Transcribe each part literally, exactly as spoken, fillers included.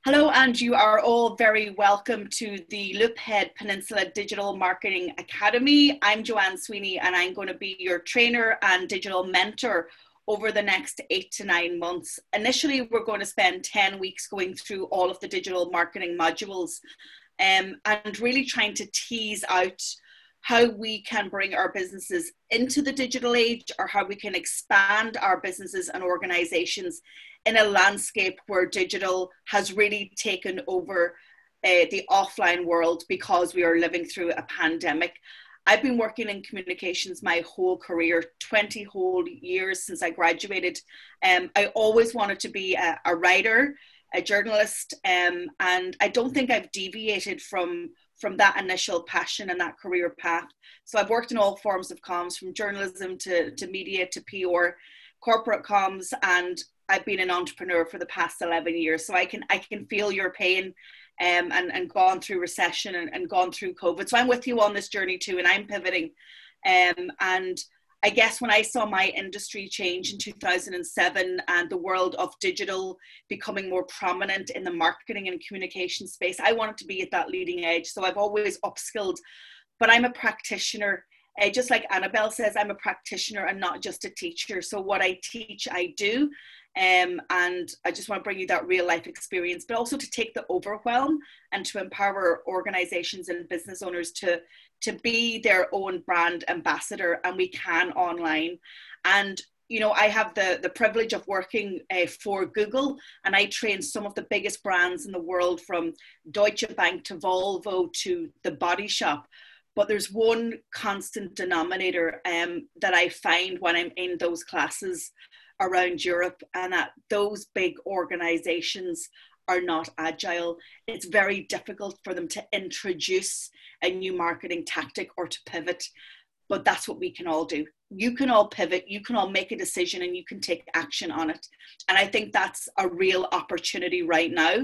Hello, and you are all very welcome to the Loophead Peninsula Digital Marketing Academy. I'm Joanne Sweeney, and I'm going to be your trainer and digital mentor over the next eight to nine months. Initially, we're going to spend ten weeks going through all of the digital marketing modules um, and really trying to tease out how we can bring our businesses into the digital age, or how we can expand our businesses and organizations in a landscape where digital has really taken over uh, the offline world because we are living through a pandemic. I've been working in communications my whole career, twenty whole years since I graduated. Um, I always wanted to be a, a writer, a journalist, um, and I don't think I've deviated from from that initial passion and that career path. So I've worked in all forms of comms, from journalism to, to media to P R, corporate comms, and I've been an entrepreneur for the past eleven years. So I can I can feel your pain um, and, and gone through recession and, and gone through COVID. So I'm with you on this journey too, and I'm pivoting. Um, and I guess when I saw my industry change in two thousand seven and the world of digital becoming more prominent in the marketing and communication space, I wanted to be at that leading edge. So I've always upskilled, but I'm a practitioner. Uh, just like Annabelle says, I'm a practitioner and not just a teacher. So what I teach, I do. Um, and I just want to bring you that real life experience, but also to take the overwhelm and to empower organizations and business owners to, to be their own brand ambassador, and we can online. And, you know, I have the, the privilege of working uh, for Google, and I train some of the biggest brands in the world, from Deutsche Bank to Volvo to The Body Shop. But there's one constant denominator um, that I find when I'm in those classes around Europe, and that those big organizations are not agile. It's very difficult for them to introduce a new marketing tactic or to pivot, but that's what we can all do. You can all pivot, you can all make a decision, and you can take action on it. And I think that's a real opportunity right now.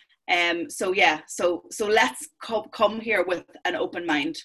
Um, so yeah, so so let's co- come here with an open mind.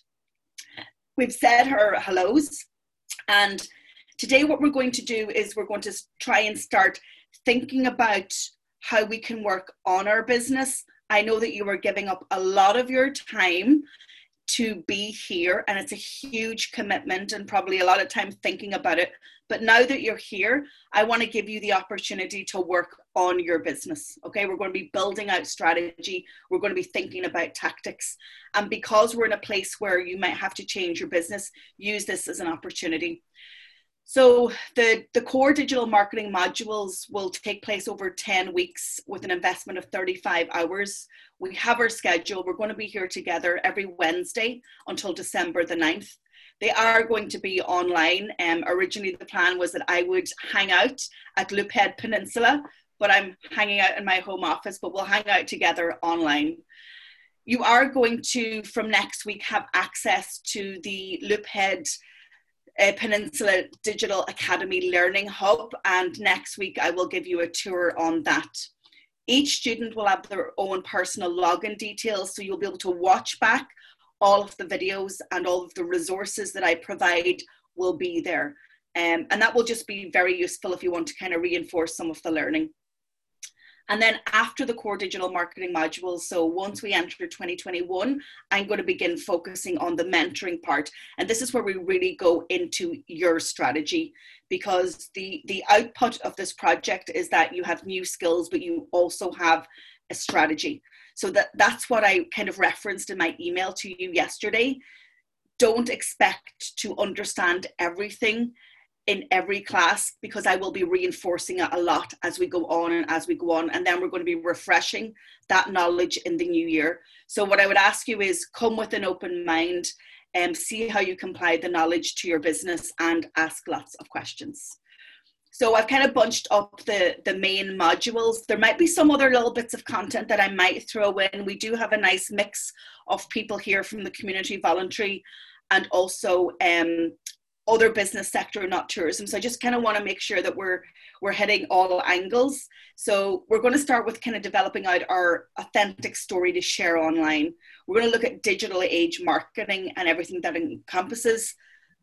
We've said our hellos, and today what we're going to do is we're going to try and start thinking about how we can work on our business. I know that you are giving up a lot of your time to be here, and it's a huge commitment and probably a lot of time thinking about it. But now that you're here, I want to give you the opportunity to work on your business. Okay, we're going to be building out strategy. We're going to be thinking about tactics. And because we're in a place where you might have to change your business, use this as an opportunity. So the, the core digital marketing modules will take place over ten weeks with an investment of thirty-five hours. We have our schedule. We're going to be here together every Wednesday until December the ninth. They are going to be online. Um, originally, the plan was that I would hang out at Loophead Peninsula, but I'm hanging out in my home office, but we'll hang out together online. You are going to, from next week, have access to the Loophead Uh, Peninsula Digital Academy Learning Hub, and next week I will give you a tour on that. Each student will have their own personal login details, so you'll be able to watch back all of the videos, and all of the resources that I provide will be there. Um, and that will just be very useful if you want to kind of reinforce some of the learning. And then after the core digital marketing modules, so once we enter twenty twenty-one, I'm going to begin focusing on the mentoring part. And this is where we really go into your strategy, because the, the output of this project is that you have new skills, but you also have a strategy. So that, that's what I kind of referenced in my email to you yesterday. Don't expect to understand everything in every class, because I will be reinforcing it a lot as we go on and as we go on. And then we're going to be refreshing that knowledge in the new year. So what I would ask you is come with an open mind and see how you can apply the knowledge to your business and ask lots of questions. So I've kind of bunched up the, the main modules. There might be some other little bits of content that I might throw in. We do have a nice mix of people here from the community voluntary and also um, other business sector, not tourism. So I just kind of want to make sure that we're we're hitting all angles. So we're going to start with kind of developing out our authentic story to share online. We're going to look at digital age marketing and everything that encompasses.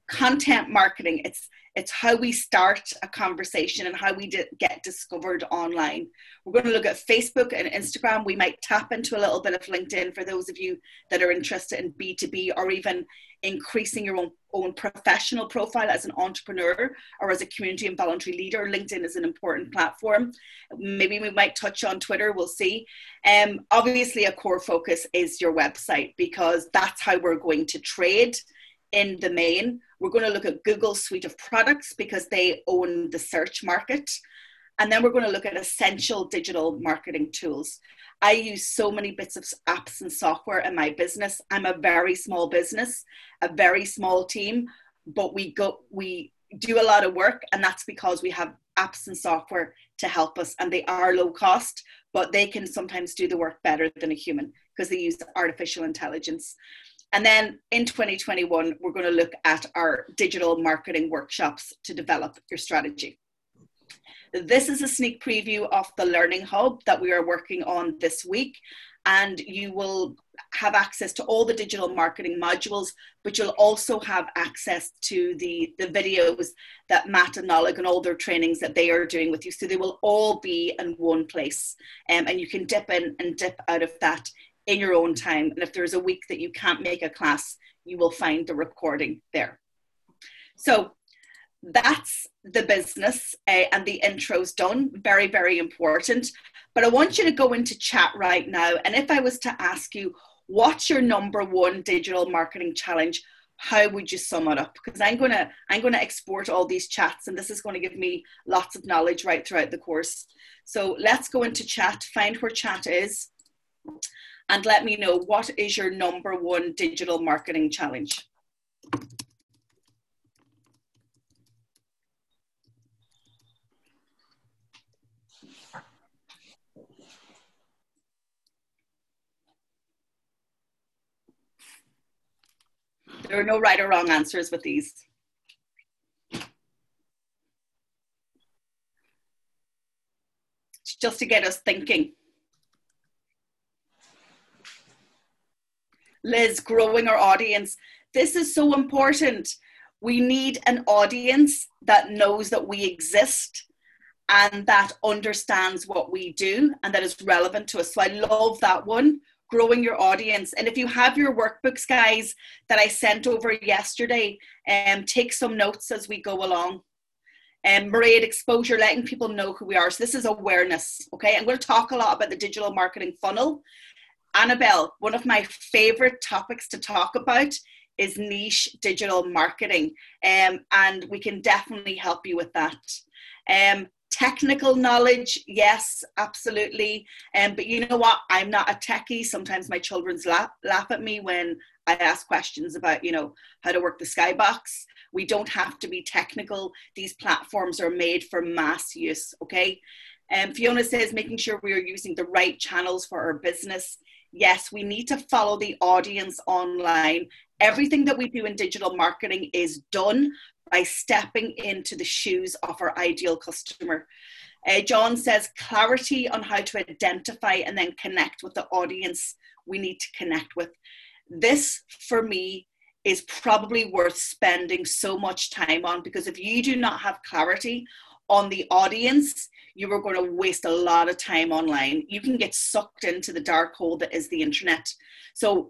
content marketing, it's it's how we start a conversation and how we di- get discovered online. We're going to look at Facebook and Instagram. We might tap into a little bit of LinkedIn for those of you that are interested in B two B or even increasing your own, own professional profile as an entrepreneur or as a community and voluntary leader. LinkedIn is an important platform. Maybe we might touch on Twitter, we'll see. Um, obviously, a core focus is your website, because that's how we're going to trade in the main. We're going to look at Google's suite of products because they own the search market. And then we're going to look at essential digital marketing tools. I use so many bits of apps and software in my business. I'm a very small business, a very small team, but we go, we do a lot of work, and that's because we have apps and software to help us, and they are low cost, but they can sometimes do the work better than a human because they use artificial intelligence. And then in twenty twenty-one, we're going to look at our digital marketing workshops to develop your strategy. This is a sneak preview of the Learning Hub that we are working on this week. And you will have access to all the digital marketing modules, but you'll also have access to the, the videos that Matt and Nollaig and all their trainings that they are doing with you. So they will all be in one place. Um, and you can dip in and dip out of that in your own time. And if there's a week that you can't make a class, you will find the recording there. So that's the business, uh, and the intro's done. Very, very important. But I want you to go into chat right now. And if I was to ask you, what's your number one digital marketing challenge? How would you sum it up? Because I'm going to I'm going to export all these chats, and this is going to give me lots of knowledge right throughout the course. So let's go into chat, find where chat is, and let me know, what is your number one digital marketing challenge? There are no right or wrong answers with these. It's just to get us thinking. Liz, growing our audience. This is so important. We need an audience that knows that we exist and that understands what we do and that is relevant to us. So I love that one, growing your audience. And if you have your workbooks, guys, that I sent over yesterday, um, take some notes as we go along. Um, Mairead, exposure, letting people know who we are. So this is awareness, okay? I'm going to talk a lot about the digital marketing funnel. Annabelle, one of my favorite topics to talk about is niche digital marketing, um, and we can definitely help you with that. Um, technical knowledge, yes, absolutely. Um, but you know what? I'm not a techie. Sometimes my children laugh, laugh at me when I ask questions about, you know, how to work the Skybox. We don't have to be technical. These platforms are made for mass use, okay? And um, Fiona says, making sure we are using the right channels for our business. Yes, we need to follow the audience online. Everything that we do in digital marketing is done by stepping into the shoes of our ideal customer. Uh, John says, clarity on how to identify and then connect with the audience we need to connect with. This, for me, is probably worth spending so much time on, because if you do not have clarity on the audience, you are going to waste a lot of time online. You can get sucked into the dark hole that is the internet. So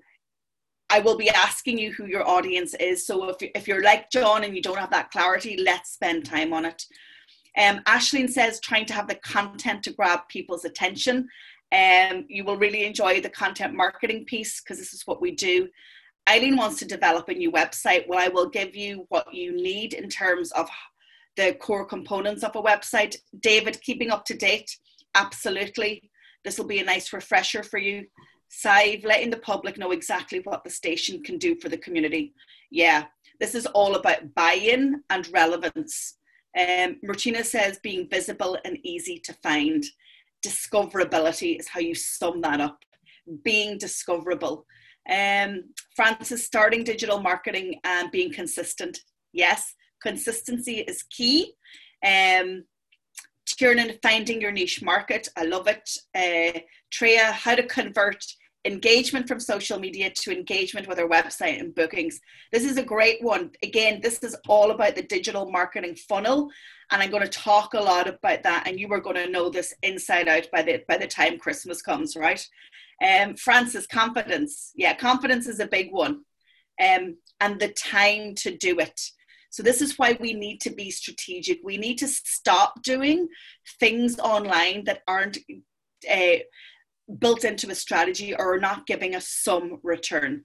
I will be asking you who your audience is. So if, if you're like John and you don't have that clarity, let's spend time on it. Um, Ashleen says, trying to have the content to grab people's attention. Um, you will really enjoy the content marketing piece, because this is what we do. Eileen wants to develop a new website. Well, I will give you what you need in terms of the core components of a website. David, keeping up to date, absolutely. This will be a nice refresher for you. Sive, letting the public know exactly what the station can do for the community. Yeah, this is all about buy-in and relevance. Um, Martina says, being visible and easy to find. Discoverability is how you sum that up. Being discoverable. Um, Francis, starting digital marketing and being consistent. Yes, consistency is key. Um, Tiernan, finding your niche market. I love it. Uh, Treya, how to convert engagement from social media to engagement with our website and bookings. This is a great one. Again, this is all about the digital marketing funnel, and I'm going to talk a lot about that, and you are going to know this inside out by the by the time Christmas comes, right? Um, Francis, confidence. Yeah, confidence is a big one, um, and the time to do it. So this is why we need to be strategic. We need to stop doing things online that aren't uh, built into a strategy or are not giving us some return.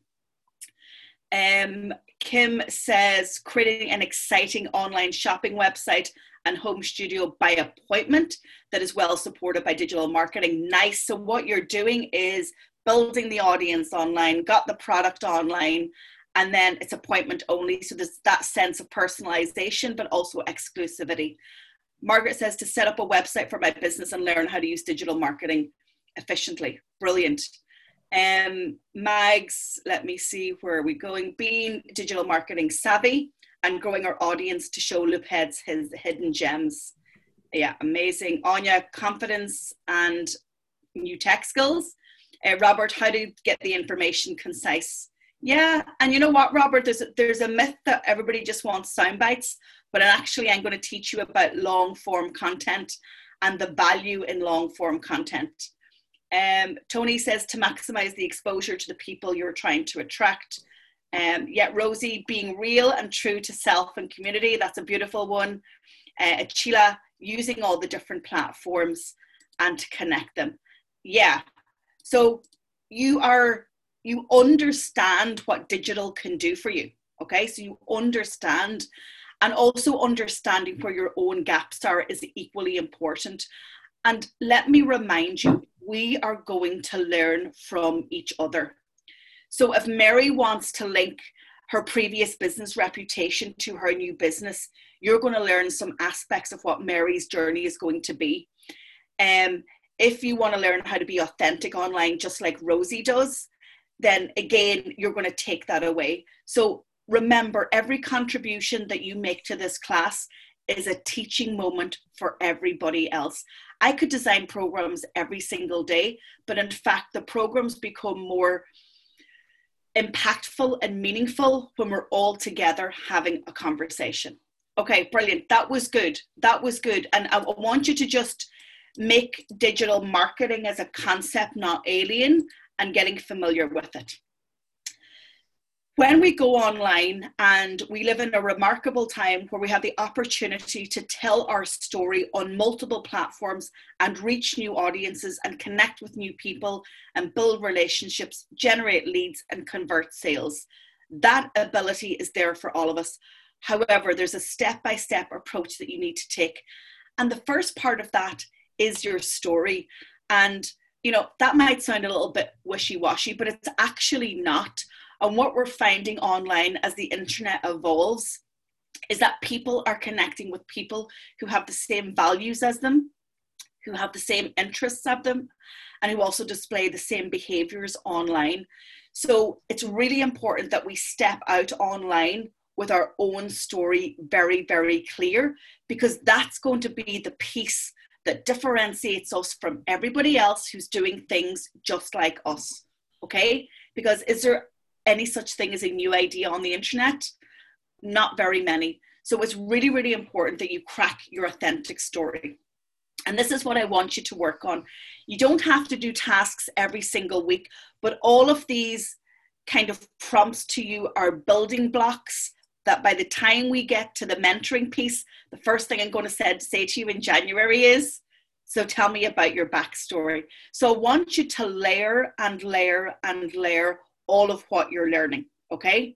Um, Kim says, creating an exciting online shopping website and home studio by appointment that is well supported by digital marketing. Nice. So what you're doing is building the audience online, got the product online, and then it's appointment only. So there's that sense of personalization, but also exclusivity. Margaret says to set up a website for my business and learn how to use digital marketing efficiently. Brilliant. Um, Mags, let me see, where are we going? Being digital marketing savvy and growing our audience to show Loopheads his hidden gems. Yeah, amazing. Anya, confidence and new tech skills. Uh, Robert, how to get the information concise. Yeah, and you know what, Robert, there's a, there's a myth that everybody just wants sound bites, but actually I'm going to teach you about long form content and the value in long form content. Um, Tony says to maximize the exposure to the people you're trying to attract. Um, yeah, Rosie, being real and true to self and community. That's a beautiful one. Uh, Achila, using all the different platforms and to connect them. Yeah, so you are, you understand what digital can do for you. Okay, so you understand, and also understanding where your own gaps are is equally important. And let me remind you, we are going to learn from each other. So if Mary wants to link her previous business reputation to her new business, you're going to learn some aspects of what Mary's journey is going to be. Um, if you want to learn how to be authentic online, just like Rosie does, then again, you're going to take that away. So remember, every contribution that you make to this class is a teaching moment for everybody else. I could design programs every single day, but in fact, the programs become more impactful and meaningful when we're all together having a conversation. Okay, brilliant. That was good. That was good. And I want you to just make digital marketing as a concept not alien and getting familiar with it. When we go online, and we live in a remarkable time where we have the opportunity to tell our story on multiple platforms and reach new audiences and connect with new people and build relationships, generate leads and convert sales. That ability is there for all of us. However, there's a step-by-step approach that you need to take. And the first part of that is your story. And, you know, that might sound a little bit wishy-washy, but it's actually not. And what we're finding online as the internet evolves is that people are connecting with people who have the same values as them, who have the same interests as them, and who also display the same behaviors online. So it's really important that we step out online with our own story very, very clear, because that's going to be the piece that differentiates us from everybody else who's doing things just like us, okay? Because is there any such thing as a new idea on the internet? Not very many. So it's really, really important that you crack your authentic story. And this is what I want you to work on. You don't have to do tasks every single week, but all of these kind of prompts to you are building blocks that by the time we get to the mentoring piece, the first thing I'm going to say, say to you in January is, so tell me about your backstory. So I want you to layer and layer and layer all of what you're learning, okay?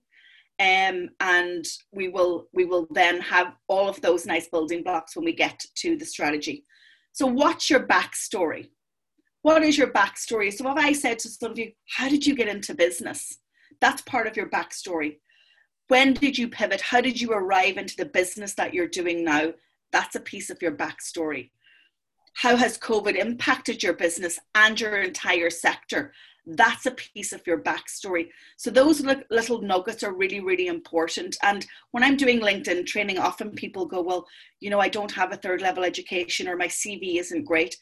Um, and we will we will then have all of those nice building blocks when we get to the strategy. So what's your backstory? What is your backstory? So if I said to some of you, how did you get into business? That's part of your backstory. When did you pivot? How did you arrive into the business that you're doing now? That's a piece of your backstory. How has COVID impacted your business and your entire sector? That's a piece of your backstory. So those little nuggets are really, really important. And when I'm doing LinkedIn training, often people go, well, you know, I don't have a third level education or my C V isn't great.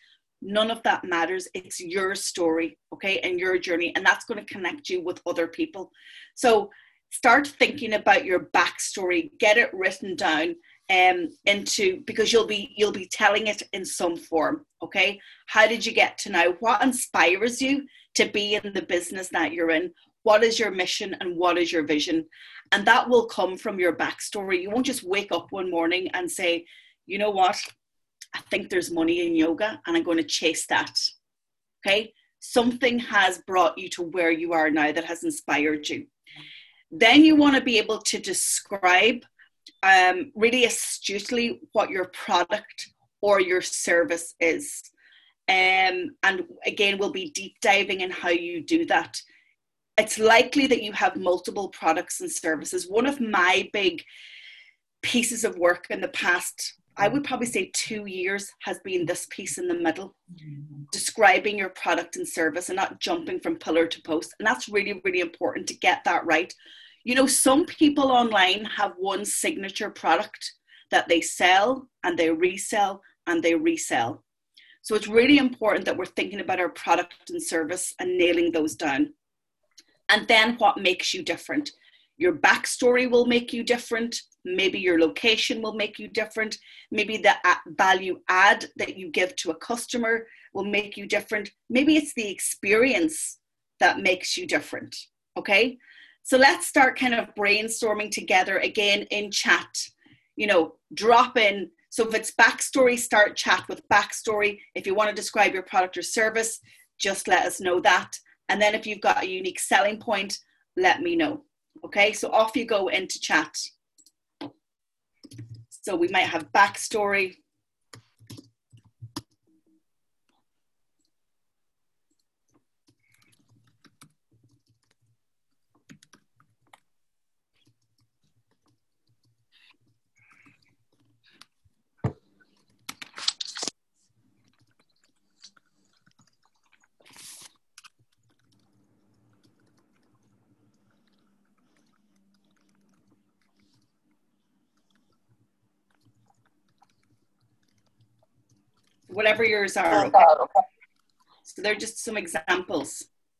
None of that matters. It's your story, okay, and your journey, and that's going to connect you with other people. So start thinking about your backstory, get it written down um, into, because you'll be you'll be telling it in some form, okay? How did you get to now? What inspires you to be in the business that you're in? What is your mission and what is your vision? And that will come from your backstory. You won't just wake up one morning and say, you know what? I think there's money in yoga and I'm going to chase that, okay? Something has brought you to where you are now that has inspired you. Then you want to be able to describe um, really astutely what your product or your service is. Um, and again, we'll be deep diving in how you do that. It's likely that you have multiple products and services. One of my big pieces of work in the past, I would probably say two years, has been this piece in the middle, describing your product and service and not jumping from pillar to post. And that's really, really important to get that right. You know, some people online have one signature product that they sell and they resell and they resell. So it's really important that we're thinking about our product and service and nailing those down. And then what makes you different? Your backstory will make you different. Maybe your location will make you different. Maybe the value add that you give to a customer will make you different. Maybe it's the experience that makes you different, okay? So let's start kind of brainstorming together again in chat. You know, drop in. So if it's backstory, start chat with backstory. If you want to describe your product or service, just let us know that. And then if you've got a unique selling point, let me know. Okay, so off you go into chat. So we might have backstory. Whatever yours are, okay? So they're just some examples.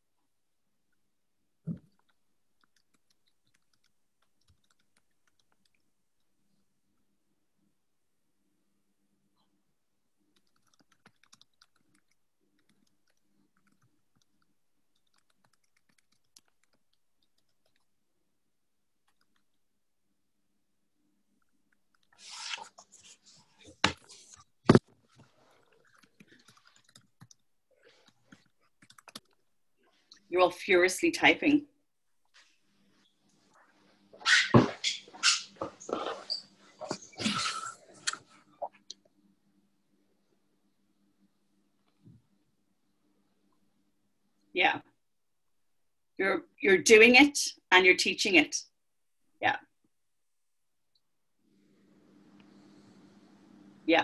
You're all furiously typing. Yeah. You're, you're doing it and you're teaching it. Yeah. Yeah.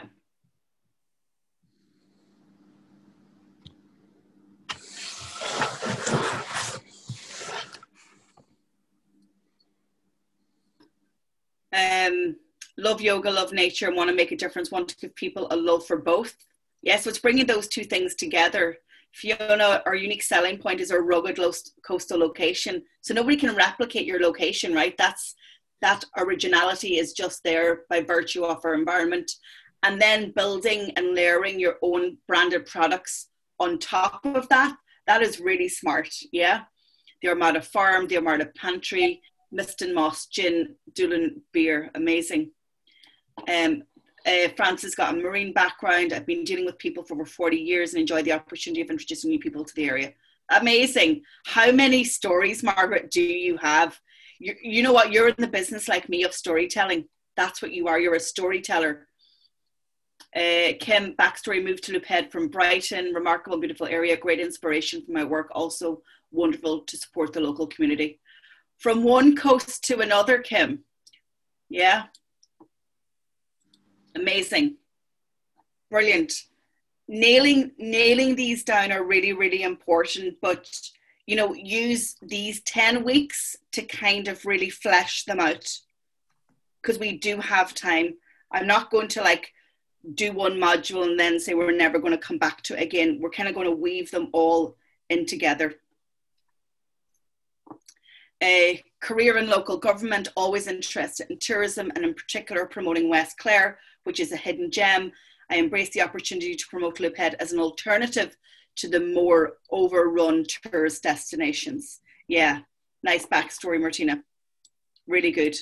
Um, love yoga, love nature, and want to make a difference, want to give people a love for both. Yeah, so it's bringing those two things together. Fiona, our unique selling point is our rugged coastal location. So nobody can replicate your location, right? That's that originality is just there by virtue of our environment. And then building and layering your own branded products on top of that, that is really smart, yeah? The Armada Farm, the Armada Pantry, Miston Moss Gin, Doolan Beer, amazing. Um, uh, Francis got a marine background. I've been dealing with people for over forty years and enjoy the opportunity of introducing new people to the area. Amazing. How many stories, Margaret, do you have? You, you know what? You're in the business like me of storytelling. That's what you are. You're a storyteller. Uh, Kim, backstory, moved to Loophead from Brighton. Remarkable, beautiful area. Great inspiration for my work. Also wonderful to support the local community. From one coast to another, Kim. Yeah. Amazing. Brilliant. Nailing, nailing these down are really, really important, but, you know, use these ten weeks to kind of really flesh them out because we do have time. I'm not going to like do one module and then say we're never going to come back to it again. We're kind of going to weave them all in together. A career in local government, always interested in tourism and in particular promoting West Clare, which is a hidden gem. I embrace the opportunity to promote Loophead as an alternative to the more overrun tourist destinations. Yeah, nice backstory, Martina. Really good.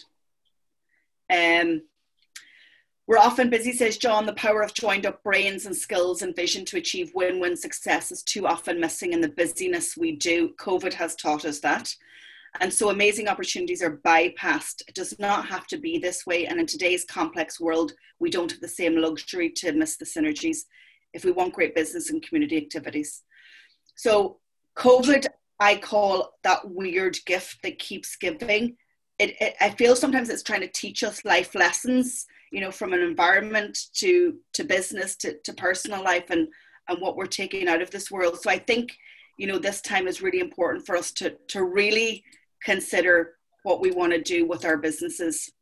Um, we're often busy, says John. The power of joined up brains and skills and vision to achieve win-win success is too often missing in the busyness we do. COVID has taught us that. And so amazing opportunities are bypassed. It does not have to be this way. And in today's complex world, we don't have the same luxury to miss the synergies if we want great business and community activities. So COVID, I call that weird gift that keeps giving. It, it, I feel sometimes it's trying to teach us life lessons, you know, from an environment to, to business, to, to personal life and, and what we're taking out of this world. So I think, you know, this time is really important for us to, to really consider what we want to do with our businesses.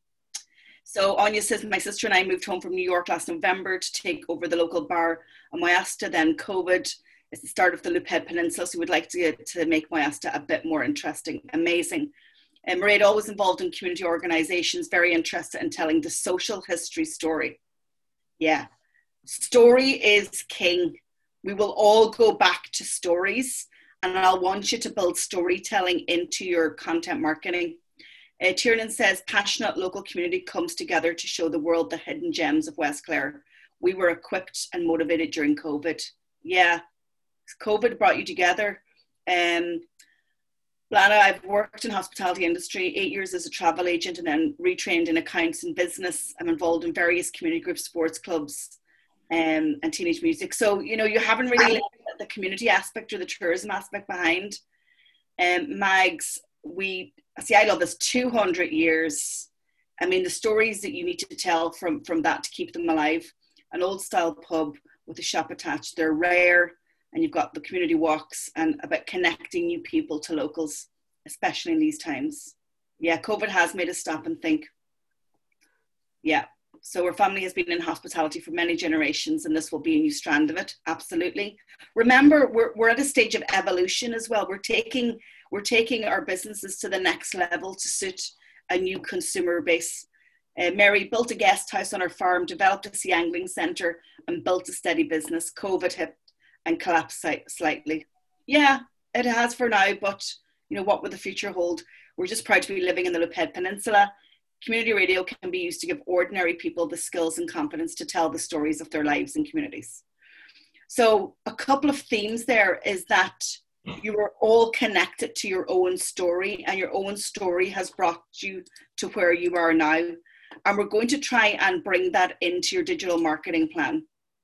So Anya says, my sister and I moved home from New York last November to take over the local bar in Moyasta. Then COVID is the start of the Loophead Peninsula. So we'd like to, to make Moyasta a bit more interesting. Amazing. And Mairead, always involved in community organizations, very interested in telling the social history story. Yeah, story is king. We will all go back to stories, and I'll want you to build storytelling into your content marketing. Uh, Tiernan says, passionate local community comes together to show the world the hidden gems of West Clare. We were equipped and motivated during COVID. Yeah, COVID brought you together. Um, Lana, I've worked in hospitality industry, eight years as a travel agent and then retrained in accounts and business. I'm involved in various community groups, sports clubs, um, and teenage music. So, you know, you haven't really looked at the community aspect or the tourism aspect behind. Um, Mags, we, see, I love this, two hundred years. I mean, the stories that you need to tell from, from that to keep them alive. An old style pub with a shop attached, they're rare. And you've got the community walks and about connecting new people to locals, especially in these times. Yeah, COVID has made us stop and think. Yeah, so our family has been in hospitality for many generations and this will be a new strand of it, absolutely. Remember, we're, we're at a stage of evolution as well. We're taking, we're taking our businesses to the next level to suit a new consumer base. Uh, Mary built a guest house on her farm, developed a sea angling centre and built a steady business. COVID hit and collapse slightly. Yeah, it has for now, but you know, what will the future hold? We're just proud to be living in the Loophead Peninsula. Community radio can be used to give ordinary people the skills and confidence to tell the stories of their lives and communities. So a couple of themes there is that you are all connected to your own story and your own story has brought you to where you are now. And we're going to try and bring that into your digital marketing plan.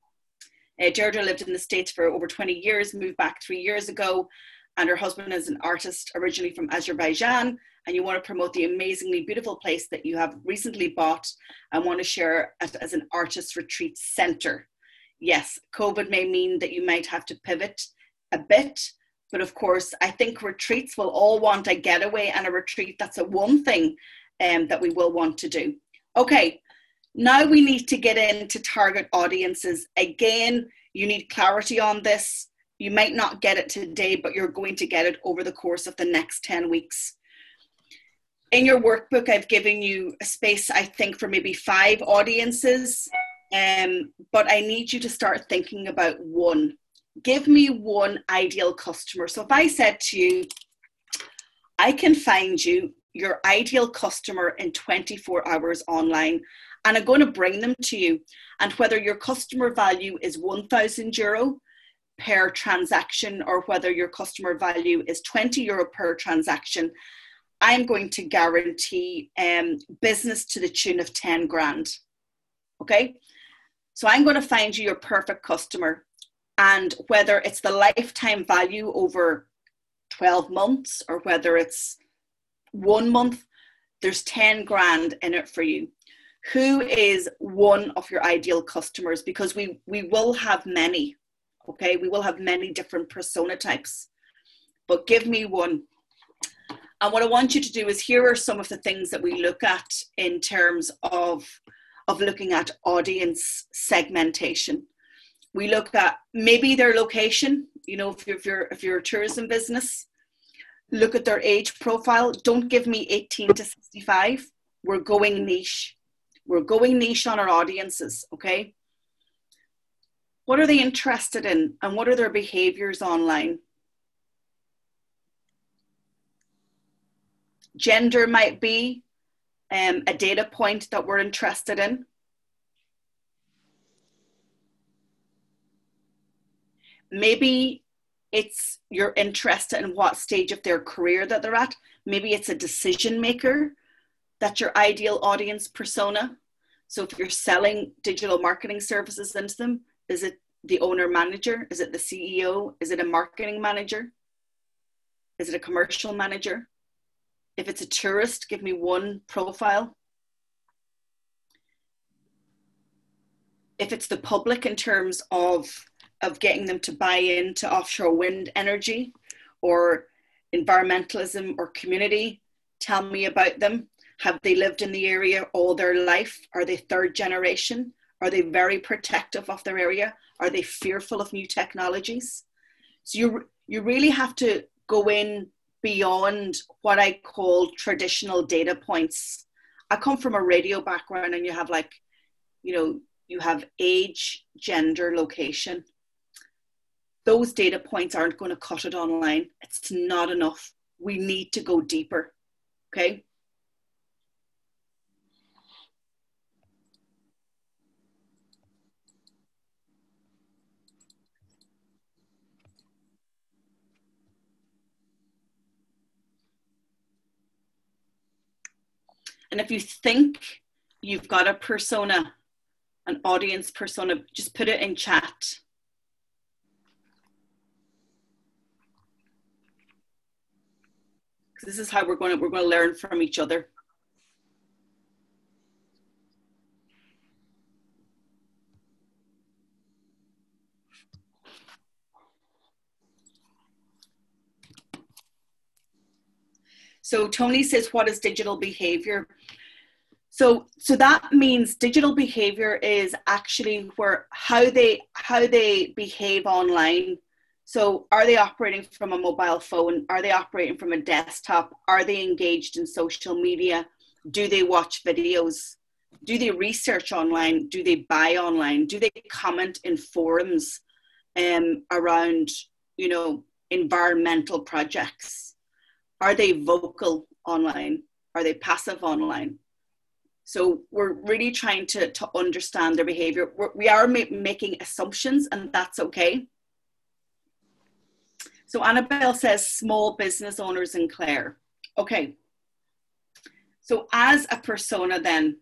Uh, Deirdre lived in the States for over twenty years, moved back three years ago, and her husband is an artist originally from Azerbaijan, and you want to promote the amazingly beautiful place that you have recently bought and want to share it as an artist retreat center. Yes, COVID may mean that you might have to pivot a bit, but of course, I think retreats will all want a getaway and a retreat. That's a one thing um, that we will want to do. Okay. Now we need to get into target audiences. Again, you need clarity on this. You might not get it today, but you're going to get it over the course of the next ten weeks. In your workbook, I've given you a space, I think, for maybe five audiences, um, but I need you to start thinking about one. Give me one ideal customer. So if I said to you, I can find you your ideal customer in twenty-four hours online, and I'm going to bring them to you. And whether your customer value is one thousand euro per transaction or whether your customer value is twenty euro per transaction, I'm going to guarantee um, business to the tune of ten grand. Okay? So I'm going to find you your perfect customer. And whether it's the lifetime value over twelve months or whether it's one month, there's ten grand in it for you. Who is one of your ideal customers? Because we, we will have many, okay? We will have many different persona types, but give me one. And what I want you to do is here are some of the things that we look at in terms of of looking at audience segmentation. We look at maybe their location, you know, if you're, if you're, if you're a tourism business, look at their age profile. Don't give me eighteen to sixty-five. We're going niche. We're going niche on our audiences, okay? What are they interested in and what are their behaviors online? Gender might be um, a data point that we're interested in. Maybe it's you're interested in what stage of their career that they're at. Maybe it's a decision maker that's your ideal audience persona. So if you're selling digital marketing services into them, is it the owner manager? Is it the C E O? Is it a marketing manager? Is it a commercial manager? If it's a tourist, give me one profile. If it's the public in terms of, of getting them to buy into offshore wind energy or environmentalism or community, tell me about them. Have they lived in the area all their life? Are they third generation? Are they very protective of their area? Are they fearful of new technologies? So you, you really have to go in beyond what I call traditional data points. I come from a radio background and you have like, you know, you have age, gender, location. Those data points aren't going to cut it online. It's not enough. We need to go deeper, okay? And if you think you've got a persona, an audience persona, just put it in chat. This is how we're going to, we're going to learn from each other. So Tony says, what is digital behavior? So, so that means digital behavior is actually where how they how they behave online. So are they operating from a mobile phone? Are they operating from a desktop? Are they engaged in social media? Do they watch videos? Do they research online? Do they buy online? Do they comment in forums um, around, you know, environmental projects? Are they vocal online? Are they passive online? So we're really trying to, to understand their behavior. We're, we are ma making assumptions, and that's okay. So Annabelle says small business owners in Clare. Okay. So as a persona then,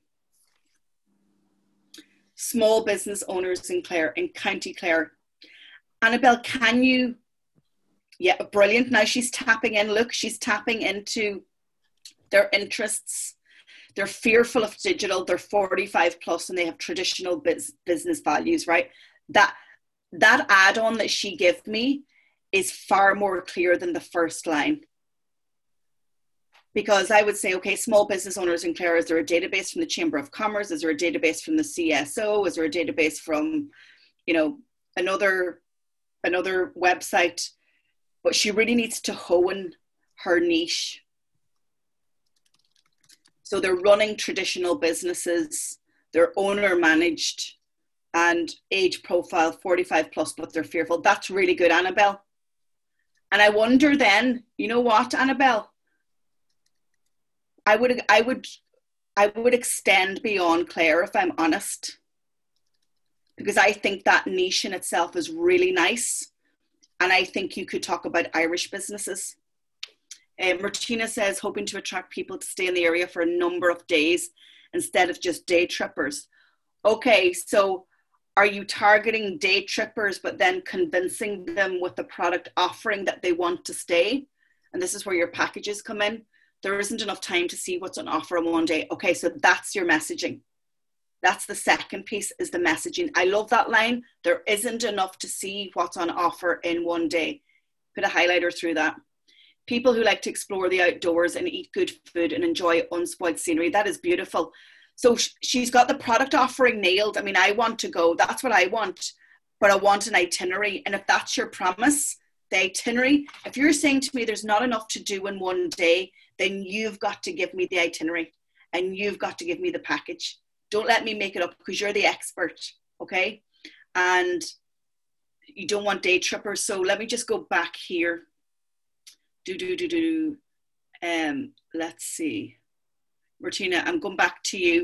small business owners in Clare, in County Clare. Annabelle, can you, yeah, brilliant. Now she's tapping in, look, she's tapping into their interests. They're fearful of digital, they're forty-five plus and they have traditional biz, business values, right? That, that add-on that she gave me is far more clear than the first line. Because I would say, okay, small business owners in Clare, is there a database from the Chamber of Commerce? Is there a database from the C S O? Is there a database from, you know, another, another website? But she really needs to hone her niche. So they're running traditional businesses, they're owner managed and age profile forty-five plus, but they're fearful. That's really good, Annabelle. And I wonder then, you know what, Annabelle? I would, I would, I would extend beyond Clare if I'm honest, because I think that niche in itself is really nice. And I think you could talk about Irish businesses. Uh, Martina says, hoping to attract people to stay in the area for a number of days instead of just day trippers. Okay, so are you targeting day trippers, but then convincing them with the product offering that they want to stay? And this is where your packages come in. There isn't enough time to see what's on offer in one day. Okay, so that's your messaging. That's the second piece, is the messaging. I love that line. There isn't enough to see what's on offer in one day. Put a highlighter through that. People who like to explore the outdoors and eat good food and enjoy unspoiled scenery. That is beautiful. So sh- she's got the product offering nailed. I mean, I want to go, that's what I want, but I want an itinerary. And if that's your promise, the itinerary, if you're saying to me there's not enough to do in one day, then you've got to give me the itinerary and you've got to give me the package. Don't let me make it up because you're the expert, okay? And you don't want day trippers. So let me just go back here. Do, do, do, do. Um, let's see. Martina, I'm going back to you.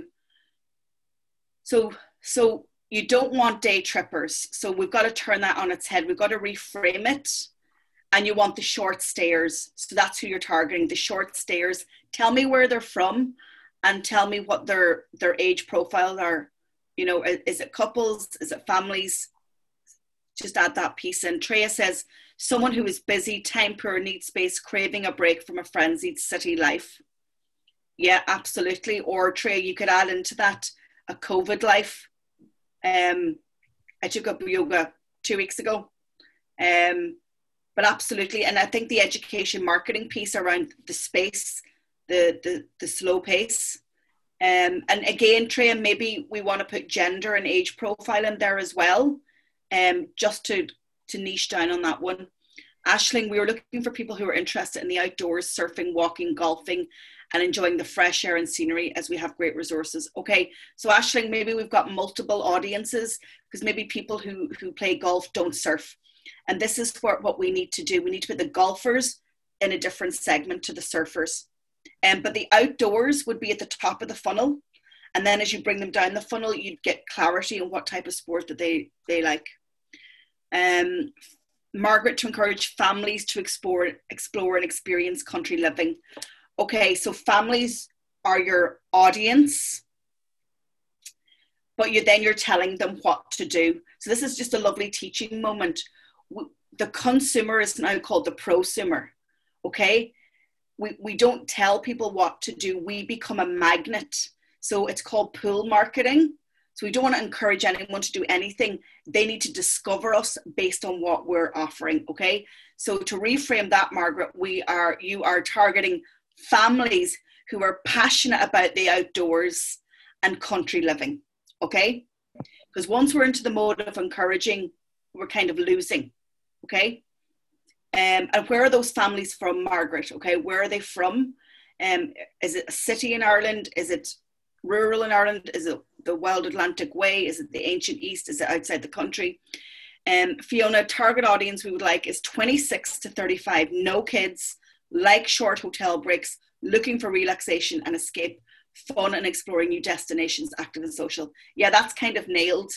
So, so you don't want day trippers. So we've got to turn that on its head. We've got to reframe it. And you want the short stayers. So that's who you're targeting, the short stayers. Tell me where they're from and tell me what their, their age profiles are. You know, is it couples? Is it families? Just add that piece in. Treya says, someone who is busy, time poor, needs space, craving a break from a frenzied city life. Yeah, absolutely. Or Treya, you could add into that a COVID life. Um, I took up yoga two weeks ago. Um, but absolutely. And I think the education marketing piece around the space, the, the, the slow pace. Um, and again, Treya, maybe we want to put gender and age profile in there as well. Um, just to, to niche down on that one. Aisling, we were looking for people who are interested in the outdoors, surfing, walking, golfing, and enjoying the fresh air and scenery as we have great resources. Okay, so Aisling, maybe we've got multiple audiences because maybe people who, who play golf don't surf. And this is what, what we need to do. We need to put the golfers in a different segment to the surfers. Um, but the outdoors would be at the top of the funnel. And then as you bring them down the funnel, you'd get clarity on what type of sport that they, they like. Um, Margaret, to encourage families to explore, explore and experience country living. Okay, so families are your audience, but you then you're telling them what to do. So this is just a lovely teaching moment. The consumer is now called the prosumer, okay? We, we don't tell people what to do. We become a magnet. So it's called pull marketing. So we don't want to encourage anyone to do anything. They need to discover us based on what we're offering, okay? So to reframe that, Margaret, we are, you are targeting families who are passionate about the outdoors and country living, okay? Because once we're into the mode of encouraging, we're kind of losing, okay? Um, and where are those families from, Margaret? Okay, where are they from? Um, is it a city in Ireland? Is it rural in Ireland? Is it the Wild Atlantic Way? Is it the ancient East? Is it outside the country? Um, Fiona, target audience we would like is twenty-six to thirty-five, no kids, like short hotel breaks, looking for relaxation and escape, fun and exploring new destinations, active and social. Yeah, that's kind of nailed,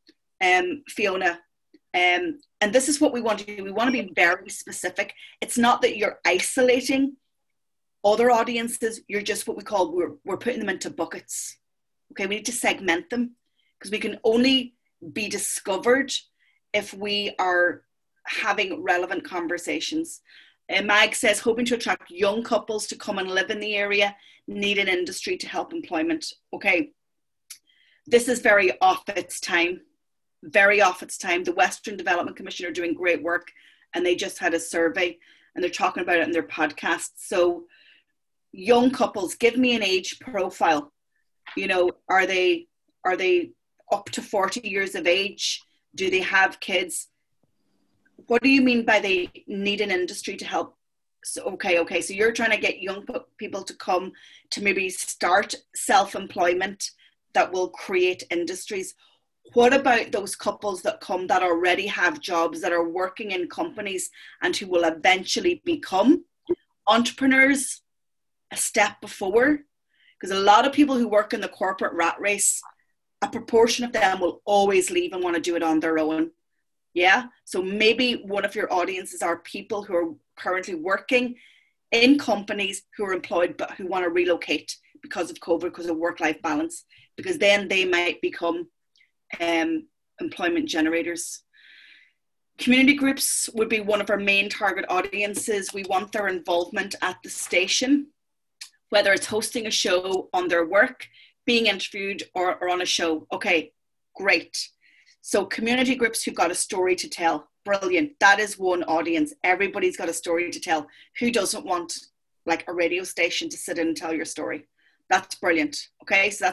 um, Fiona. Um, and this is what we want to do. We want to be very specific. It's not that you're isolating other audiences. You're just what we call, we're, we're putting them into buckets. Okay, we need to segment them because we can only be discovered if we are having relevant conversations. Uh, Mag says, hoping to attract young couples to come and live in the area, need an industry to help employment. Okay, this is very off its time. Very off its time. The Western Development Commission are doing great work and they just had a survey and they're talking about it in their podcast. So young couples, give me an age profile. You know, are they, are they up to forty years of age? Do they have kids? What do you mean by they need an industry to help? So, okay, okay. So you're trying to get young people to come to maybe start self-employment that will create industries. What about those couples that come that already have jobs, that are working in companies and who will eventually become entrepreneurs a step before? Because a lot of people who work in the corporate rat race, a proportion of them will always leave and want to do it on their own. Yeah. So maybe one of your audiences are people who are currently working in companies who are employed, but who want to relocate because of COVID, because of work-life balance, because then they might become um, employment generators. Community groups would be one of our main target audiences. We want their involvement at the station, whether it's hosting a show on their work, being interviewed, or, or on a show. Okay, great. So community groups who've got a story to tell. Brilliant. That is one audience. Everybody's got a story to tell. Who doesn't want like a radio station to sit in and tell your story? That's brilliant. Okay, so that's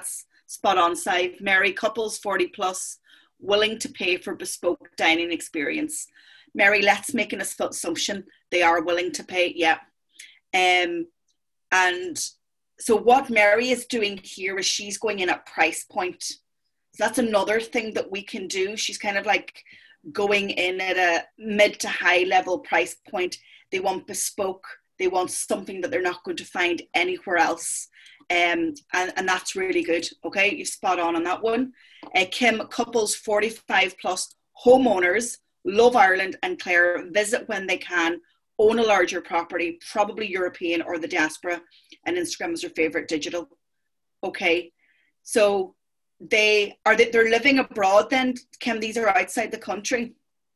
Spot on, Sive. Mary, couples forty plus, willing to pay for bespoke dining experience. Mary, let's make an assumption they are willing to pay. Yeah. Um, and so what Mary is doing here is she's going in at price point. So that's another thing that we can do. She's kind of like going in at a mid to high level price point. They want bespoke. They want something that they're not going to find anywhere else. Um, and, and that's really good. Okay, you're spot on on that one. Uh, Kim, couples forty-five plus, homeowners, love Ireland and Clare, visit when they can, own a larger property, probably European or the diaspora, and Instagram is their favorite digital. Okay, so they are they, they're living abroad then, Kim? These are outside the country.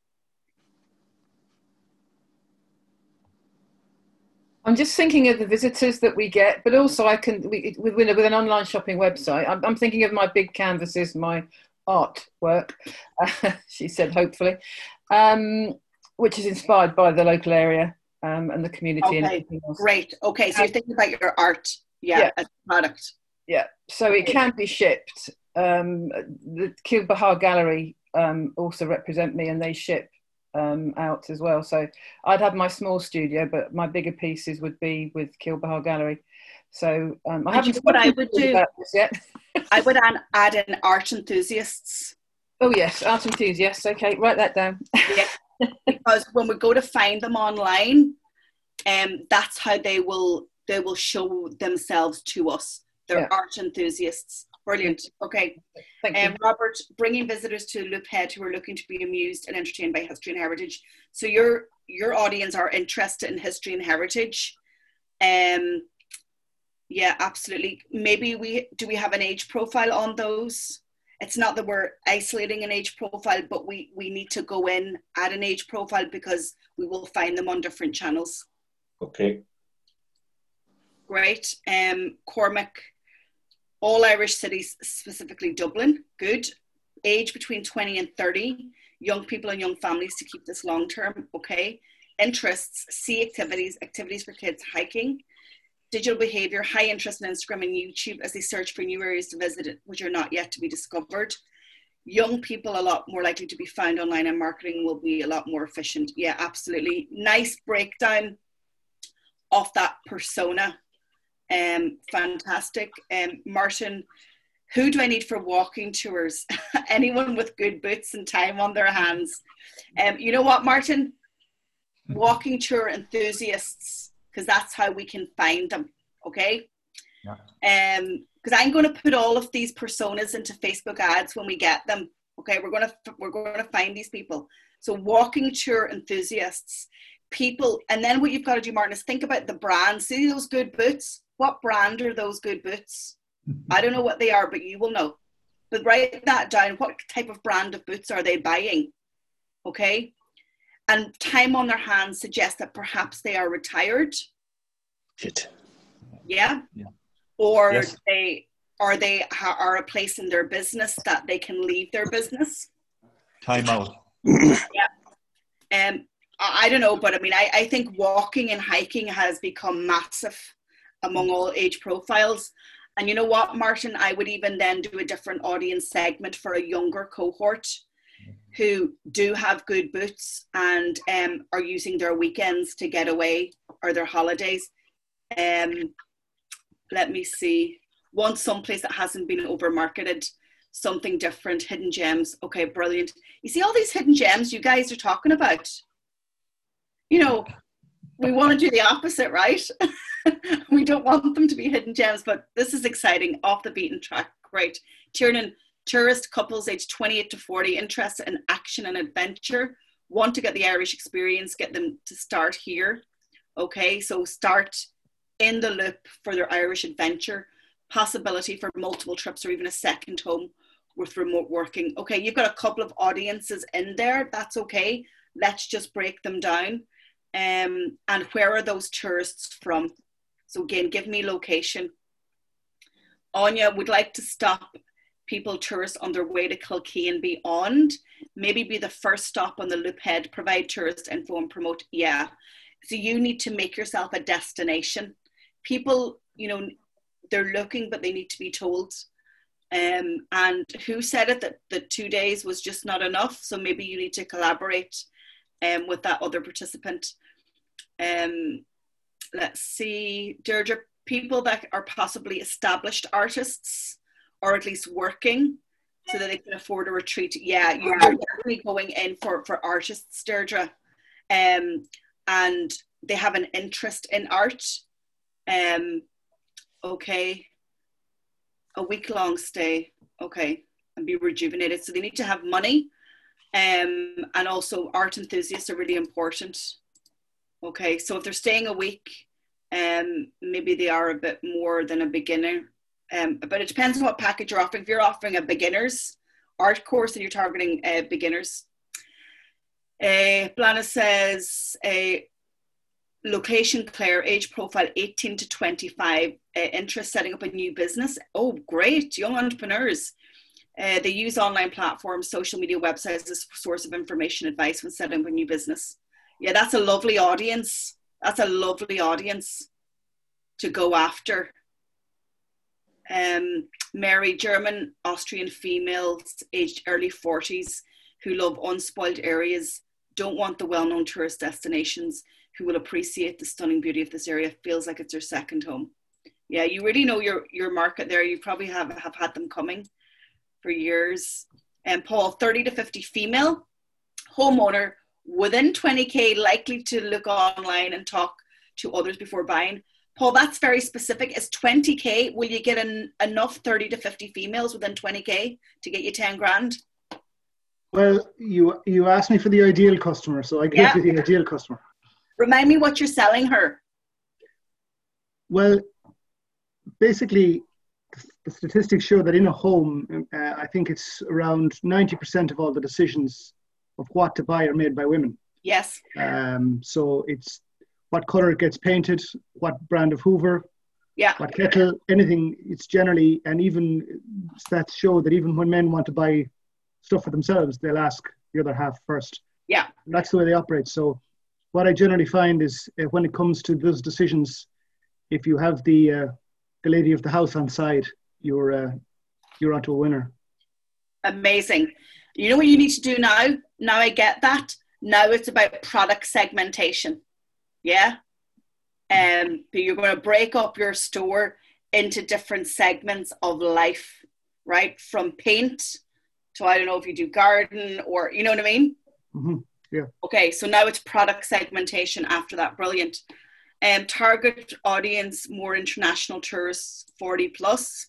I'm just thinking of the visitors that we get, but also I can, we, with, with an online shopping website, I'm, I'm thinking of my big canvases, my artwork, uh, she said, hopefully, um, which is inspired by the local area um, and the community. Okay, and else. Great. Okay, so you're thinking about your art, yeah, yeah. as a product. Yeah, so it can be shipped. Um, the Kilbahar Gallery um, also represent me, and they ship um, out as well. So I'd have my small studio, but my bigger pieces would be with Kilbahar Gallery. So um, I haven't what I would do about this yet. I would add, add in art enthusiasts. Oh yes, art enthusiasts. Okay, write that down. Yeah, because when we go to find them online, um, that's how they will they will show themselves to us. They're yeah. art enthusiasts. Brilliant. Okay. Thank um, you. Robert, bringing visitors to Loop Head who are looking to be amused and entertained by history and heritage. So your your audience are interested in history and heritage. Um, yeah, absolutely. Maybe we do we have an age profile on those? It's not that we're isolating an age profile, but we we need to go in at an age profile because we will find them on different channels. Okay. Great. Um, Cormac. All Irish cities, specifically Dublin, good. Age between twenty and thirty, young people and young families to keep this long term, okay. Interests, sea activities, activities for kids, hiking. Digital behavior, high interest in Instagram and YouTube as they search for new areas to visit which are not yet to be discovered. Young people a lot more likely to be found online, and marketing will be a lot more efficient. Yeah, absolutely. Nice breakdown of that persona. Um, fantastic. Um, Martin, who do I need for walking tours? Anyone with good boots and time on their hands. Um, you know what, Martin? Walking tour enthusiasts, because that's how we can find them, okay? Yeah. Um, because I'm going to put all of these personas into Facebook ads when we get them. Okay, we're going to we're going to find these people. So walking tour enthusiasts, people, and then what you've got to do, Martin, is think about the brand. See those good boots? What brand are those good boots? I don't know what they are, but you will know. But write that down. What type of brand of boots are they buying? Okay. And time on their hands suggests that perhaps they are retired. Good. Yeah. Yeah. Or yes. they are they are a place in their business that they can leave their business. Time out. Yeah. Um, I, I don't know, but I mean, I, I think walking and hiking has become massive among all age profiles. And you know what, Martin, I would even then do a different audience segment for a younger cohort who do have good boots and um, are using their weekends to get away or their holidays. Um, let me see. Want someplace that hasn't been over marketed, something different, hidden gems. Okay, brilliant. You see all these hidden gems you guys are talking about? You know, we want to do the opposite, right? We don't want them to be hidden gems, but this is exciting, off the beaten track. Great. Tiernan, tourist couples aged twenty-eight to forty, interested in action and adventure, want to get the Irish experience, get them to start here. Okay, so start in the Loop for their Irish adventure, possibility for multiple trips or even a second home with remote working. Okay, you've got a couple of audiences in there. That's okay. Let's just break them down. Um, and where are those tourists from? So again, give me location. Anya would like to stop people, tourists on their way to Kilkee and beyond. Maybe be the first stop on the Loop Head, provide tourist info and promote. Yeah. So you need to make yourself a destination. People, you know, they're looking, but they need to be told. Um, and who said it that, that two days was just not enough? So maybe you need to collaborate um, with that other participant. Um, let's see, Deirdre, people that are possibly established artists or at least working so that they can afford a retreat. Yeah, you're definitely going in for, for artists, Deirdre. Um, and they have an interest in art. Um, okay. A week-long stay, okay, and be rejuvenated. So they need to have money, um, and also art enthusiasts are really important. Okay, so if they're staying a week, um, maybe they are a bit more than a beginner, um, but it depends on what package you're offering. If you're offering a beginner's art course and you're targeting uh, beginners. Uh, Blana says, uh, location Claire, age profile eighteen to twenty-five, uh, interest setting up a new business. Oh, great, young entrepreneurs. Uh, they use online platforms, social media websites as a source of information, advice when setting up a new business. Yeah, that's a lovely audience. That's a lovely audience to go after. Um, Mary, German, Austrian females aged early forties who love unspoiled areas, don't want the well-known tourist destinations, who will appreciate the stunning beauty of this area, feels like it's their second home. Yeah, you really know your, your market there. You probably have, have had them coming for years. And Paul, thirty to fifty female, homeowner, within twenty K, likely to look online and talk to others before buying. Paul, that's very specific. Is twenty K, will you get an, enough thirty to fifty females within twenty K to get you ten grand? Well, you you asked me for the ideal customer, so I gave yeah. you the ideal customer. Remind me what you're selling her. Well, basically, the statistics show that in a home, uh, I think it's around ninety percent of all the decisions of what to buy are made by women. Yes. Um, so it's what color it gets painted, what brand of Hoover, yeah, what kettle, anything. It's generally, and even stats show that even when men want to buy stuff for themselves, they'll ask the other half first. Yeah. And that's the way they operate. So what I generally find is uh, when it comes to those decisions, if you have the uh, the lady of the house on side, you're uh, you're onto a winner. Amazing. You know what you need to do now? Now I get that. Now it's about product segmentation. Yeah. Um, but you're going to break up your store into different segments of life, right? From paint to, I don't know if you do garden or, you know what I mean? Mm-hmm. Yeah. Okay. So now it's product segmentation after that. Brilliant. Um, target audience, more international tourists, forty plus.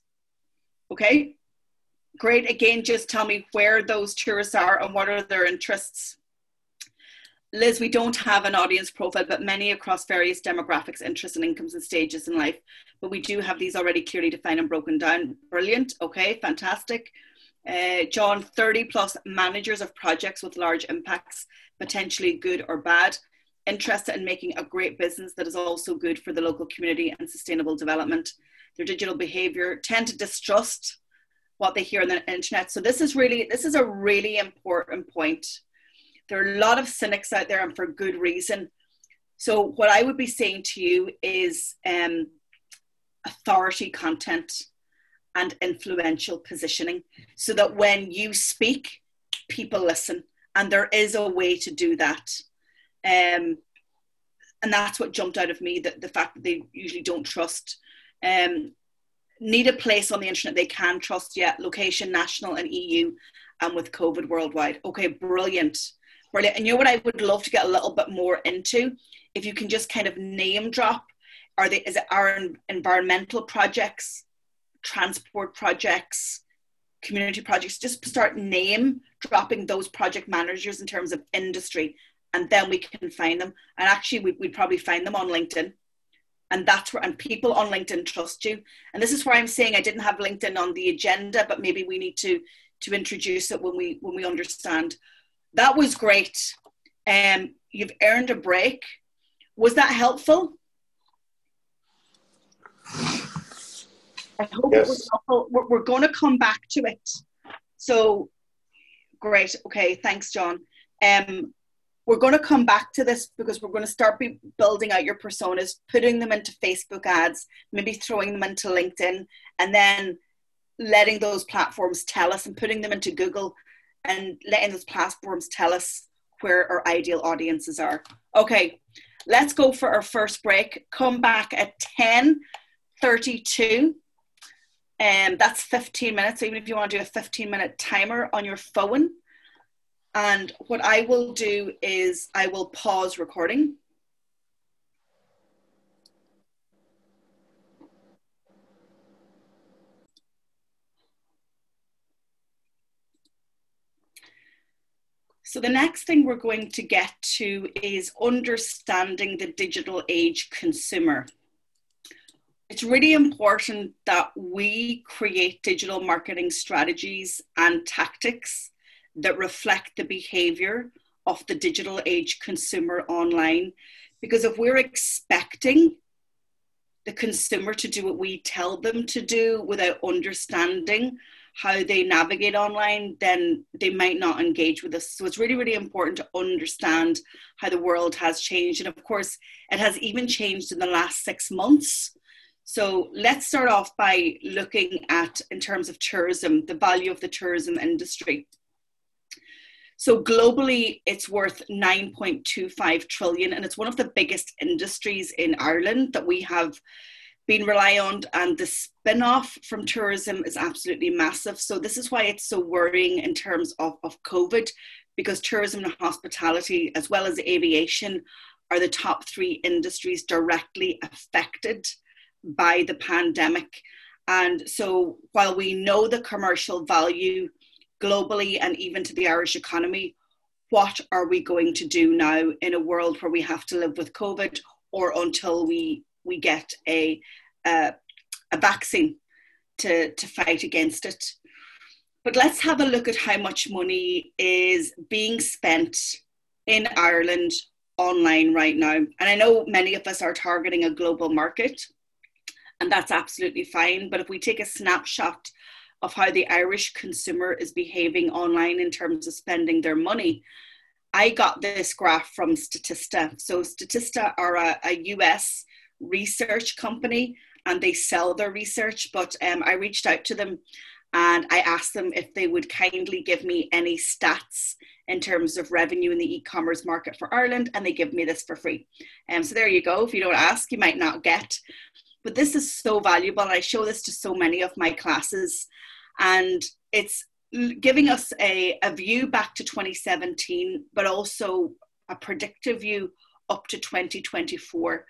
Okay. Great. Again, just tell me where those tourists are and what are their interests. Liz, we don't have an audience profile, but many across various demographics, interests and incomes and stages in life. But we do have these already clearly defined and broken down. Brilliant. Okay, fantastic. Uh, John, thirty plus managers of projects with large impacts, potentially good or bad. Interested in making a great business that is also good for the local community and sustainable development. Their digital behavior tend to distrust what they hear on the internet. So this is really, this is a really important point. There are a lot of cynics out there and for good reason. So what I would be saying to you is um, authority content and influential positioning so that when you speak, people listen. And there is a way to do that. Um, and that's what jumped out of me, that the fact that they usually don't trust. Um, need a place on the internet they can trust yet. Location, national and E U, and with COVID worldwide. Okay, brilliant. Brilliant. And you know what I would love to get a little bit more into? If you can just kind of name drop, are they, is it our environmental projects, transport projects, community projects? Just start name dropping those project managers in terms of industry, and then we can find them. And actually, we, we'd probably find them on LinkedIn. And that's where, and people on LinkedIn trust you. And this is where I'm saying I didn't have LinkedIn on the agenda, but maybe we need to, to introduce it when we, when we understand. That was great. Um, you've earned a break. Was that helpful? I hope yes. It was helpful. We're, we're going to come back to it. So, great. Okay, thanks, John. Um, we're going to come back to this because we're going to start be building out your personas, putting them into Facebook ads, maybe throwing them into LinkedIn, and then letting those platforms tell us and putting them into Google and letting those platforms tell us where our ideal audiences are. Okay, let's go for our first break. Come back at ten thirty-two. And um, that's fifteen minutes. So even if you want to do a fifteen minute timer on your phone. And what I will do is I will pause recording. So the next thing we're going to get to is understanding the digital age consumer. It's really important that we create digital marketing strategies and tactics that reflect the behavior of the digital age consumer online. Because if we're expecting the consumer to do what we tell them to do without understanding how they navigate online, then they might not engage with us. So it's really, really important to understand how the world has changed. And of course, it has even changed in the last six months. So let's start off by looking at, in terms of tourism, the value of the tourism industry. So globally, it's worth nine point two five trillion, and it's one of the biggest industries in Ireland that we have been relying on, and the spin-off from tourism is absolutely massive. So this is why it's so worrying in terms of, of COVID, because tourism and hospitality, as well as aviation, are the top three industries directly affected by the pandemic. And so while we know the commercial value globally and even to the Irish economy, what are we going to do now in a world where we have to live with COVID, or until we we get a uh, a vaccine to, to fight against it? But let's have a look at how much money is being spent in Ireland online right now. And I know many of us are targeting a global market, and that's absolutely fine. But if we take a snapshot of how the Irish consumer is behaving online in terms of spending their money, I got this graph from Statista. So Statista are a, a U S research company, and they sell their research, but um, I reached out to them and I asked them if they would kindly give me any stats in terms of revenue in the e-commerce market for Ireland, and they give me this for free. Um, so there you go. If you don't ask, you might not get. But this is so valuable, and I show this to so many of my classes, and it's giving us a, a view back to twenty seventeen, but also a predictive view up to twenty twenty-four.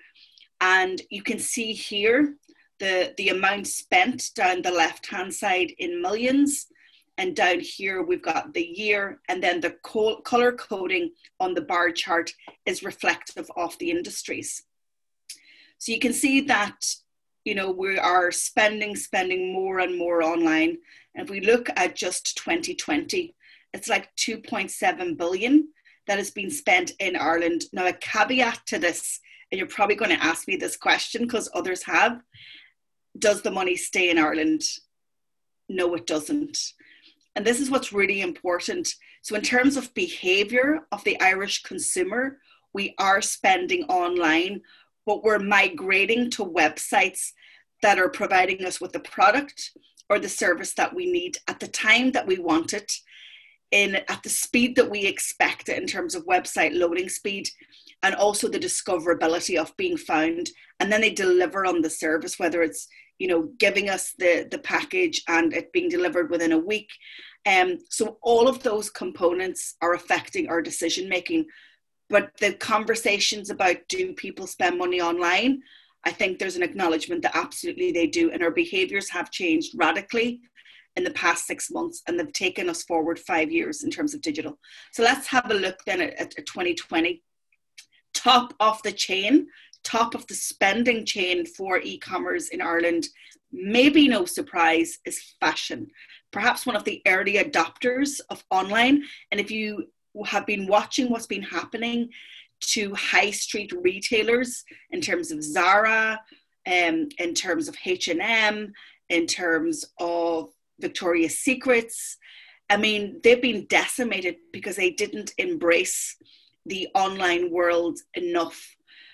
And you can see here the, the amount spent down the left-hand side in millions. And down here, we've got the year, and then the co- color coding on the bar chart is reflective of the industries. So you can see that, you know, we are spending, spending more and more online. And if we look at just twenty twenty, it's like two point seven billion that has been spent in Ireland. Now, a caveat to this, and you're probably going to ask me this question because others have, does the money stay in Ireland? No, it doesn't. And this is what's really important. So in terms of behavior of the Irish consumer, we are spending online, but we're migrating to websites that are providing us with the product or the service that we need at the time that we want it, in at the speed that we expect it in terms of website loading speed, and also the discoverability of being found. And then they deliver on the service, whether it's, you know, giving us the, the package and it being delivered within a week. Um, so all of those components are affecting our decision making. But the conversations about, do people spend money online? I think there's an acknowledgement that absolutely they do. And our behaviors have changed radically in the past six months, and they've taken us forward five years in terms of digital. So let's have a look then at, at twenty twenty. Top of the chain, top of the spending chain for e-commerce in Ireland, maybe no surprise, is fashion. Perhaps one of the early adopters of online. And if you have been watching what's been happening to high street retailers in terms of Zara, um, in terms of H and M, in terms of Victoria's Secrets, I mean, they've been decimated because they didn't embrace the online world enough.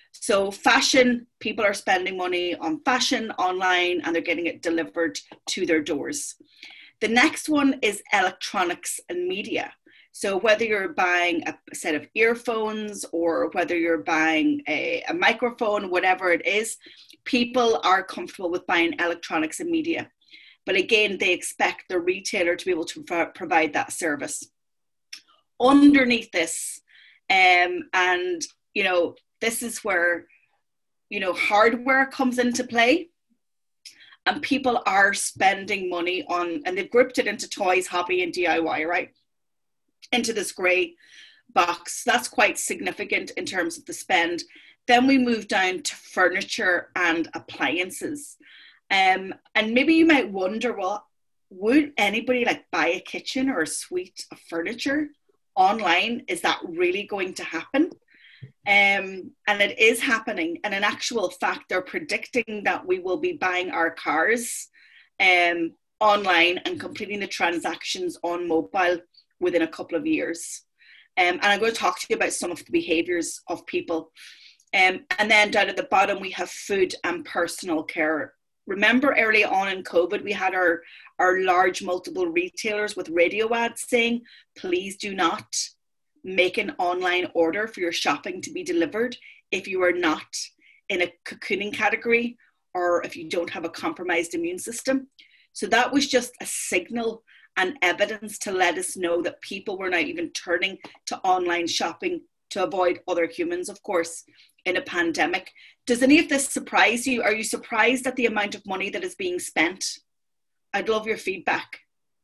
So fashion, people are spending money on fashion online and they're getting it delivered to their doors. The next one is electronics and media. So whether you're buying a set of earphones or whether you're buying a, a microphone, whatever it is, people are comfortable with buying electronics and media. But again, they expect the retailer to be able to pro- provide that service. Underneath this, um, and, you know, this is where, you know, hardware comes into play. And people are spending money on, and they've grouped it into toys, hobby, and D I Y, right? Into this grey box. That's quite significant in terms of the spend. Then we move down to furniture and appliances. Um, and maybe you might wonder, well, would anybody like buy a kitchen or a suite of furniture online? Is that really going to happen? Um, and it is happening. And in actual fact, they're predicting that we will be buying our cars um, online and completing the transactions on mobile within a couple of years. Um, and I'm going to talk to you about some of the behaviors of people. Um, and then down at the bottom, we have food and personal care. Remember early on in COVID, we had our, our large multiple retailers with radio ads saying, please do not make an online order for your shopping to be delivered if you are not in a cocooning category or if you don't have a compromised immune system. So that was just a signal and evidence to let us know that people were now even turning to online shopping to avoid other humans, of course, in a pandemic. Does any of this surprise you? Are you surprised at the amount of money that is being spent? I'd love your feedback.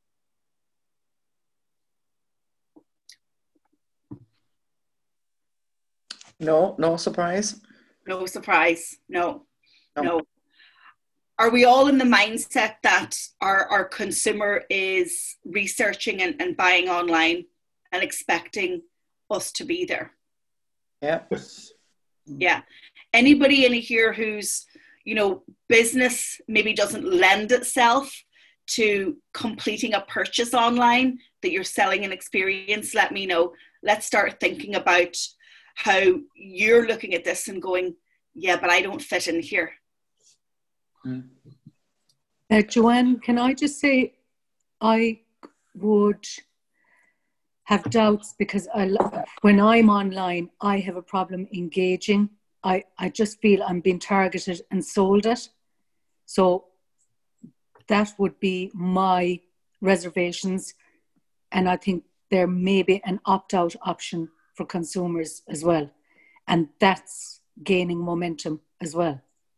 No, no surprise. No surprise. No, no. no. Are we all in the mindset that our, our consumer is researching and, and buying online and expecting us to be there? Yeah. Yeah. Anybody in here whose, you know, business maybe doesn't lend itself to completing a purchase online, that you're selling an experience, let me know. Let's start thinking about how you're looking at this and going, yeah, but I don't fit in here. Mm. Uh, Joanne, can I just say, I would have doubts because I, when I'm online, I have a problem engaging. I, I just feel I'm being targeted and sold at. So that would be my reservations. And I think there may be an opt-out option for consumers as well. And that's gaining momentum as well.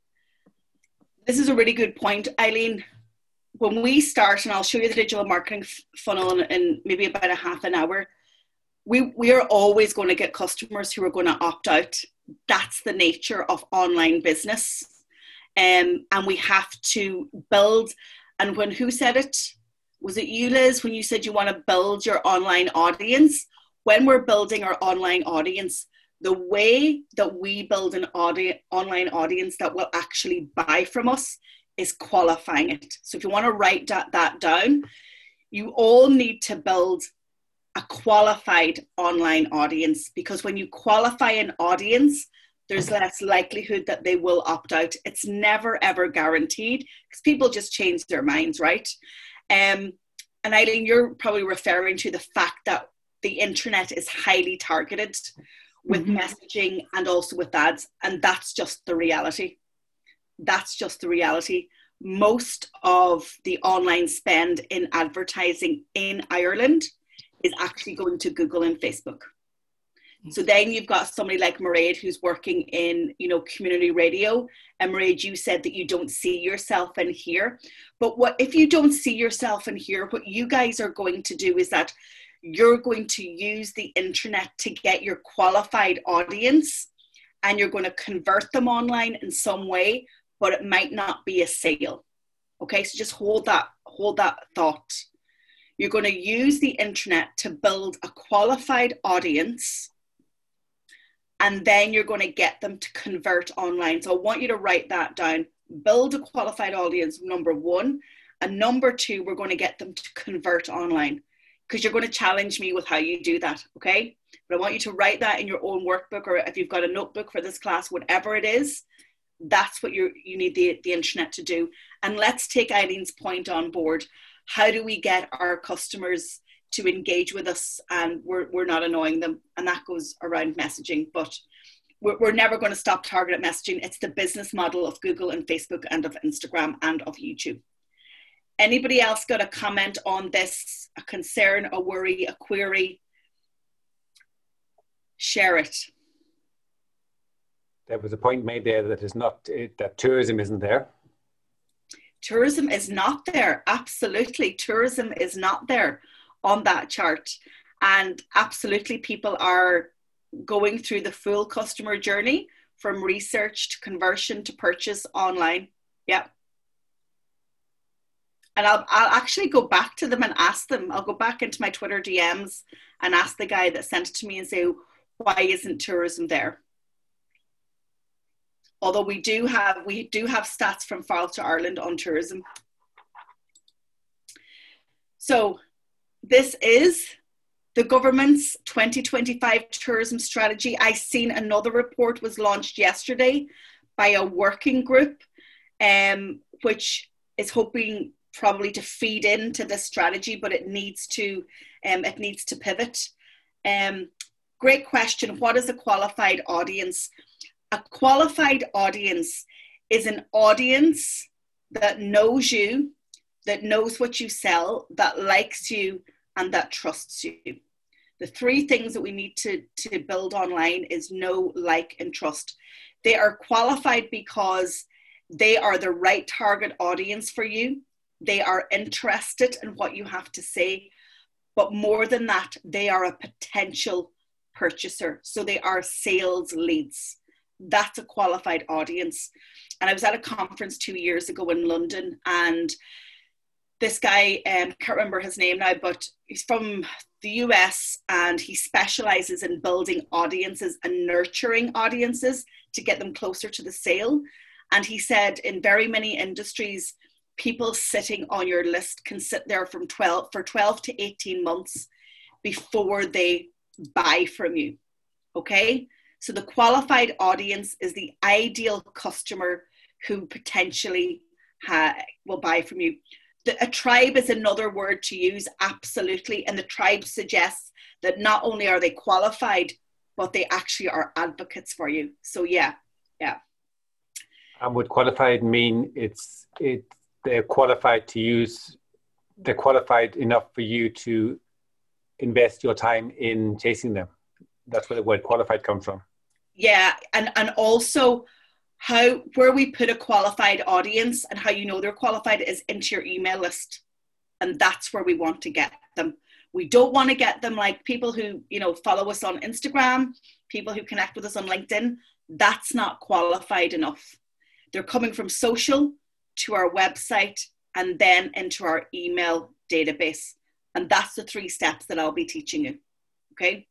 This is a really good point, Eileen. When we start, and I'll show you the digital marketing f- funnel in, in maybe about a half an hour, we, we are always going to get customers who are going to opt out. That's the nature of online business. Um, and we have to build, and when who said it? Was it you, Liz, when you said you want to build your online audience? When we're building our online audience, the way that we build an audi- online audience that will actually buy from us is qualifying it. So if you want to write that, that down, you all need to build a qualified online audience, because when you qualify an audience, there's less likelihood that they will opt out. It's never, ever guaranteed because people just change their minds, right? Um, and Eileen, you're probably referring to the fact that the internet is highly targeted with mm-hmm. messaging and also with ads. And that's just the reality. That's just the reality. Most of the online spend in advertising in Ireland is actually going to Google and Facebook. So then you've got somebody like Mairead who's working in, you know, community radio. And Mairead, you said that you don't see yourself in here. But what if you don't see yourself in here, what you guys are going to do is that you're going to use the internet to get your qualified audience and you're going to convert them online in some way, but it might not be a sale. Okay, so just hold that, hold that thought. You're going to use the internet to build a qualified audience, and then you're going to get them to convert online. So I want you to write that down. Build a qualified audience, number one. And number two, we're going to get them to convert online. because you're going to challenge me with how you do that, okay? But I want you to write that in your own workbook, or if you've got a notebook for this class, whatever it is, that's what you you need the, the internet to do. And let's take Eileen's point on board. How do we get our customers to engage with us and we're, we're not annoying them? And that goes around messaging, but we're, we're never going to stop targeted messaging. It's the business model of Google and Facebook and of Instagram and of YouTube. Anybody else got a comment on this? A concern, a worry, a query? Share it. There was a point made there that is not that tourism isn't there. Tourism is not there. Absolutely, tourism is not there on that chart, and absolutely, people are going through the full customer journey from research to conversion to purchase online. Yeah. And I'll, I'll actually go back to them and ask them. I'll go back into my Twitter D Ms and ask the guy that sent it to me and say, why isn't tourism there? Although we do have, we do have stats from Fáilte Ireland on tourism. So this is the government's twenty twenty-five tourism strategy. I seen another report was launched yesterday by a working group, um, which is hoping probably to feed into this strategy, but it needs to, um, it needs to pivot. Um, great question. What is a qualified audience? A qualified audience is an audience that knows you, that knows what you sell, that likes you, and that trusts you. The three things that we need to, to build online is know, like, and trust. They are qualified because they are the right target audience for you. They are interested in what you have to say. But more than that, they are a potential purchaser. So they are sales leads. That's a qualified audience. And I was at a conference two years ago in London, and this guy, um, can't remember his name now, but he's from the U S and he specializes in building audiences and nurturing audiences to get them closer to the sale. And he said in very many industries, people sitting on your list can sit there from twelve for twelve to eighteen months before they buy from you. Okay. So the qualified audience is the ideal customer who potentially ha- will buy from you. The, a tribe is another word to use, absolutely. And the tribe suggests that not only are they qualified, but they actually are advocates for you. So yeah, yeah. And would qualified mean it's it they're qualified to use, they're qualified enough for you to invest your time in chasing them? That's where the word qualified comes from. Yeah, and, and also how, where we put a qualified audience and how you know they're qualified is into your email list. And that's where we want to get them. We don't want to get them like people who, you know, follow us on Instagram, people who connect with us on LinkedIn. That's not qualified enough. They're coming from social to our website and then into our email database. And that's the three steps that I'll be teaching you. Okay.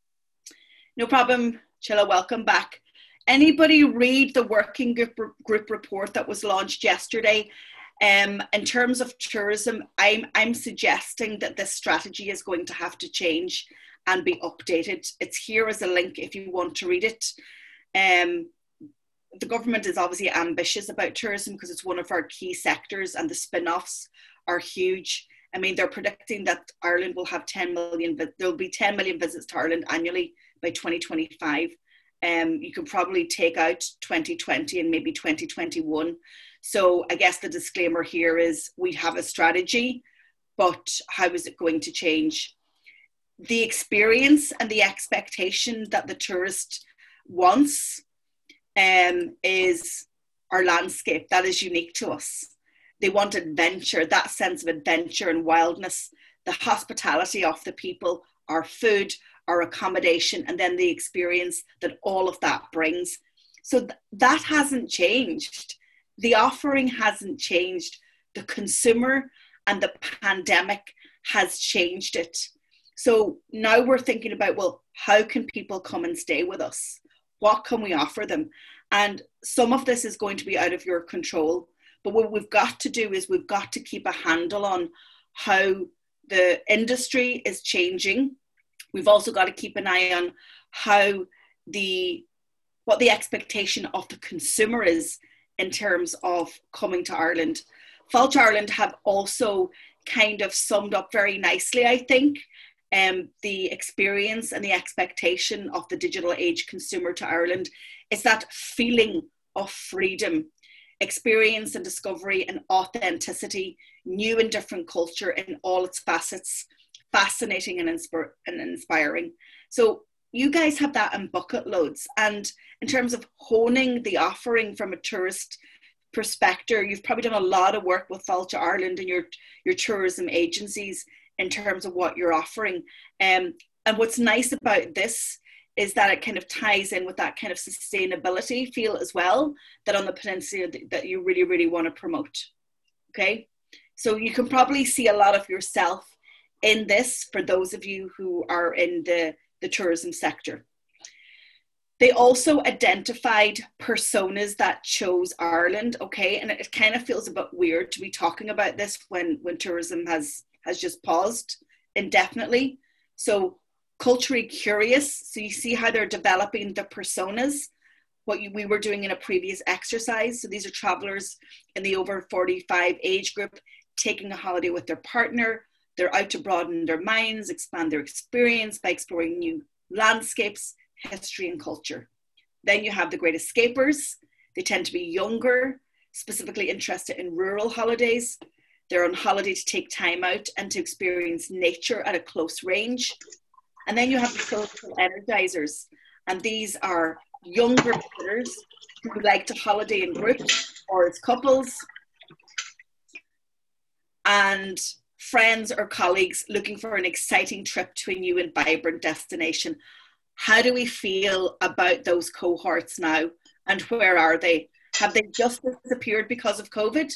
No problem. Chilla, welcome back. Anybody read the working group, group report that was launched yesterday? Um, in terms of tourism, I'm, I'm suggesting that this strategy is going to have to change and be updated. It's here as a link if you want to read it. Um, the government is obviously ambitious about tourism because it's one of our key sectors and the spin-offs are huge. I mean, they're predicting that Ireland will have ten million, there'll be ten million visits to Ireland annually by twenty twenty-five. Um, you can probably take out twenty twenty and maybe twenty twenty-one. So I guess the disclaimer here is we have a strategy, but how is it going to change? The experience and the expectation that the tourist wants um, is our landscape. That is unique to us. They want adventure, that sense of adventure and wildness, the hospitality of the people, our food, our accommodation, and then the experience that all of that brings. So th- that hasn't changed. The offering hasn't changed. The consumer and the pandemic has changed it. So now we're thinking about, well, how can people come and stay with us? What can we offer them? And some of this is going to be out of your control. But what we've got to do is we've got to keep a handle on how the industry is changing. We've also got to keep an eye on how the, what the expectation of the consumer is in terms of coming to Ireland. Fáilte Ireland have also kind of summed up very nicely, I think, um, the experience and the expectation of the digital age consumer to Ireland. It's that feeling of freedom, experience and discovery and authenticity, new and different culture in all its facets, fascinating and, inspir- and inspiring. So you guys have that in bucket loads. And in terms of honing the offering from a tourist perspective, you've probably done a lot of work with Fáilte Ireland and your, your tourism agencies in terms of what you're offering. Um, and what's nice about this is that it kind of ties in with that kind of sustainability feel as well, that on the peninsula that you really, really want to promote. Okay. So you can probably see a lot of yourself in this for those of you who are in the, the tourism sector. They also identified personas that chose Ireland, okay? And it, it kind of feels a bit weird to be talking about this when, when tourism has, has just paused indefinitely. So culturally curious, so you see how they're developing the personas, what you, we were doing in a previous exercise. So these are travelers in the over forty-five age group taking a holiday with their partner. They're out to broaden their minds, expand their experience by exploring new landscapes, history and culture. Then you have the great escapers. They tend to be younger, specifically interested in rural holidays. They're on holiday to take time out and to experience nature at a close range. And then you have the social energizers. And these are younger visitors who like to holiday in groups or as couples. And friends or colleagues looking for an exciting trip to a new and vibrant destination. How do we feel about those cohorts now, and where are they? Have they just disappeared because of COVID?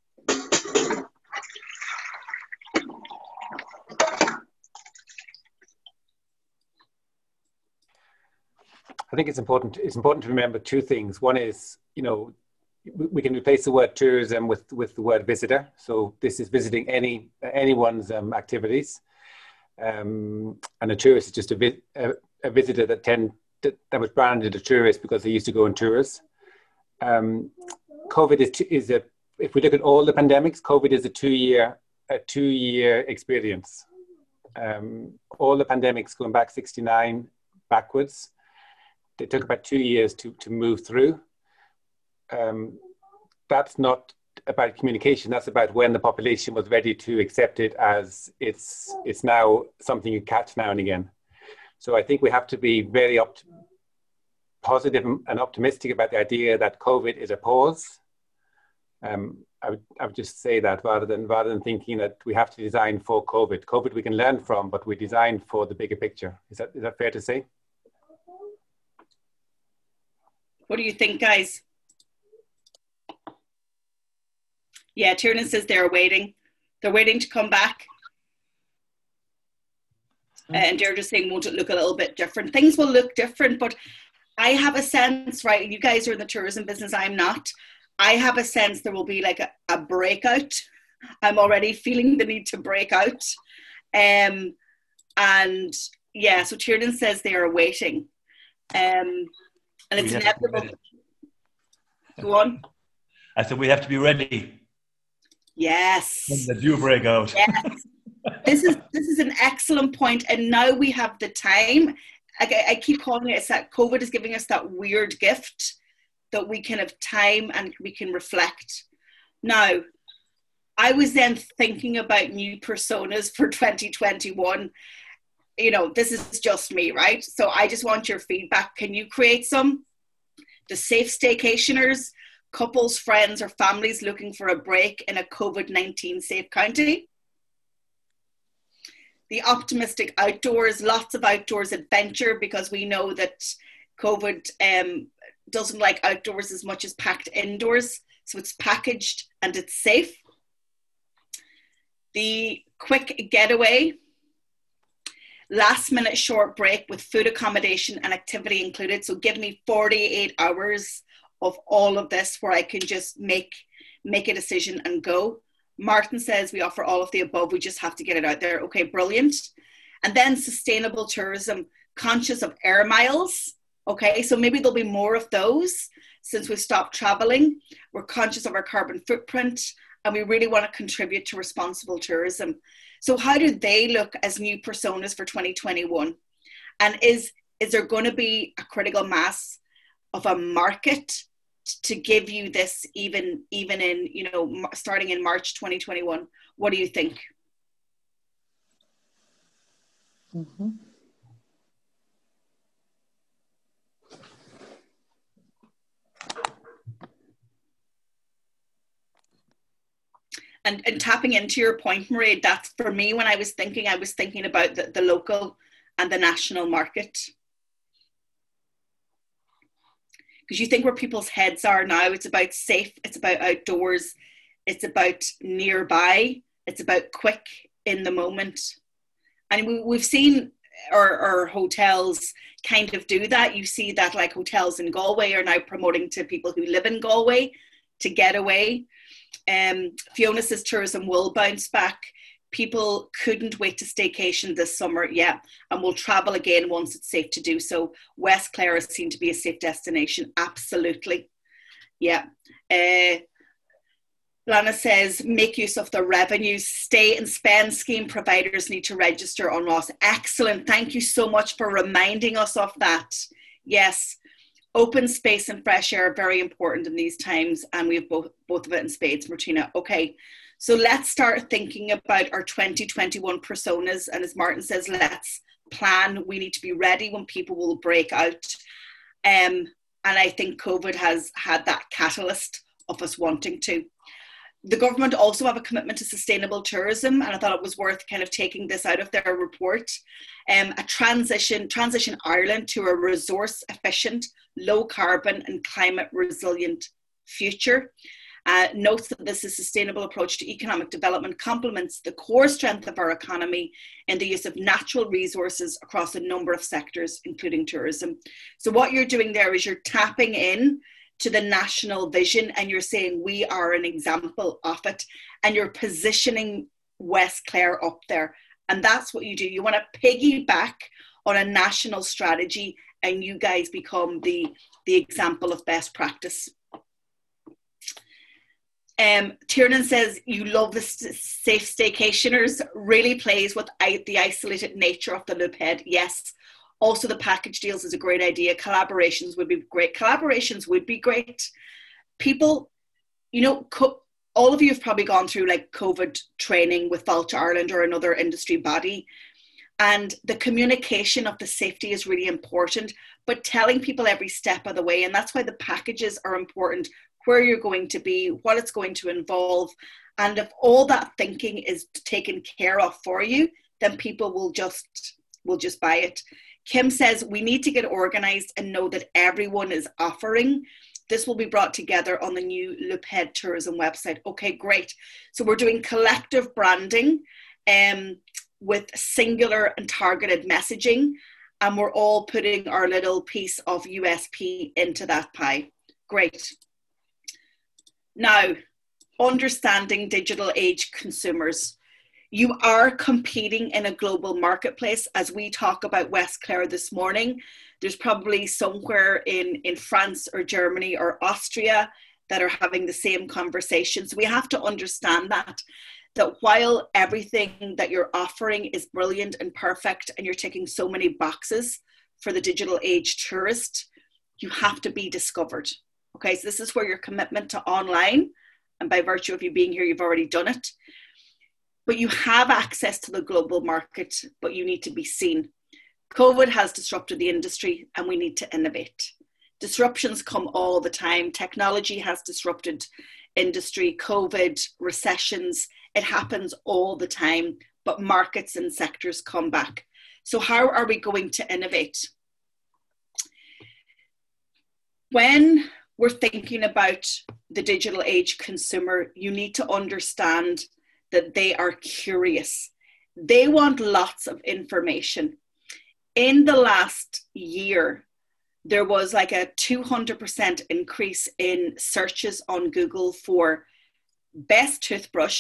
I think it's important. It's important to remember two things. One is, you know, we can replace the word tourism with with the word visitor. So this is visiting any anyone's um, activities, um, and a tourist is just a, vi- a, a visitor that tend that, that was branded a tourist because they used to go on tours. Um, COVID is is a if we look at all the pandemics, COVID is a two year a two year experience. Um, all the pandemics going back sixty-nine backwards, they took about two years to to move through. Um, that's not about communication. That's about when the population was ready to accept it as it's it's now something you catch now and again. So I think we have to be very opt- positive and optimistic about the idea that COVID is a pause. Um, I would I would just say that rather than rather than thinking that we have to design for COVID. COVID we can learn from, but we design for the bigger picture. Is that is that fair to say? What do you think, guys? Yeah, Tiernan says they're waiting. They're waiting to come back. Mm-hmm. Uh, and they're just saying, won't it look a little bit different? Things will look different, but I have a sense, right, you guys are in the tourism business, I'm not. I have a sense there will be like a, a breakout. I'm already feeling the need to break out. Um, and yeah, so Tiernan says they are waiting. Um, and it's inevitable. Go on. I said we have to be ready. Yes. When the do break out. Yes. This is this is an excellent point, and now we have the time. I, I keep calling it, it's that COVID is giving us that weird gift that we can have time and we can reflect. Now, I was then thinking about new personas for twenty twenty-one. You know, this is just me, right? So I just want your feedback. Can you create some? The safe staycationers, couples, friends, or families looking for a break in a COVID nineteen safe county. The optimistic outdoors, lots of outdoors adventure, because we know that COVID um, doesn't like outdoors as much as packed indoors. So it's packaged and it's safe. The quick getaway, last minute short break with food, accommodation and activity included. So give me forty-eight hours of all of this where I can just make, make a decision and go. Martin says we offer all of the above. We just have to get it out there. Okay, brilliant. And then sustainable tourism, conscious of air miles. Okay, so maybe there'll be more of those since we've stopped traveling. We're conscious of our carbon footprint, and we really want to contribute to responsible tourism. So how do they look as new personas for twenty twenty-one? And is, is there going to be a critical mass of a market to give you this even, even in, you know, starting in March twenty twenty-one? What do you think? Mm-hmm. And, and tapping into your point, Marie, that's for me, when I was thinking, I was thinking about the, the local and the national market. Because you think where people's heads are now, it's about safe, it's about outdoors, it's about nearby, it's about quick in the moment. And we, we've seen our, our hotels kind of do that. You see that like hotels in Galway are now promoting to people who live in Galway to get away. Um, Fiona says tourism will bounce back. People couldn't wait to staycation this summer, yeah, and will travel again once it's safe to do so. West Clare is seen to be a safe destination, absolutely, yeah. Uh, Lana says, make use of the revenues. Stay and spend scheme providers need to register on Ross. Excellent, thank you so much for reminding us of that. Yes. Open space and fresh air are very important in these times, and we have both, both of it in spades, Martina. Okay, so let's start thinking about our twenty twenty-one personas. And as Martin says, let's plan. We need to be ready when people will break out. Um, and I think COVID has had that catalyst of us wanting to. The government also have a commitment to sustainable tourism, and I thought it was worth kind of taking this out of their report. Um, a transition, transition Ireland to a resource efficient, low carbon and climate resilient future. Uh, notes that this is a sustainable approach to economic development complements the core strength of our economy in the use of natural resources across a number of sectors, including tourism. So what you're doing there is you're tapping in to the national vision, and you're saying we are an example of it, and you're positioning West Clare up there. And that's what you do. You want to piggyback on a national strategy, and you guys become the, the example of best practice. Um, Tiernan says, you love the st- safe staycationers, really plays with I- the isolated nature of the loophead. Yes. Also, the package deals is a great idea. Collaborations would be great. Collaborations would be great. People, you know, co- all of you have probably gone through like COVID training with Volta Ireland or another industry body. And the communication of the safety is really important, but telling people every step of the way. And that's why the packages are important, where you're going to be, what it's going to involve. And if all that thinking is taken care of for you, then people will just, will just buy it. Kim says, we need to get organized and know that everyone is offering. This will be brought together on the new Loophead Tourism website. Okay, great. So we're doing collective branding um, with singular and targeted messaging, and we're all putting our little piece of U S P into that pie. Great. Now, understanding digital age consumers. You are competing in a global marketplace. As we talk about West Clare this morning, there's probably somewhere in, in France or Germany or Austria that are having the same conversations. We have to understand that, that while everything that you're offering is brilliant and perfect and you're ticking so many boxes for the digital age tourist, you have to be discovered. Okay, so this is where your commitment to online, and by virtue of you being here, you've already done it. But you have access to the global market, but you need to be seen. COVID has disrupted the industry, and we need to innovate. Disruptions come all the time. Technology has disrupted industry, COVID, recessions, it happens all the time, but markets and sectors come back. So how are we going to innovate? When we're thinking about the digital age consumer, you need to understand that they are curious. They want lots of information. In the last year, there was like a two hundred percent increase in searches on Google for best toothbrush,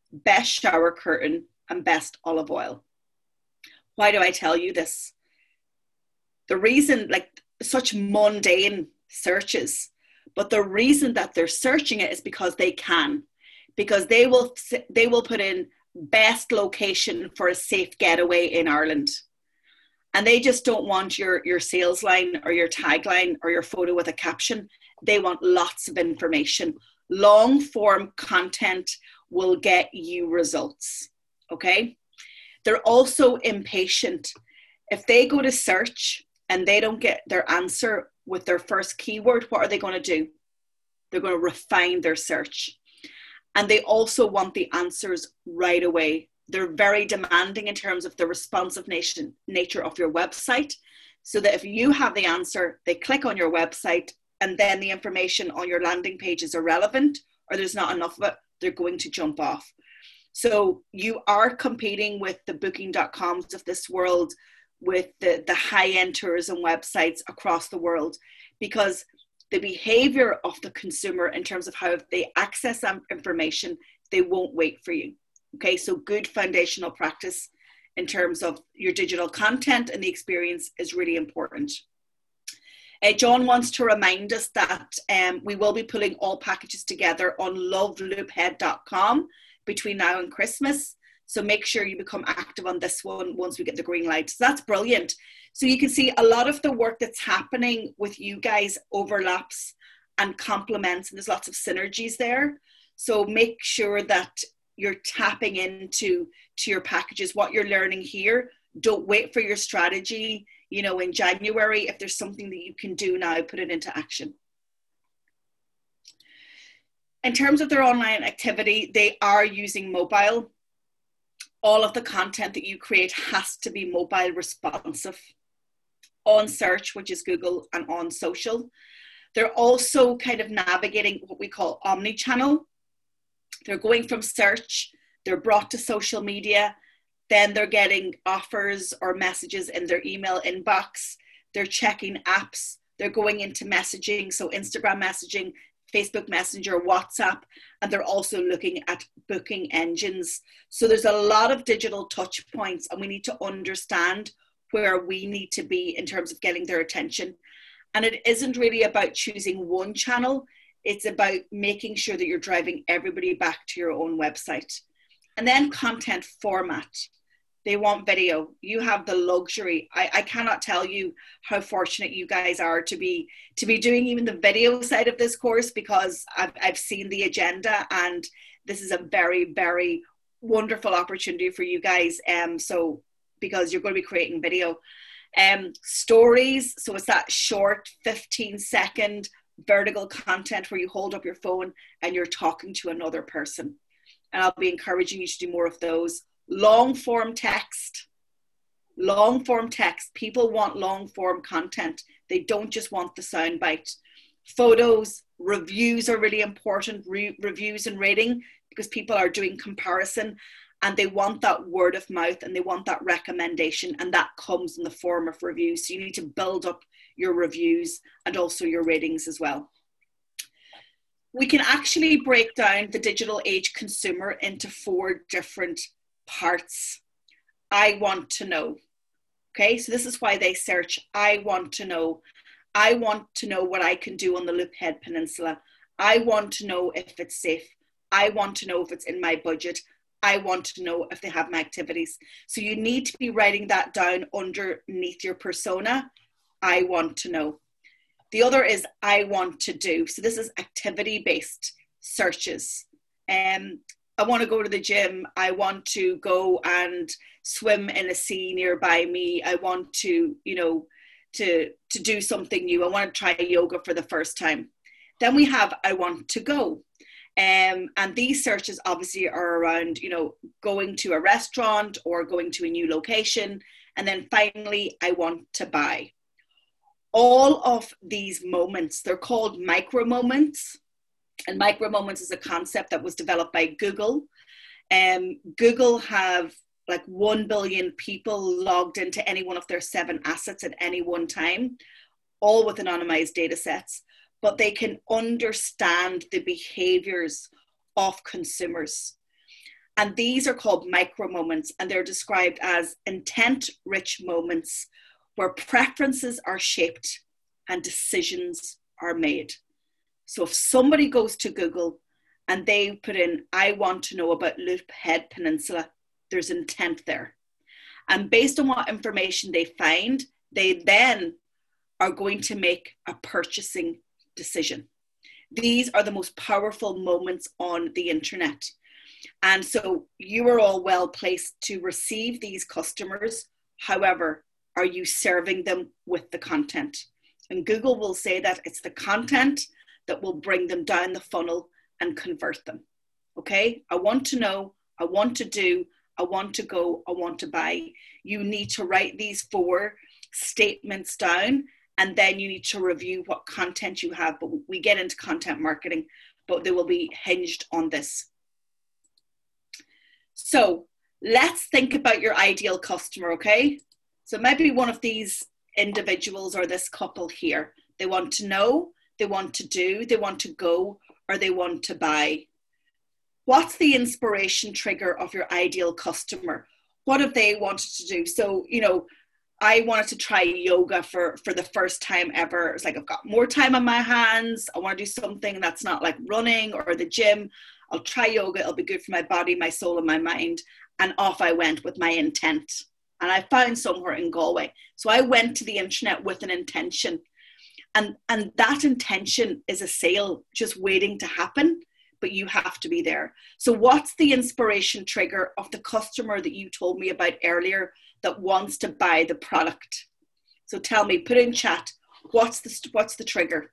best shower curtain, and best olive oil. Why do I tell you this? The reason, like such mundane searches, but the reason that they're searching it is because they can, because they will they will put in best location for a safe getaway in Ireland. And they just don't want your, your sales line or your tagline or your photo with a caption. They want lots of information. Long form content will get you results, okay? They're also impatient. If they go to search and they don't get their answer with their first keyword, what are they going to do? They're going to refine their search. And they also want the answers right away. They're very demanding in terms of the responsive nation, nature of your website, so that if you have the answer, they click on your website, and then the information on your landing page is irrelevant, or there's not enough of it, they're going to jump off. So you are competing with the booking dot coms of this world, with the, the high-end tourism websites across the world, because the behavior of the consumer in terms of how they access information, they won't wait for you. Okay, so good foundational practice in terms of your digital content and the experience is really important. Uh, John wants to remind us that um, we will be pulling all packages together on love loophead dot com between now and Christmas. So make sure you become active on this one once we get the green light. So that's brilliant. So you can see a lot of the work that's happening with you guys overlaps and complements, and there's lots of synergies there. So make sure that you're tapping into to your packages, what you're learning here. Don't wait for your strategy, you know, in January. If there's something that you can do now, put it into action. In terms of their online activity, they are using mobile. All of the content that you create has to be mobile responsive on search, which is Google, and on social. They're also kind of navigating what we call omni-channel. They're going from search, they're brought to social media, then they're getting offers or messages in their email inbox. They're checking apps, they're going into messaging, so Instagram messaging, Facebook Messenger, WhatsApp, and they're also looking at booking engines. So there's a lot of digital touch points, and we need to understand where we need to be in terms of getting their attention. And it isn't really about choosing one channel. It's about making sure that you're driving everybody back to your own website. And then content format. They want video. You have the luxury. I, I cannot tell you how fortunate you guys are to be to be doing even the video side of this course, because I've, I've seen the agenda, and this is a very, very wonderful opportunity for you guys. Um, so because you're going to be creating video. Um, stories, so it's that short fifteen second vertical content where you hold up your phone and you're talking to another person. And I'll be encouraging you to do more of those. Long form text, long form text. People want long form content. They don't just want the soundbite. Photos, reviews are really important, Re- reviews and rating, because people are doing comparison and they want that word of mouth and they want that recommendation, and that comes in the form of reviews. So you need to build up your reviews and also your ratings as well. We can actually break down the digital age consumer into four different parts. I want to know. Okay, so this is why they search. I want to know. I want to know what I can do on the Loophead Peninsula. I want to know if it's safe. I want to know if it's in my budget. I want to know if they have my activities. So you need to be writing that down underneath your persona. I want to know. The other is I want to do. So this is activity-based searches. Um, I want to go to the gym. I want to go and swim in a sea nearby me. I want to, you know, to, to do something new. I want to try yoga for the first time. Then we have I want to go. Um, and these searches obviously are around, you know, going to a restaurant or going to a new location. And then finally, I want to buy. All of these moments, they're called micro moments. And micro moments is a concept that was developed by Google. Um, Google have like one billion people logged into any one of their seven assets at any one time, all with anonymized data sets. But they can understand the behaviors of consumers. And these are called micro moments, and they're described as intent-rich moments where preferences are shaped and decisions are made. So if somebody goes to Google and they put in, I want to know about Loop Head Peninsula, there's intent there. And based on what information they find, they then are going to make a purchasing decision. These are the most powerful moments on the internet. And so you are all well placed to receive these customers. However, are you serving them with the content? And Google will say that it's the content that will bring them down the funnel and convert them. Okay, I want to know, I want to do, I want to go, I want to buy. You need to write these four statements down, and then you need to review what content you have. But we get into content marketing, but they will be hinged on this. So let's think about your ideal customer, okay? So maybe one of these individuals or this couple here, they want to know, they want to do, they want to go, or they want to buy. What's the inspiration trigger of your ideal customer? What have they wanted to do? So, you know, I wanted to try yoga for, for the first time ever. It's like, I've got more time on my hands. I want to do something that's not like running or the gym. I'll try yoga. It'll be good for my body, my soul, and my mind. And off I went with my intent. And I found somewhere in Galway. So I went to the internet with an intention. And, and that intention is a sale just waiting to happen, but you have to be there. So what's the inspiration trigger of the customer that you told me about earlier that wants to buy the product? So tell me, put in chat, what's the, what's the trigger?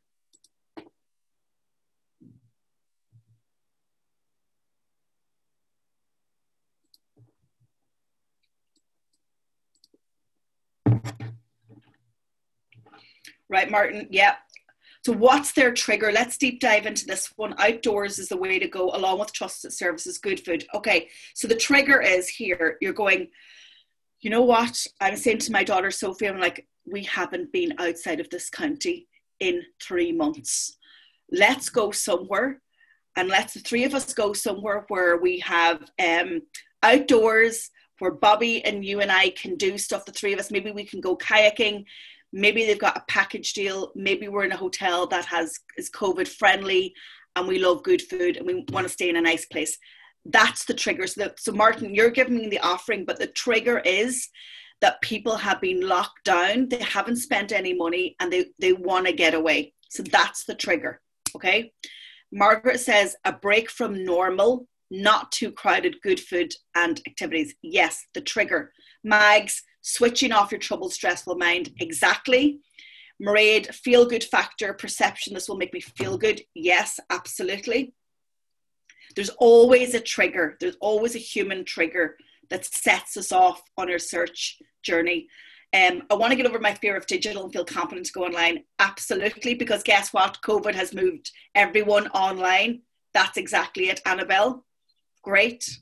Right, Martin, yeah. So what's their trigger? Let's deep dive into this one. Outdoors is the way to go, along with trusted services, good food. Okay, so the trigger is here. You're going, you know what? I'm saying to my daughter, Sophie, I'm like, we haven't been outside of this county in three months. Let's go somewhere. And let's the three of us go somewhere where we have um, outdoors, where Bobby and you and I can do stuff, the three of us. Maybe we can go kayaking. Maybe they've got a package deal. Maybe we're in a hotel that has is COVID friendly and we love good food and we want to stay in a nice place. That's the trigger. So, that, so Martin, you're giving me the offering, but the trigger is that people have been locked down. They haven't spent any money and they, they want to get away. So that's the trigger. Okay. Margaret says a break from normal, not too crowded, good food and activities. Yes, the trigger. Mags, switching off your troubled, stressful mind. Exactly. Mairead, feel good factor, perception. This will make me feel good. Yes, absolutely. There's always a trigger. There's always a human trigger that sets us off on our search journey. Um, I want to get over my fear of digital and feel confident to go online. Absolutely, because guess what? COVID has moved everyone online. That's exactly it, Annabelle. Great.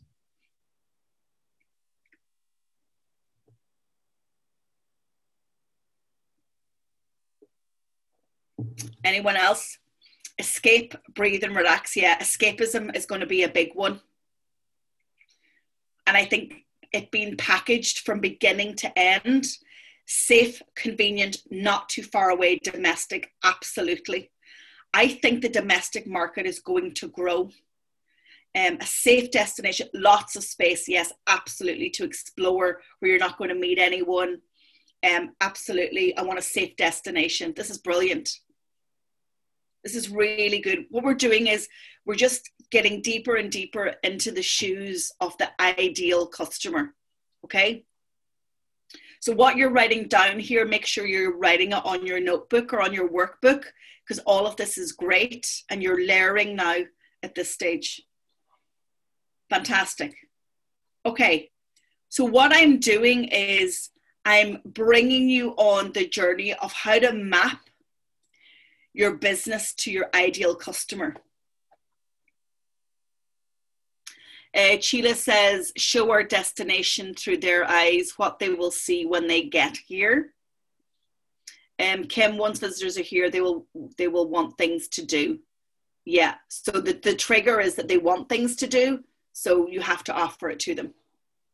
Anyone else? Escape, breathe and relax. Yeah, escapism is going to be a big one. And I think it being packaged from beginning to end, safe, convenient, not too far away, domestic, absolutely. I think the domestic market is going to grow. Um, a safe destination, lots of space, yes, absolutely, to explore where you're not going to meet anyone. Um, absolutely, I want a safe destination. This is brilliant. This is really good. What we're doing is we're just getting deeper and deeper into the shoes of the ideal customer, okay? So what you're writing down here, make sure you're writing it on your notebook or on your workbook, because all of this is great and you're layering now at this stage. Fantastic. Okay, so what I'm doing is I'm bringing you on the journey of how to map your business to your ideal customer. Uh, Sheila says, show our destination through their eyes, what they will see when they get here. Um, Kim, once visitors are here, they will they will want things to do. Yeah, so the, the trigger is that they want things to do. So you have to offer it to them.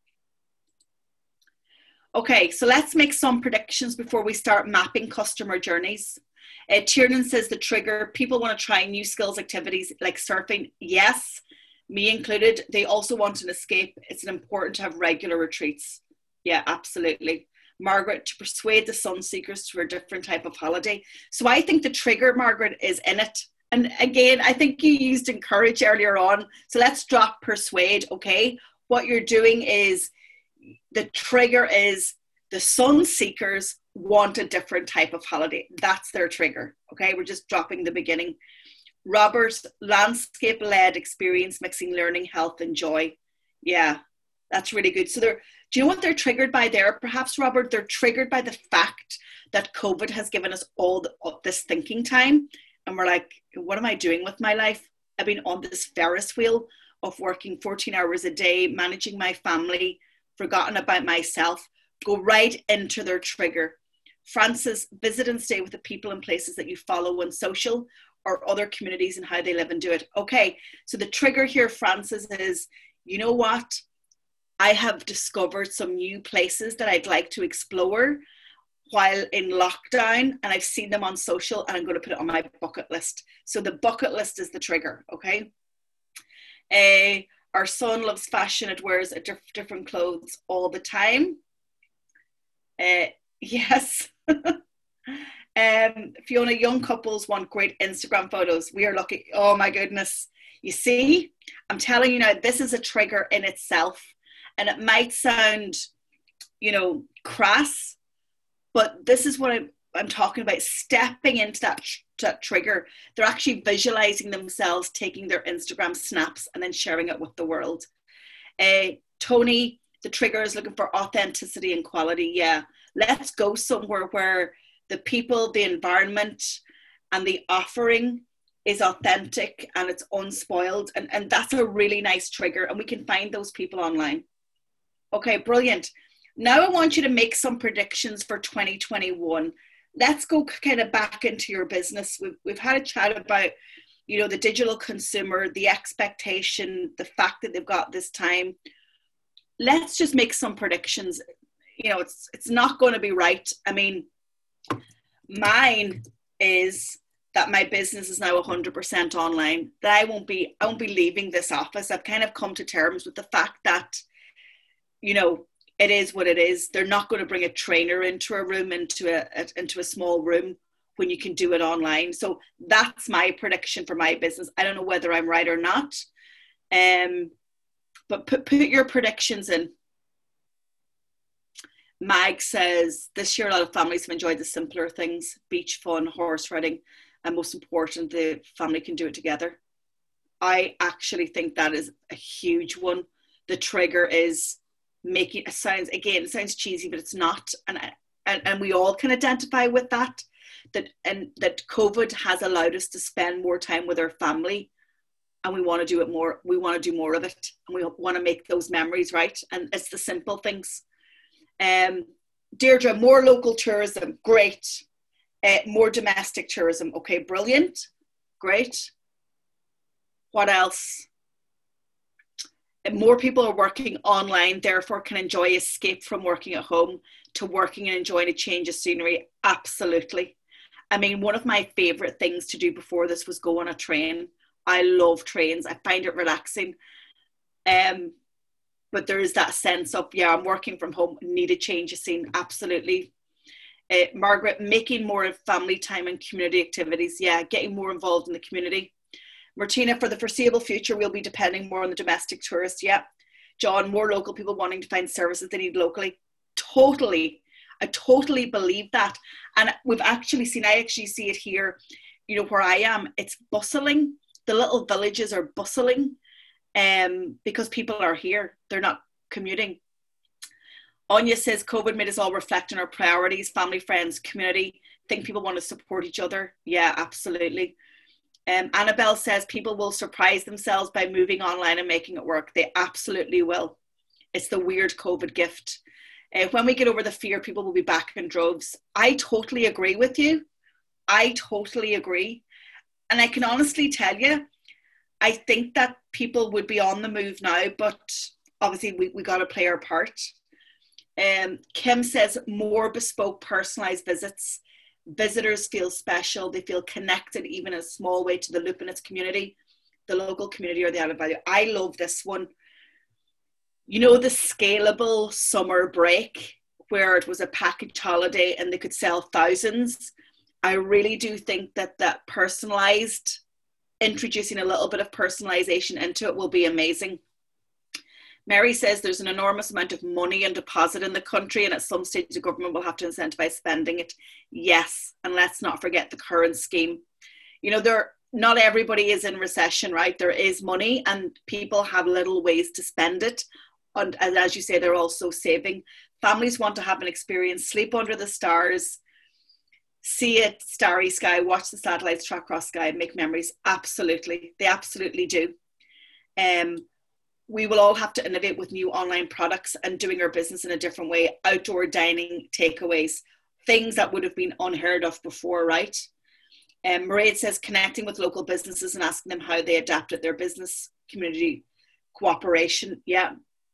Okay, so let's make some predictions before we start mapping customer journeys. Uh, Tiernan says the trigger, people want to try new skills activities like surfing. Yes, me included. They also want an escape. It's important to have regular retreats. Yeah, absolutely. Margaret, to persuade the sun seekers to a different type of holiday. So I think the trigger, Margaret, is in it. And again, I think you used encourage earlier on. So let's drop persuade, okay? What you're doing is, the trigger is the sun seekers want a different type of holiday. That's their trigger, okay? We're just dropping the beginning. Robert's landscape-led experience, mixing learning, health, and joy. Yeah, that's really good. So they're, do you know what they're triggered by there? Perhaps, Robert, they're triggered by the fact that COVID has given us all the, all this thinking time. And we're like, what am I doing with my life? I've been on this Ferris wheel of working fourteen hours a day, managing my family, forgotten about myself. Go right into their trigger. Francis, visit and stay with the people and places that you follow on social or other communities and how they live and do it. Okay, so the trigger here, Francis, is, you know what? I have discovered some new places that I'd like to explore while in lockdown, and I've seen them on social, and I'm going to put it on my bucket list. So the bucket list is the trigger, okay? Uh, our son loves fashion. It wears a diff different clothes all the time. Uh, yes. um, Fiona, young couples want great Instagram photos. We are lucky. Oh my goodness. You see, I'm telling you now, this is a trigger in itself. And it might sound, you know, crass, but this is what I'm, I'm talking about, stepping into that, tr that trigger. They're actually visualizing themselves taking their Instagram snaps and then sharing it with the world. Uh, Tony, the trigger is looking for authenticity and quality. Yeah, let's go somewhere where the people, the environment, and the offering is authentic and it's unspoiled. And, and that's a really nice trigger. And we can find those people online. Okay, brilliant. Now I want you to make some predictions for twenty twenty-one. Let's go kind of back into your business. We've, we've had a chat about, you know, the digital consumer, the expectation, the fact that they've got this time. Let's just make some predictions. You know, it's, it's not going to be right. I mean, mine is that my business is now one hundred percent online, that I won't be, I won't be leaving this office. I've kind of come to terms with the fact that, you know, it is what it is. They're not going to bring a trainer into a room, into a, a into a small room when you can do it online. So that's my prediction for my business. I don't know whether I'm right or not. Um, but put, put your predictions in. Mag says, this year a lot of families have enjoyed the simpler things, beach fun, horse riding, and most important, the family can do it together. I actually think that is a huge one. The trigger is making, it sounds, again, it sounds cheesy, but it's not. And, and, and we all can identify with that, that, and that COVID has allowed us to spend more time with our family, and we want to do it more. We want to do more of it, and we want to make those memories, right? And it's the simple things. Um, Deirdre, more local tourism, great. Uh, more domestic tourism, okay, brilliant, great. What else? And more people are working online, therefore can enjoy escape from working at home to working and enjoying a change of scenery. Absolutely. I mean, one of my favorite things to do before this was go on a train. I love trains. I find it relaxing. Um, but there is that sense of, yeah, I'm working from home, need a change of scene. Absolutely. Uh, Margaret, making more family time and community activities. Yeah, getting more involved in the community. Martina, for the foreseeable future, we'll be depending more on the domestic tourist. Yeah. John, more local people wanting to find services they need locally. Totally. I totally believe that. And we've actually seen, I actually see it here, you know, where I am, it's bustling. The little villages are bustling um, because people are here. They're not commuting. Anya says, COVID made us all reflect on our priorities, family, friends, community. Think people want to support each other. Yeah, absolutely. Um, Annabelle says people will surprise themselves by moving online and making it work. They absolutely will. It's the weird COVID gift. Uh, when we get over the fear, people will be back in droves. I totally agree with you. I totally agree. And I can honestly tell you, I think that people would be on the move now, but obviously we, we got to play our part. Um, Kim says more bespoke, personalized visits. Visitors feel special. They feel connected, even in a small way, to the Loop and its community, the local community, or the added value. I love this one. You know, the scalable summer break where it was a package holiday and they could sell thousands. I really do think that that personalized, introducing a little bit of personalization into it will be amazing. Mary says there's an enormous amount of money and deposit in the country, and at some stage the government will have to incentivize spending it. Yes, and let's not forget the current scheme. You know, there not everybody is in recession, right? There is money and people have little ways to spend it. And, and as you say, they're also saving. Families want to have an experience, sleep under the stars, see it, starry sky, watch the satellites track across sky, make memories. Absolutely, they absolutely do. Um, we will all have to innovate with new online products and doing our business in a different way. Outdoor dining, takeaways, things that would have been unheard of before, right? Um, Mairead says connecting with local businesses and asking them how they adapted their business, community cooperation. Yeah.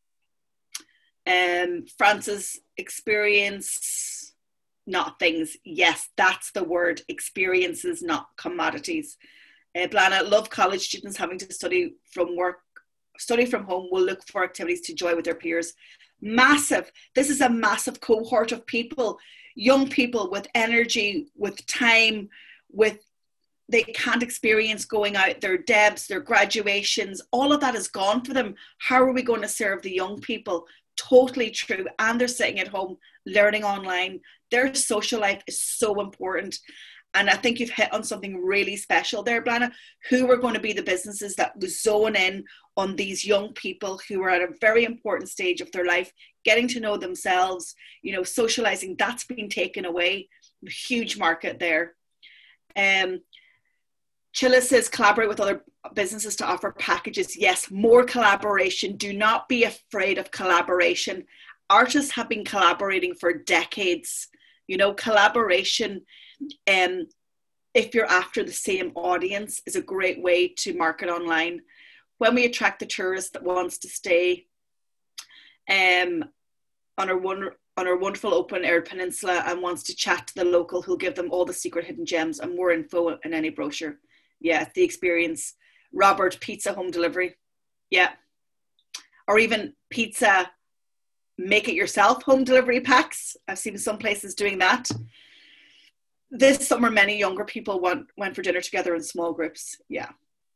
Um, Francis, experience, not things. Yes, that's the word. Experiences, not commodities. Uh, Blana, love college students having to study from work, study from home, will look for activities to enjoy with their peers. Massive. This is a massive cohort of people, young people with energy, with time, with, they can't experience going out, their debs, their graduations, all of that is gone for them. How are we going to serve the young people? Totally true. And they're sitting at home learning online. Their social life is so important. And I think you've hit on something really special there, Blana. Who are going to be the businesses that zone in on these young people who are at a very important stage of their life, getting to know themselves, you know, socializing, that's been taken away. Huge market there. Um, Chilla says collaborate with other businesses to offer packages. Yes, more collaboration. Do not be afraid of collaboration. Artists have been collaborating for decades. You know, collaboration, um, if you're after the same audience, is a great way to market online. When we attract the tourist that wants to stay um, on our one on our wonderful open air peninsula and wants to chat to the local who'll give them all the secret hidden gems and more info in any brochure. Yeah, the experience. Robert, pizza home delivery. Yeah. Or even pizza, make it yourself home delivery packs. I've seen some places doing that. This summer, many younger people went, went for dinner together in small groups. Yeah.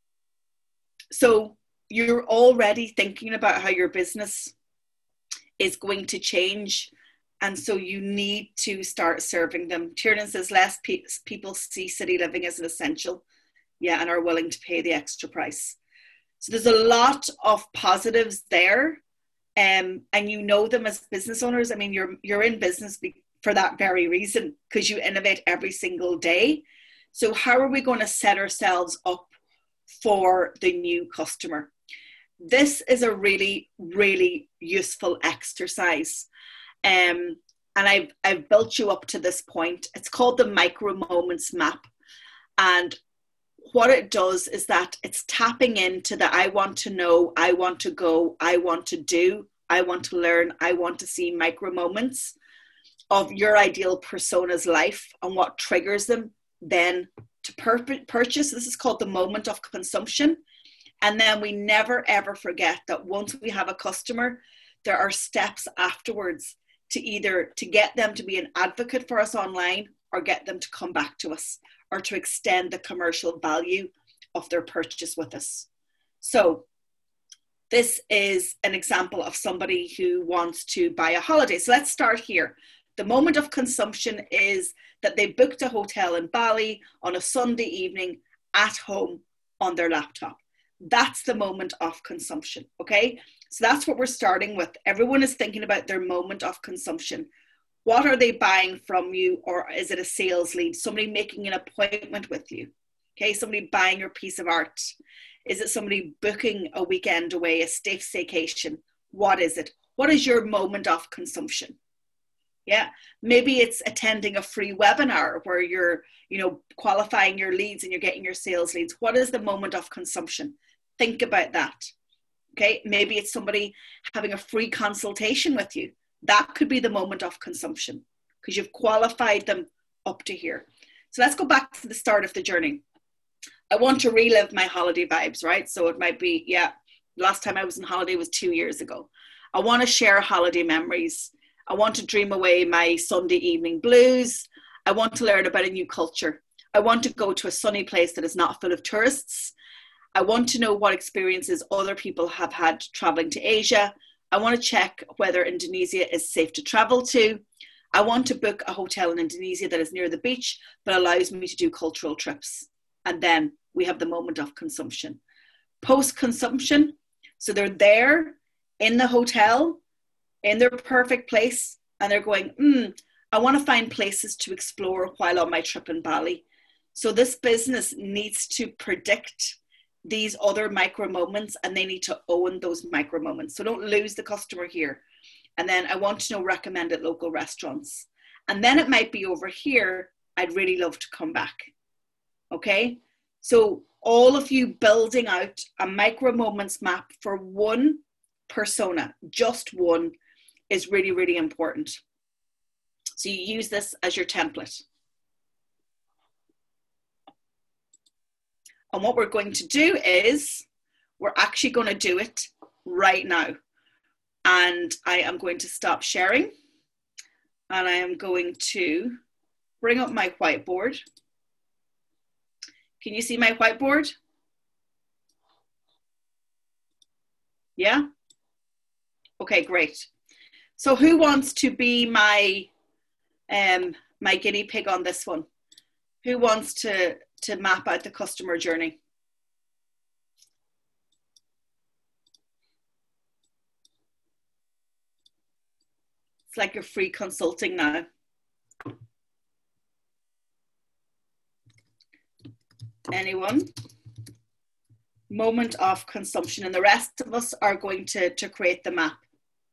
So you're already thinking about how your business is going to change. And so you need to start serving them. Tiernan says less pe- people see city living as an essential. Yeah, and are willing to pay the extra price. So there's a lot of positives there. Um, and you know them as business owners. I mean, you're you're in business be- for that very reason, because you innovate every single day. So how are we going to set ourselves up for the new customer? This is a really, really useful exercise. Um, and I've, I've built you up to this point. It's called the Micro Moments Map. And what it does is that it's tapping into the I want to know, I want to go, I want to do, I want to learn, I want to see micro moments of your ideal persona's life and what triggers them then to pur- purchase. This is called the moment of consumption. And then we never ever forget that once we have a customer, there are steps afterwards to either to get them to be an advocate for us online or get them to come back to us, or to extend the commercial value of their purchase with us. So this is an example of somebody who wants to buy a holiday. So let's start here. The moment of consumption is that they booked a hotel in Bali on a Sunday evening at home on their laptop. That's the moment of consumption, okay? So that's what we're starting with. Everyone is thinking about their moment of consumption. What are they buying from you, or is it a sales lead? Somebody making an appointment with you, okay? Somebody buying your piece of art. Is it somebody booking a weekend away, a staycation? What is it? What is your moment of consumption? Yeah, maybe it's attending a free webinar where you're, you know, qualifying your leads and you're getting your sales leads. What is the moment of consumption? Think about that. Okay, maybe it's somebody having a free consultation with you. That could be the moment of consumption because you've qualified them up to here. So let's go back to the start of the journey. I want to relive my holiday vibes, right? So it might be, yeah, last time I was on holiday was two years ago. I want to share holiday memories. I want to dream away my Sunday evening blues. I want to learn about a new culture. I want to go to a sunny place that is not full of tourists. I want to know what experiences other people have had traveling to Asia. I want to check whether Indonesia is safe to travel to. I want to book a hotel in Indonesia that is near the beach, but allows me to do cultural trips. And then we have the moment of consumption. Post-consumption, so they're there in the hotel, in their perfect place, and they're going, hmm, I want to find places to explore while on my trip in Bali. So this business needs to predict these other micro moments, and they need to own those micro moments. So don't lose the customer here. And then I want to know recommended local restaurants. And then it might be over here, I'd really love to come back. Okay. So all of you building out a micro moments map for one persona, just one, is really, really important. So you use this as your template. And what we're going to do is, we're actually going to do it right now. And I am going to stop sharing. And I am going to bring up my whiteboard. Can you see my whiteboard? Yeah? Okay, great. So who wants to be my, um, my guinea pig on this one? Who wants to, to map out the customer journey? It's like you're free consulting now. Anyone? Moment of consumption, and the rest of us are going to, to create the map.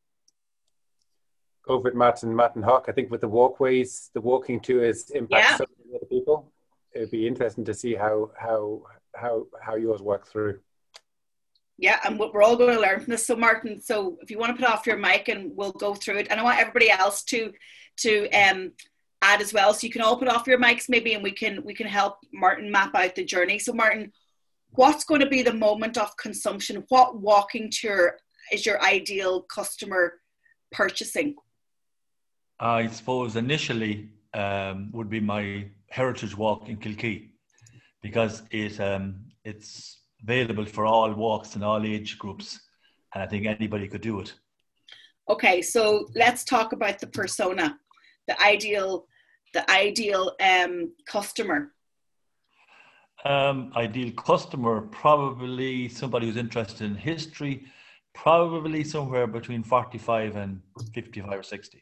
Go with Martin, Martin Hawk. I think with the walkways, the walking tours impact Yeah. so many other people. It'd be interesting to see how how how how yours work through. Yeah, and we're all going to learn from this. So Martin, so if you want to put off your mic and we'll go through it. And I want everybody else to to um, add as well. So you can all put off your mics maybe, and we can we can help Martin map out the journey. So Martin, what's going to be the moment of consumption? What walking tour is your ideal customer purchasing? I suppose initially um, would be my heritage walk in Kilkee, because it um, it's available for all walks and all age groups, and I think anybody could do it. Okay, so let's talk about the persona, the ideal, the ideal um, customer. Um, ideal customer, probably somebody who's interested in history, probably somewhere between forty-five and fifty-five or sixty.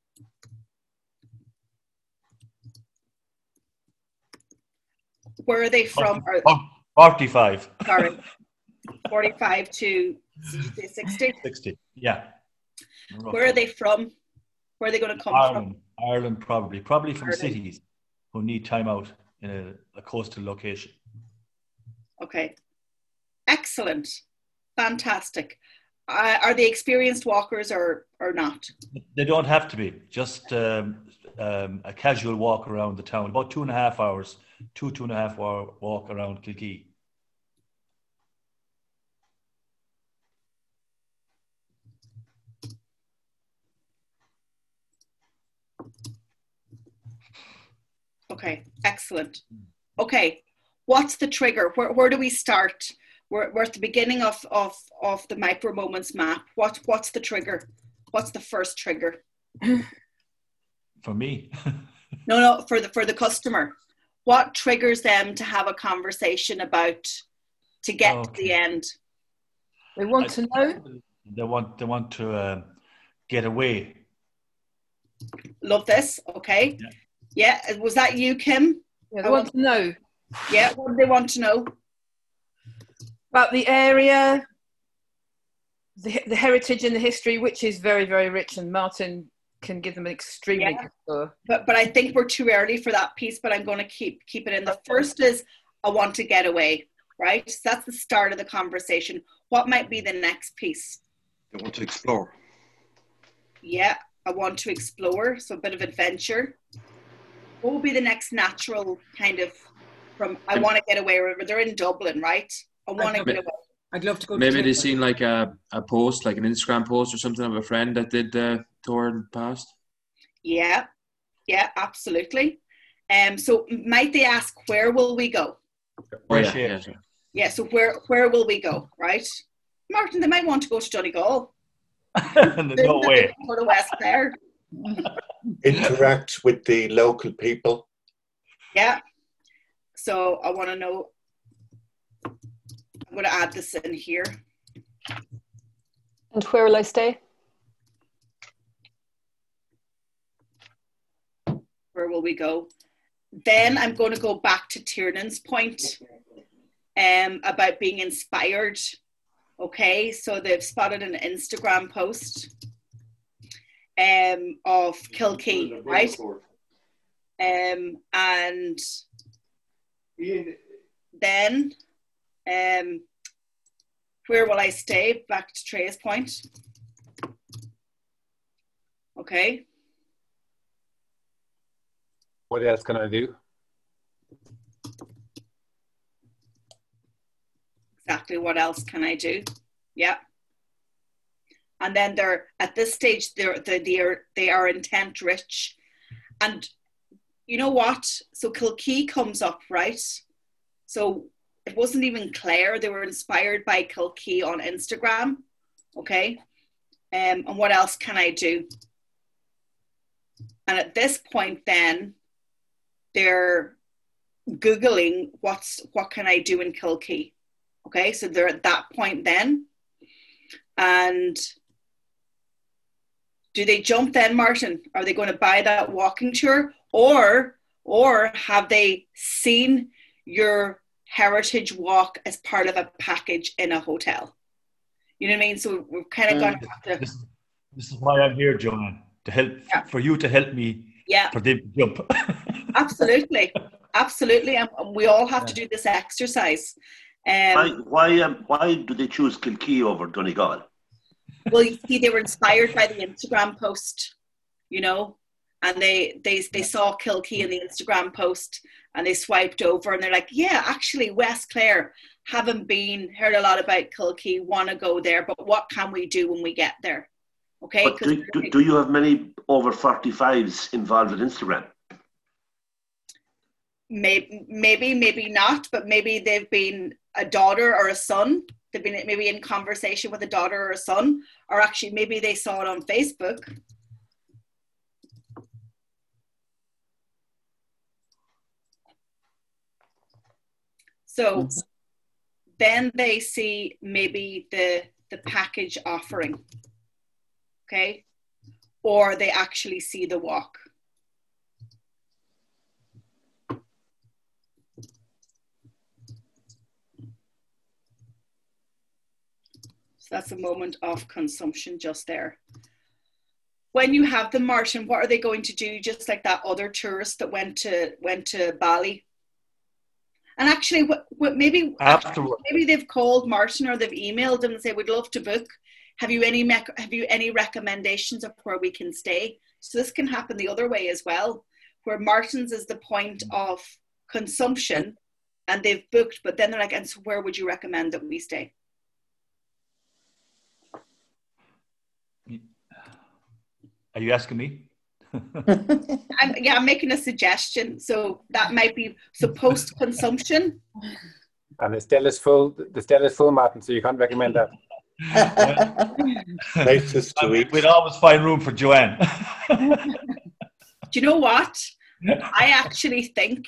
Where are they from? Or, Oh, forty-five. sorry, forty-five to sixty? sixty, yeah. Where are they from? Where are they going to come Ireland, Ireland probably. Probably from Ireland. cities who need time out in a, a coastal location. from? Okay. Excellent. Fantastic. Uh, are they experienced walkers or, or not? They don't have to be. Just um, um, a casual walk around the town. About two and a half hours, two, two and a half hour walk around Kilkee. Okay, excellent. Okay, what's the trigger? Where, where do we start? We're, we're at the beginning of, of, of the micro moments map. What, what's the trigger? What's the first trigger? For me. No, no, for the, for the customer. What triggers them to have a conversation about, to get Okay. to the end? They want to know. They want, they want to uh, get away. Love this, okay. Yeah. Yeah, was that you, Kim? Yeah, they I want want- to know Yeah, what do they want to know? about the area, the, the heritage and the history, which is very, very rich, and Martin can give them an extremely Yeah. good tour. But but I think we're too early for that piece, but I'm going to keep keep it in. The first is, I want to get away. right? So that's the start of the conversation. What might be the next piece? They want to explore. Yeah, I want to explore, so a bit of adventure. What will be the next natural kind of from, I want to get away, remember they're in Dublin, right? I want to get away. I'd love to go. Maybe to they seen like a, a post, like an Instagram post or something of a friend that did the tour in the past. Yeah, yeah, absolutely. Um, so might they ask, where will we go? Oh, yeah, yeah, yeah. Yeah, so where where will we go, right? Martin, they might want to go to Donegal. No way. Go to West Clare. Interact with the local people. Yeah. So I want to know, I'm going to add this in here. And where will I stay? Where will we go? Then I'm going to go back to Tiernan's point um, about being inspired. Okay, so they've spotted an Instagram post um, of Kilkee, right? Um, and then um, where will I stay? Back to Trey's point. Okay. What else can I do? Exactly, what else can I do? Yeah. And then they're, at this stage, they're, they're, they're, they are intent rich. And you know what? So Kilkee comes up, right? So it wasn't even Clare. They were inspired by Kilkee on Instagram. Okay. Um, and what else can I do? And at this point then, they're Googling what's, what can I do in Kilkee? Okay, so they're at that point then. And do they jump then, Martin? Are they going to buy that walking tour? Or, or have they seen your heritage walk as part of a package in a hotel? You know what I mean? So we're kind of going to have to... This, this is why I'm here, Joanne, to help, yeah. for you to help me yeah. for them to jump. Absolutely. Absolutely. And we all have yeah. to do this exercise. Um, why why, um, why do they choose Kilkee over Donegal? Well, you see, they were inspired by the Instagram post, you know, and they they they saw Kilkee in the Instagram post, and they swiped over, and they're like, yeah, actually, West Clare, haven't been, heard a lot about Kilkee, want to go there, but what can we do when we get there? Okay. But do, do, do you have many over forty-fives involved with Instagram? Maybe, maybe, maybe not, but maybe they've been a daughter or a son. They've been maybe in conversation with a daughter or a son, or actually maybe they saw it on Facebook. So mm-hmm. then they see maybe the, the package offering, okay? Or they actually see the walk. That's a moment of consumption just there. When you have them, Martin, what are they going to do? Just like that other tourist that went to went to Bali. And actually, what, what maybe actually, maybe they've called Martin or they've emailed him and say, "We'd love to book. Have you any have you any recommendations of where we can stay?" So this can happen the other way as well, where Martin's is the point of consumption, and they've booked, but then they're like, "And so where would you recommend that we stay?" Are you asking me? I'm, yeah, I'm making a suggestion. So that might be, so post-consumption. And the Stella's full, the Stella's full, Martin, so you can't recommend that. Places to eat. We'd always find room for Joanne. Do you know what? I actually think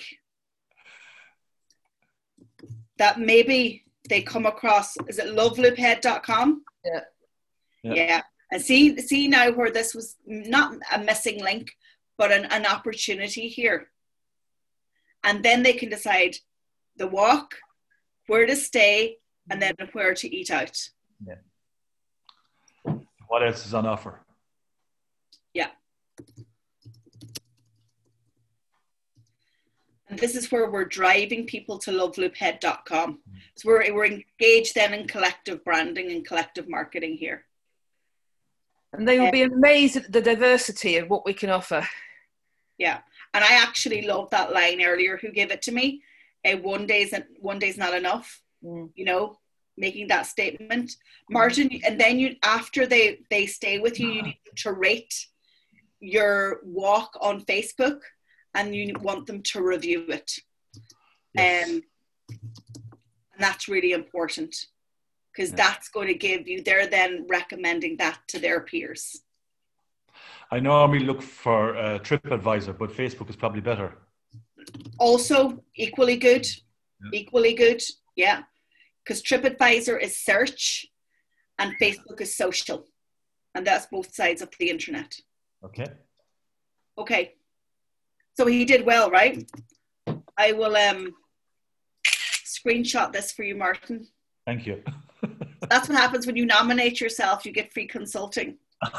that maybe they come across, is it love loop head dot com? Yeah. Yeah. yeah. And see, see now where this was not a missing link, but an, an opportunity here. And then they can decide the walk, where to stay, and then where to eat out. Yeah. What else is on offer? Yeah. And this is where we're driving people to love loop head dot com. So we're, we're engaged then in collective branding and collective marketing here. And they will be amazed at the diversity of what we can offer. Yeah. And I actually love that line earlier, who gave it to me. Uh, one day's one day's not enough, mm. you know, making that statement. Martin, and then you, after they, they stay with you, you need to rate your walk on Facebook, and you want them to review it. Yes. Um, and that's really important, because yeah. that's going to give you, they're then recommending that to their peers. I normally look for uh, TripAdvisor, but Facebook is probably better. Also, equally good, yeah. equally good, yeah. Because TripAdvisor is search and Facebook is social. And that's both sides of the internet. Okay. Okay. So he did well, right? I will um, screenshot this for you, Martin. Thank you. That's what happens when you nominate yourself. You get free consulting.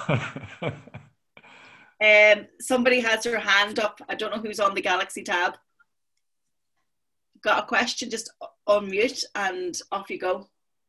um, somebody has their hand up. I don't know who's on the Galaxy tab. Got a question, just unmute and off you go.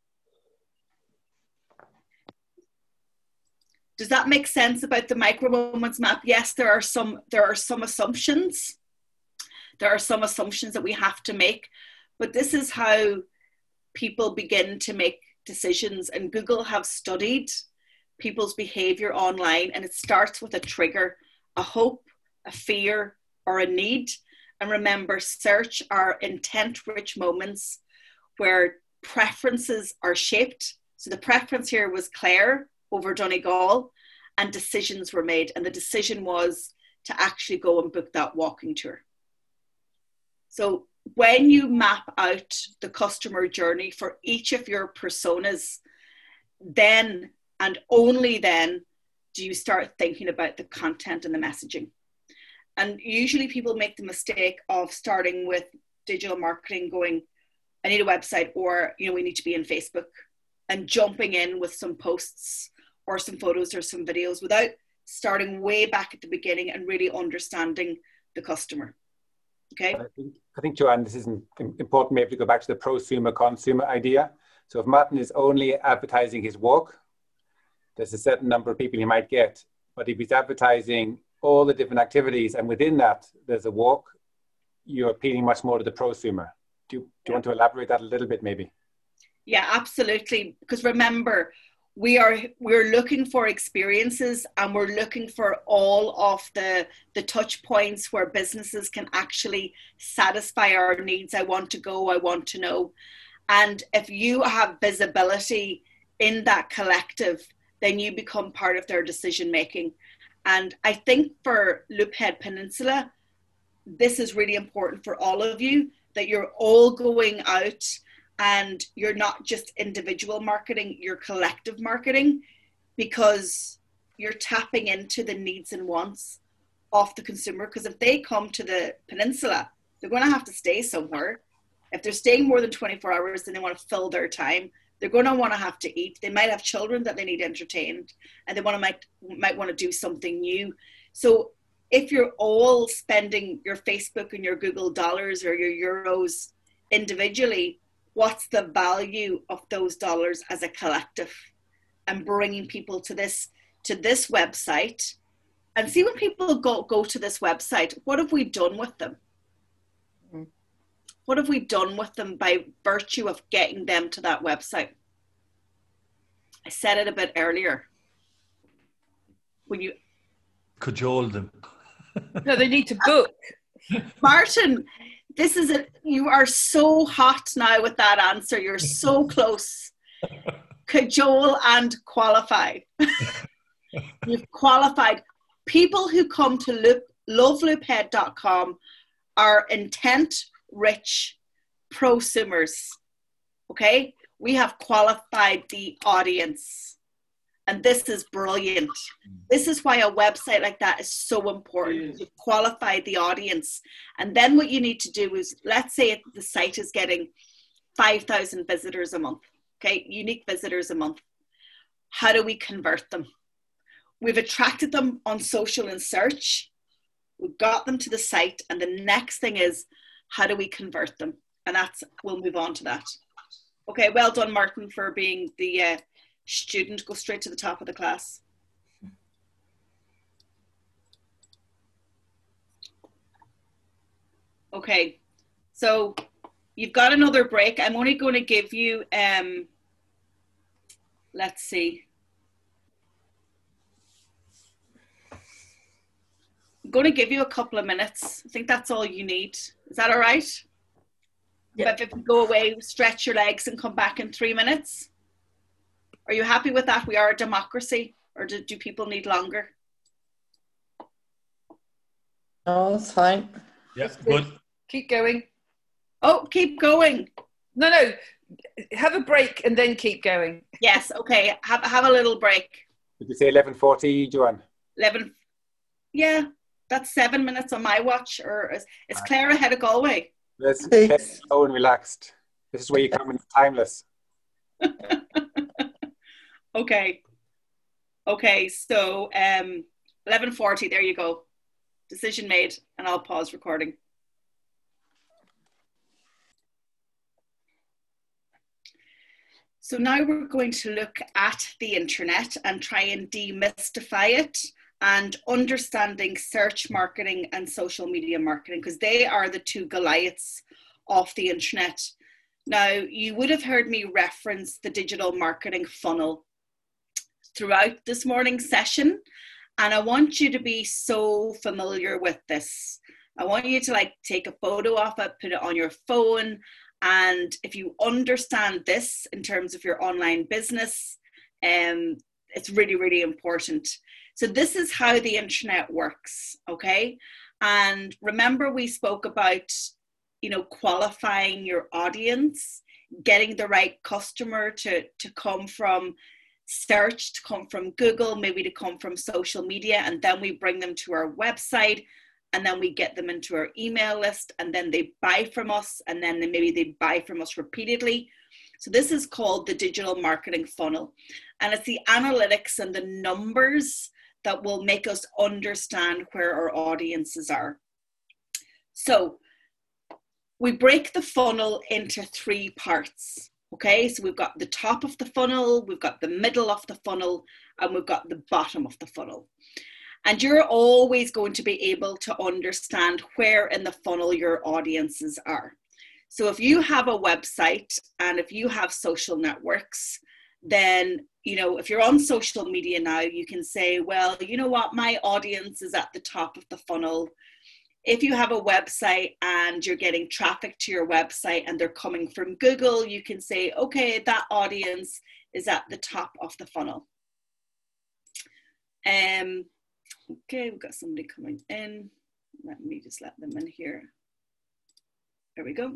Does that make sense about the micro moments map? Yes, there are some there are some assumptions. There are some assumptions that we have to make, but this is how people begin to make decisions. And Google have studied people's behavior online, and it starts with a trigger, a hope, a fear, or a need. And remember, search are intent-rich moments where preferences are shaped. So the preference here was Claire over Donegal, and decisions were made. And the decision was to actually go and book that walking tour. So when you map out the customer journey for each of your personas, then and only then do you start thinking about the content and the messaging. And usually people make the mistake of starting with digital marketing going, I need a website, or, you know, we need to be in Facebook, and jumping in with some posts or some photos or some videos without starting way back at the beginning and really understanding the customer. Okay. I think, I think Joanne, this is important maybe to go back to the prosumer consumer idea. So if Martin is only advertising his walk, there's a certain number of people he might get. But if he's advertising all the different activities, and within that there's a walk, you're appealing much more to the prosumer. Do you, do you want to elaborate that a little bit maybe? Yeah, absolutely. Because remember, we are we're looking for experiences, and we're looking for all of the the touch points where businesses can actually satisfy our needs. I want to go, I want to know. And if you have visibility in that collective, then you become part of their decision making. And I think for Loophead Peninsula, this is really important for all of you, that you're all going out and you're not just individual marketing, you're collective marketing, because you're tapping into the needs and wants of the consumer. Because if they come to the peninsula, they're going to have to stay somewhere. If they're staying more than twenty-four hours, then they want to fill their time. They're going to want to have to eat. They might have children that they need entertained, and they want to might, might want to do something new. So if you're all spending your Facebook and your Google dollars or your euros individually, what's the value of those dollars as a collective? And bringing people to this to this website, and see when people go, go to this website, what have we done with them? Mm. What have we done with them by virtue of getting them to that website? I said it a bit earlier. When you cajole them. No, they need to book. Martin, this is a, you are so hot now with that answer. You're so close. Cajole and qualify. You've qualified. People who come to loop, love loop head dot com are intent-rich prosumers. Okay? We have qualified the audience. And this is brilliant. This is why a website like that is so important. You qualify the audience. And then what you need to do is, let's say the site is getting five thousand visitors a month, okay? Unique visitors a month. How do we convert them? We've attracted them on social and search. We've got them to the site. And the next thing is, how do we convert them? And that's, we'll move on to that. Okay, well done, Martin, for being the uh, student. Go straight to the top of the class. Okay, so you've got another break. I'm only going to give you, um, let's see. I'm going to give you a couple of minutes. I think that's all you need. Is that all right? Yeah. But if you go away, stretch your legs and come back in three minutes. Are you happy with that? We are a democracy, or do, do people need longer? No, that's fine. Yeah, good. Keep going. Oh, keep going. No, no. Have a break and then keep going. Yes, okay. Have, have a little break. Did you say eleven forty, Joanne? eleven. Yeah, that's seven minutes on my watch. Or is, is Claire ahead of Galway? Let's get slow and relaxed. This is where you come in timeless. Okay. Okay, so um, eleven forty, there you go. Decision made, and I'll pause recording. So now we're going to look at the internet and try and demystify it and understanding search marketing and social media marketing, because they are the two Goliaths of the internet. Now, you would have heard me reference the digital marketing funnel throughout this morning's session, and I want you to be so familiar with this. I want you to like take a photo of it, put it on your phone, and if you understand this in terms of your online business, um, it's really, really important. So this is how the internet works, okay? And remember we spoke about, you know, qualifying your audience, getting the right customer to, to come from search, to come from Google, maybe to come from social media, and then we bring them to our website, and then we get them into our email list, and then they buy from us, and then they, maybe they buy from us repeatedly. So this is called the digital marketing funnel. And it's the analytics and the numbers that will make us understand where our audiences are. So we break the funnel into three parts. Okay, so we've got the top of the funnel, we've got the middle of the funnel, and we've got the bottom of the funnel. And you're always going to be able to understand where in the funnel your audiences are. So if you have a website and if you have social networks, then, you know, if you're on social media now, you can say, well, you know what, my audience is at the top of the funnel. If you have a website and you're getting traffic to your website and they're coming from Google, you can say, okay, that audience is at the top of the funnel. Um, okay, we've got somebody coming in. Let me just let them in here. There we go.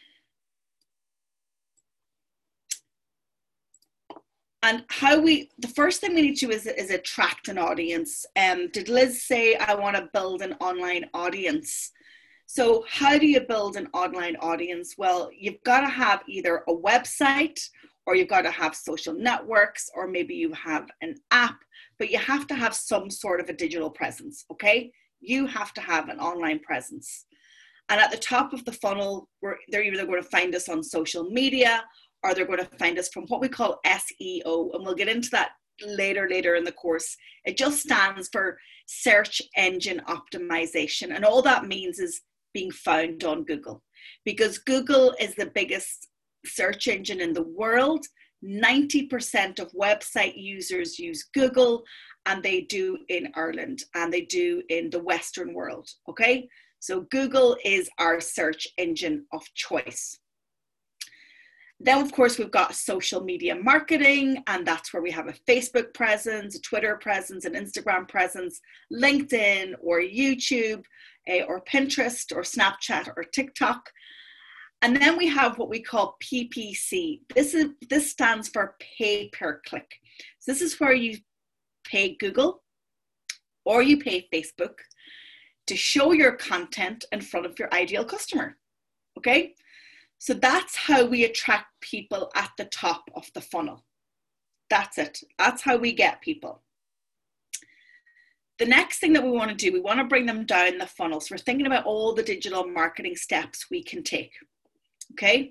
And how we, the first thing we need to do is, is attract an audience. Um, did Liz say, I want to build an online audience? So how do you build an online audience? Well, you've got to have either a website, or you've got to have social networks, or maybe you have an app, but you have to have some sort of a digital presence, okay? You have to have an online presence. And at the top of the funnel, we're, they're either going to find us on social media, or they're going to find us from what we call S E O. And we'll get into that later, later in the course. It just stands for search engine optimization. And all that means is being found on Google, because Google is the biggest search engine in the world. ninety percent of website users use Google, and they do in Ireland, and they do in the Western world, okay? So Google is our search engine of choice. Then, of course, we've got social media marketing, and that's where we have a Facebook presence, a Twitter presence, an Instagram presence, LinkedIn or YouTube, uh, or Pinterest or Snapchat or TikTok. And then we have what we call P P C. This is this stands for pay per click. So this is where you pay Google or you pay Facebook to show your content in front of your ideal customer, okay? So that's how we attract people at the top of the funnel. That's it. That's how we get people. the next thing that we want to do, we want to bring them down the funnel. So we're thinking about all the digital marketing steps we can take, okay?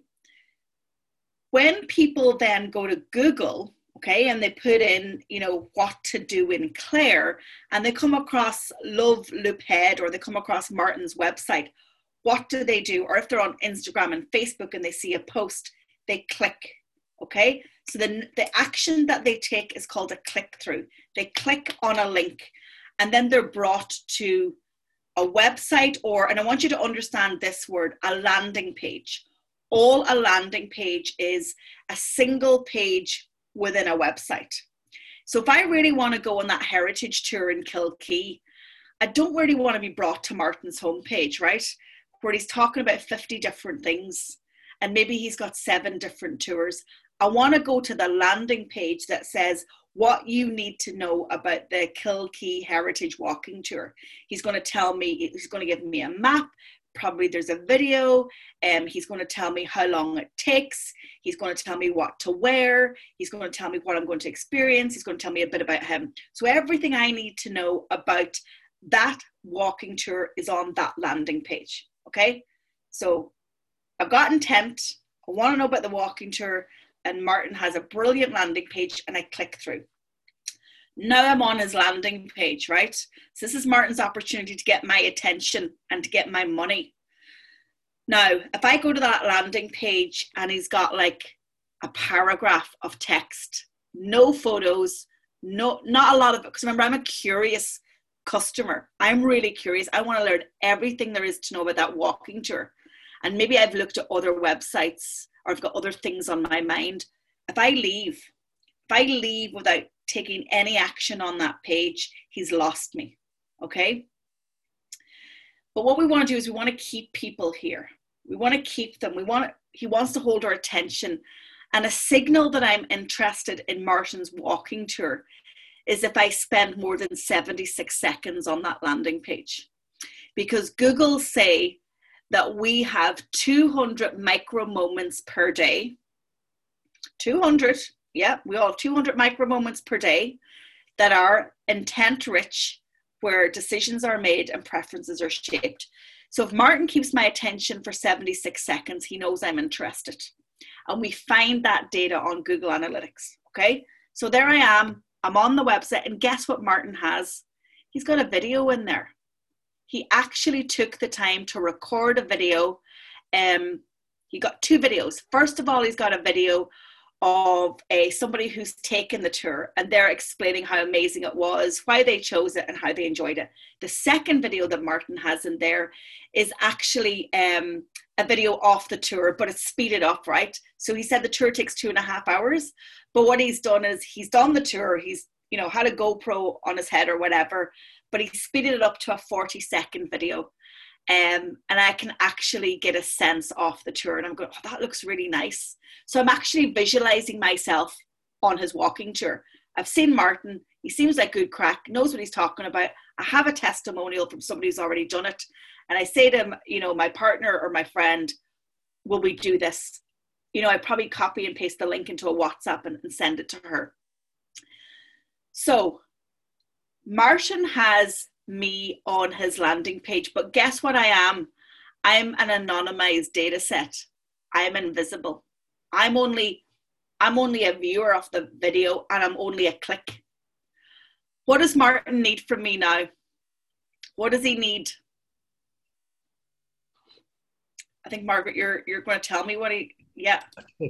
When people then go to Google, okay, and they put in, you know, what to do in Clare, and they come across Love Loophead, or they come across Martin's website, what do they do? Or if they're on Instagram and Facebook and they see a post, they click, okay? So then the action that they take is called a click-through. They click on a link, and then they're brought to a website, or, and I want you to understand this word, a landing page. All a landing page is a single page within a website. So if I really want to go on that heritage tour in Kilkee, I don't really want to be brought to Martin's homepage, right? Where he's talking about fifty different things, and maybe he's got seven different tours. I want to go to the landing page that says what you need to know about the Kilkee Heritage Walking Tour. He's going to tell me, he's going to give me a map. Probably there's a video, and um, he's going to tell me how long it takes. He's going to tell me what to wear. He's going to tell me what I'm going to experience. He's going to tell me a bit about him. So everything I need to know about that walking tour is on that landing page, okay? So I've got intent. I want to know about the walking tour, and Martin has a brilliant landing page, and I click through. Now I'm on his landing page, right? So this is Martin's opportunity to get my attention and to get my money. Now, if I go to that landing page and he's got like a paragraph of text, no photos, no, not a lot of it, because remember, I'm a curious customer. I'm really curious. I want to learn everything there is to know about that walking tour. And maybe I've looked at other websites, or I've got other things on my mind. If I leave, if I leave without taking any action on that page, he's lost me, okay? But what we want to do is we want to keep people here. We want to keep them. We want, he wants to hold our attention. And a signal that I'm interested in Martin's walking tour is if I spend more than seventy-six seconds on that landing page. Because Google say that we have two hundred micro moments per day. two hundred, yeah, we all have two hundred micro moments per day that are intent rich, where decisions are made and preferences are shaped. So if Martin keeps my attention for seventy-six seconds, he knows I'm interested. And we find that data on Google Analytics, okay? So there I am, I'm on the website, and guess what Martin has? He's got a video in there. He actually took the time to record a video. Um, he got two videos. First of all, he's got a video of a somebody who's taken the tour, and they're explaining how amazing it was, why they chose it, and how they enjoyed it. The second video that Martin has in there is actually um, a video off the tour, but it's speeded up, right? So he said the tour takes two and a half hours, but what he's done is he's done the tour, he's, you know, had a GoPro on his head or whatever, but he speeded it up to a forty second video. Um, and I can actually get a sense of the tour, and I'm going, oh, that looks really nice. So I'm actually visualizing myself on his walking tour. I've seen Martin, he seems like good crack, knows what he's talking about. I have a testimonial from somebody who's already done it. And I say to him, you know, my partner or my friend, will we do this? You know, I probably copy and paste the link into a WhatsApp and, and send it to her. So Martin has me on his landing page, but guess what I am? I'm an anonymized data set. I'm invisible. I'm only, I'm only a viewer of the video, and I'm only a click. What does Martin need from me now? What does he need? I think, Margaret, you're, you're going to tell me what he, yeah.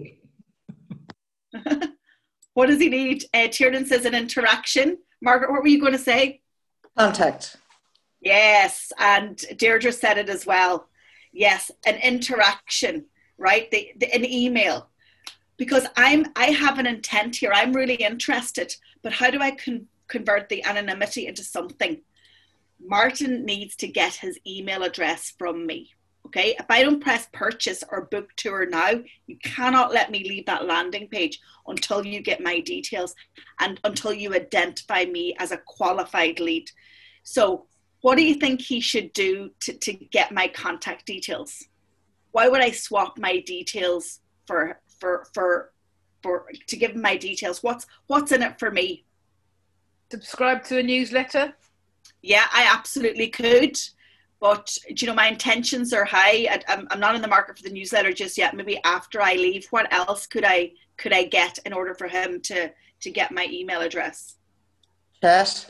What does he need? Uh, Tiernan says an interaction. Margaret, what were you going to say? Contact. Yes, and Deirdre said it as well. Yes, an interaction, right? The, the, an email. Because I'm, I have an intent here. I'm really interested, but how do I con convert the anonymity into something? Martin needs to get his email address from me. Okay, if I don't press purchase or book tour now, you cannot let me leave that landing page until you get my details and until you identify me as a qualified lead. So what do you think he should do to, to get my contact details? Why would I swap my details for, for, for, for, to give him my details? What's, what's in it for me? Subscribe to a newsletter. Yeah, I absolutely could. But, you know, my intentions are high. I, I'm, I'm not in the market for the newsletter just yet. Maybe after I leave, what else could I could I get in order for him to, to get my email address? Chat.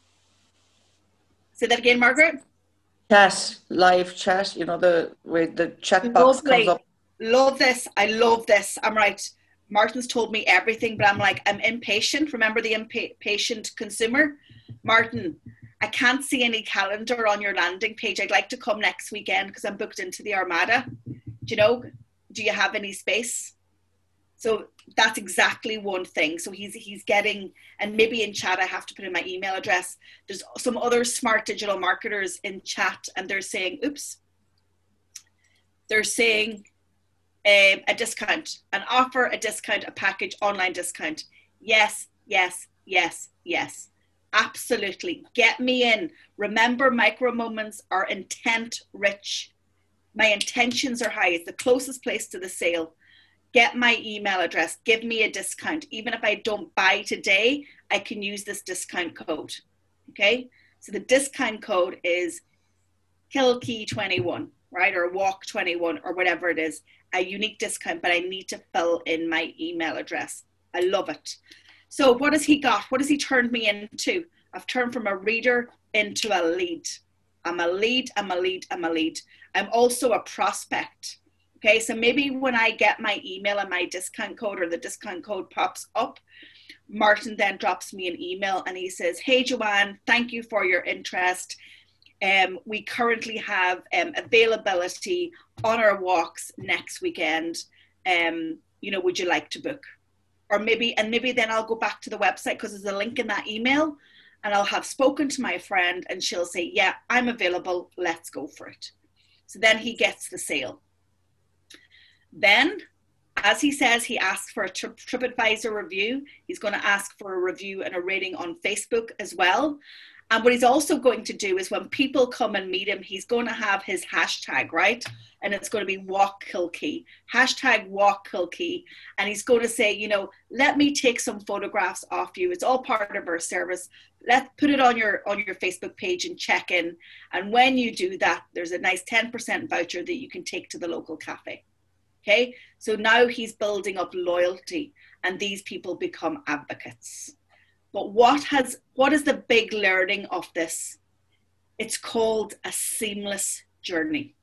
Say that again, Margaret? Chat, live chat, you know, the way the chat box Lovely. comes up. Love this. I love this. I'm right. Martin's told me everything, but I'm like, I'm impatient. Remember the impatient consumer? Martin, I can't see any calendar on your landing page. I'd like to come next weekend because I'm booked into the Armada. Do you know, do you have any space? So that's exactly one thing. So he's he's getting, and maybe in chat I have to put in my email address. There's some other smart digital marketers in chat and they're saying, oops, they're saying um, a discount, an offer, a discount, a package, online discount. Yes, yes, yes, yes. Absolutely. Get me in. Remember, micro moments are intent rich. My intentions are high. It's the closest place to the sale. Get my email address. Give me a discount. Even if I don't buy today, I can use this discount code. Okay. So the discount code is Kilkee twenty-one, right? Or walk twenty-one or whatever it is, a unique discount, but I need to fill in my email address. I love it. So what has he got? What has he turned me into? I've turned from a reader into a lead. I'm a lead, I'm a lead, I'm a lead. I'm also a prospect. Okay, so maybe when I get my email and my discount code or the discount code pops up, Martin then drops me an email and he says, hey, Joanne, thank you for your interest. Um, we currently have um, availability on our walks next weekend. Um, you know, would you like to book? Or maybe, and maybe then I'll go back to the website because there's a link in that email and I'll have spoken to my friend and she'll say, yeah, I'm available. Let's go for it. So then he gets the sale. Then, as he says, he asks for a Trip, TripAdvisor review. He's going to ask for a review and a rating on Facebook as well. And what he's also going to do is when people come and meet him, he's going to have his hashtag, right? And it's going to be Walk Kilkee, hashtag Walk Kilkee. And he's going to say, you know, let me take some photographs off you. It's all part of our service. Let's put it on your on your Facebook page and check in. And when you do that, there's a nice ten percent voucher that you can take to the local cafe. Okay, so now he's building up loyalty and these people become advocates. But what has what is the big learning of this? It's called a seamless journey.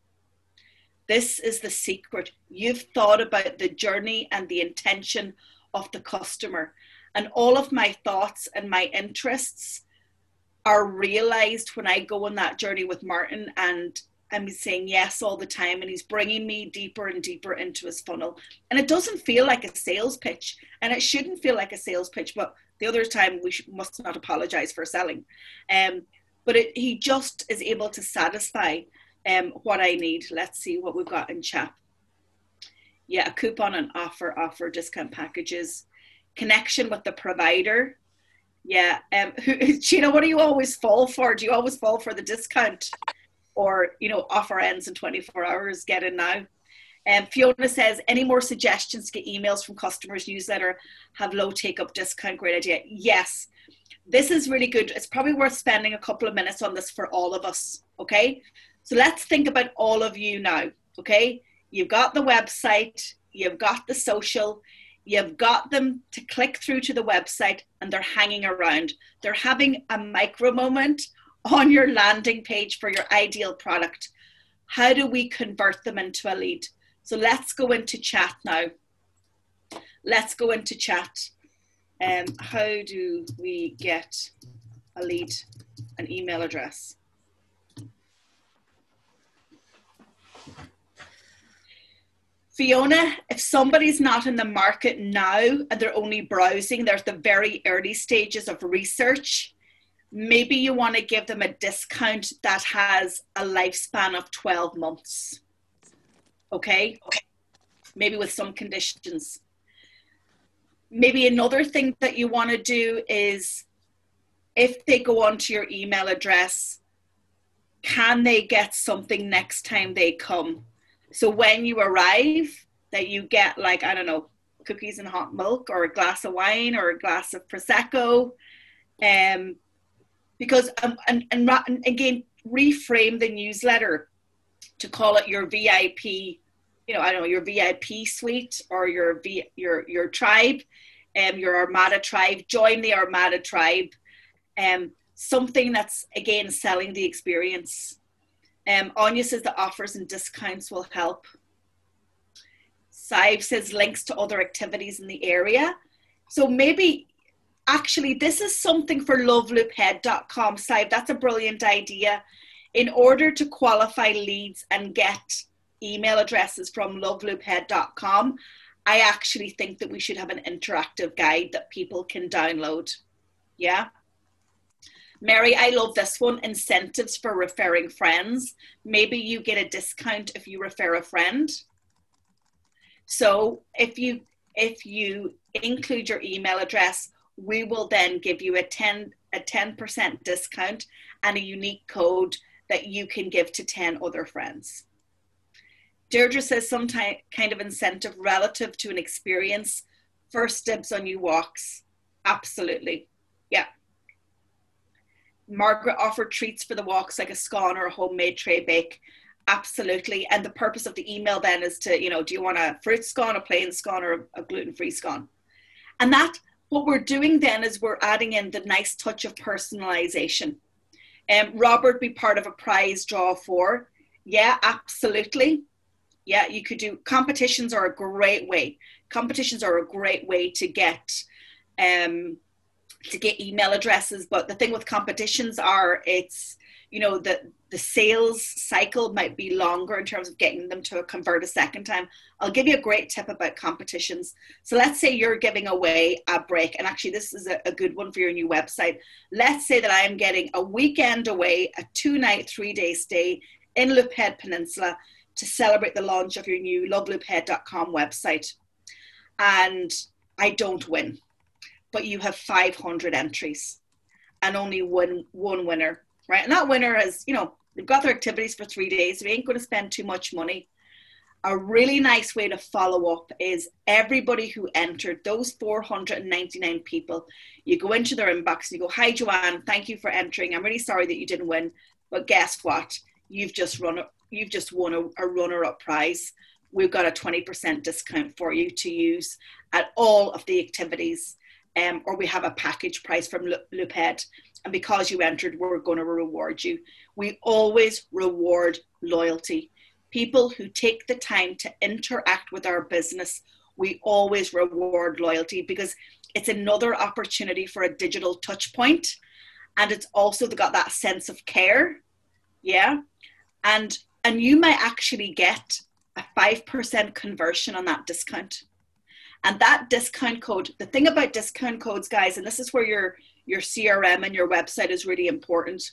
This is the secret. You've thought about the journey and the intention of the customer. And all of my thoughts and my interests are realized when I go on that journey with Martin and I'm saying yes all the time and he's bringing me deeper and deeper into his funnel. And it doesn't feel like a sales pitch and it shouldn't feel like a sales pitch, but the other time we should, must not apologize for selling. Um, but it, he just is able to satisfy um, what I need. Let's see what we've got in chat. Yeah, a coupon and offer, offer, discount packages, connection with the provider. Yeah, um, who, Gina, what do you always fall for? Do you always fall for the discount? Or, you know, offer ends in twenty-four hours, get in now. And um, Fiona says, any more suggestions to get emails from customers newsletter, have low take-up discount, great idea. Yes, this is really good. It's probably worth spending a couple of minutes on this for all of us, okay? So let's think about all of you now, okay? You've got the website, you've got the social, you've got them to click through to the website and they're hanging around. They're having a micro moment on your landing page for your ideal product. How do we convert them into a lead? So let's go into chat now. Let's go into chat. Um, how do we get a lead, an email address? Fiona, if somebody's not in the market now and they're only browsing, they're at the very early stages of research, maybe you want to give them a discount that has a lifespan of twelve months. Okay? Maybe with some conditions. Maybe another thing that you want to do is if they go onto your email address, can they get something next time they come? So when you arrive, that you get like, I don't know, cookies and hot milk or a glass of wine or a glass of Prosecco. Um, because, um, and, and, and again, reframe the newsletter to call it your V I P, you know, I don't know, your V I P suite or your v, your your tribe, um, your Armada tribe. Join the Armada tribe. Um, something that's, again, selling the experience. Um, Anya says the offers and discounts will help. Sive says links to other activities in the area. So maybe, actually, this is something for love loop head dot com. Sive, that's a brilliant idea. In order to qualify leads and get email addresses from love loop head dot com, I actually think that we should have an interactive guide that people can download. Yeah. Mary, I love this one, incentives for referring friends. Maybe you get a discount if you refer a friend. So if you, if you include your email address, we will then give you a ten, a ten percent discount and a unique code that you can give to ten other friends. Deirdre says some kind of incentive relative to an experience. First dibs on new walks. Absolutely. Yeah. Margaret offered treats for the walks, like a scone or a homemade tray bake. Absolutely. And the purpose of the email then is to, you know, do you want a fruit scone, a plain scone, or a gluten-free scone? And that, what we're doing then is we're adding in the nice touch of personalization. Um, Robert, be part of a prize draw for. Yeah, absolutely. Yeah, you could do, competitions are a great way. Competitions are a great way to get, um, to get email addresses. But the thing with competitions are it's, you know, the, the sales cycle might be longer in terms of getting them to convert a second time. I'll give you a great tip about competitions. So let's say you're giving away a break, and actually this is a, a good one for your new website. Let's say that I am getting a weekend away, a two night, three day stay in Loop Head Peninsula to celebrate the launch of your new love loop head dot com website. And I don't win, but you have five hundred entries and only one, one winner, right? And that winner is, you know, they've got their activities for three days. We ain't going to spend too much money. A really nice way to follow up is everybody who entered, those four hundred ninety-nine people, you go into their inbox and you go, hi, Joanne, thank you for entering. I'm really sorry that you didn't win, but guess what? You've just run, you've just won a, a runner-up prize. We've got a twenty percent discount for you to use at all of the activities, um, or we have a package price from Loophead. And because you entered, we're going to reward you. We always reward loyalty. People who take the time to interact with our business, we always reward loyalty because it's another opportunity for a digital touch point. And it's also got that sense of care. Yeah. And, and you might actually get a five percent conversion on that discount. And that discount code, the thing about discount codes, guys, and this is where your, your C R M and your website is really important.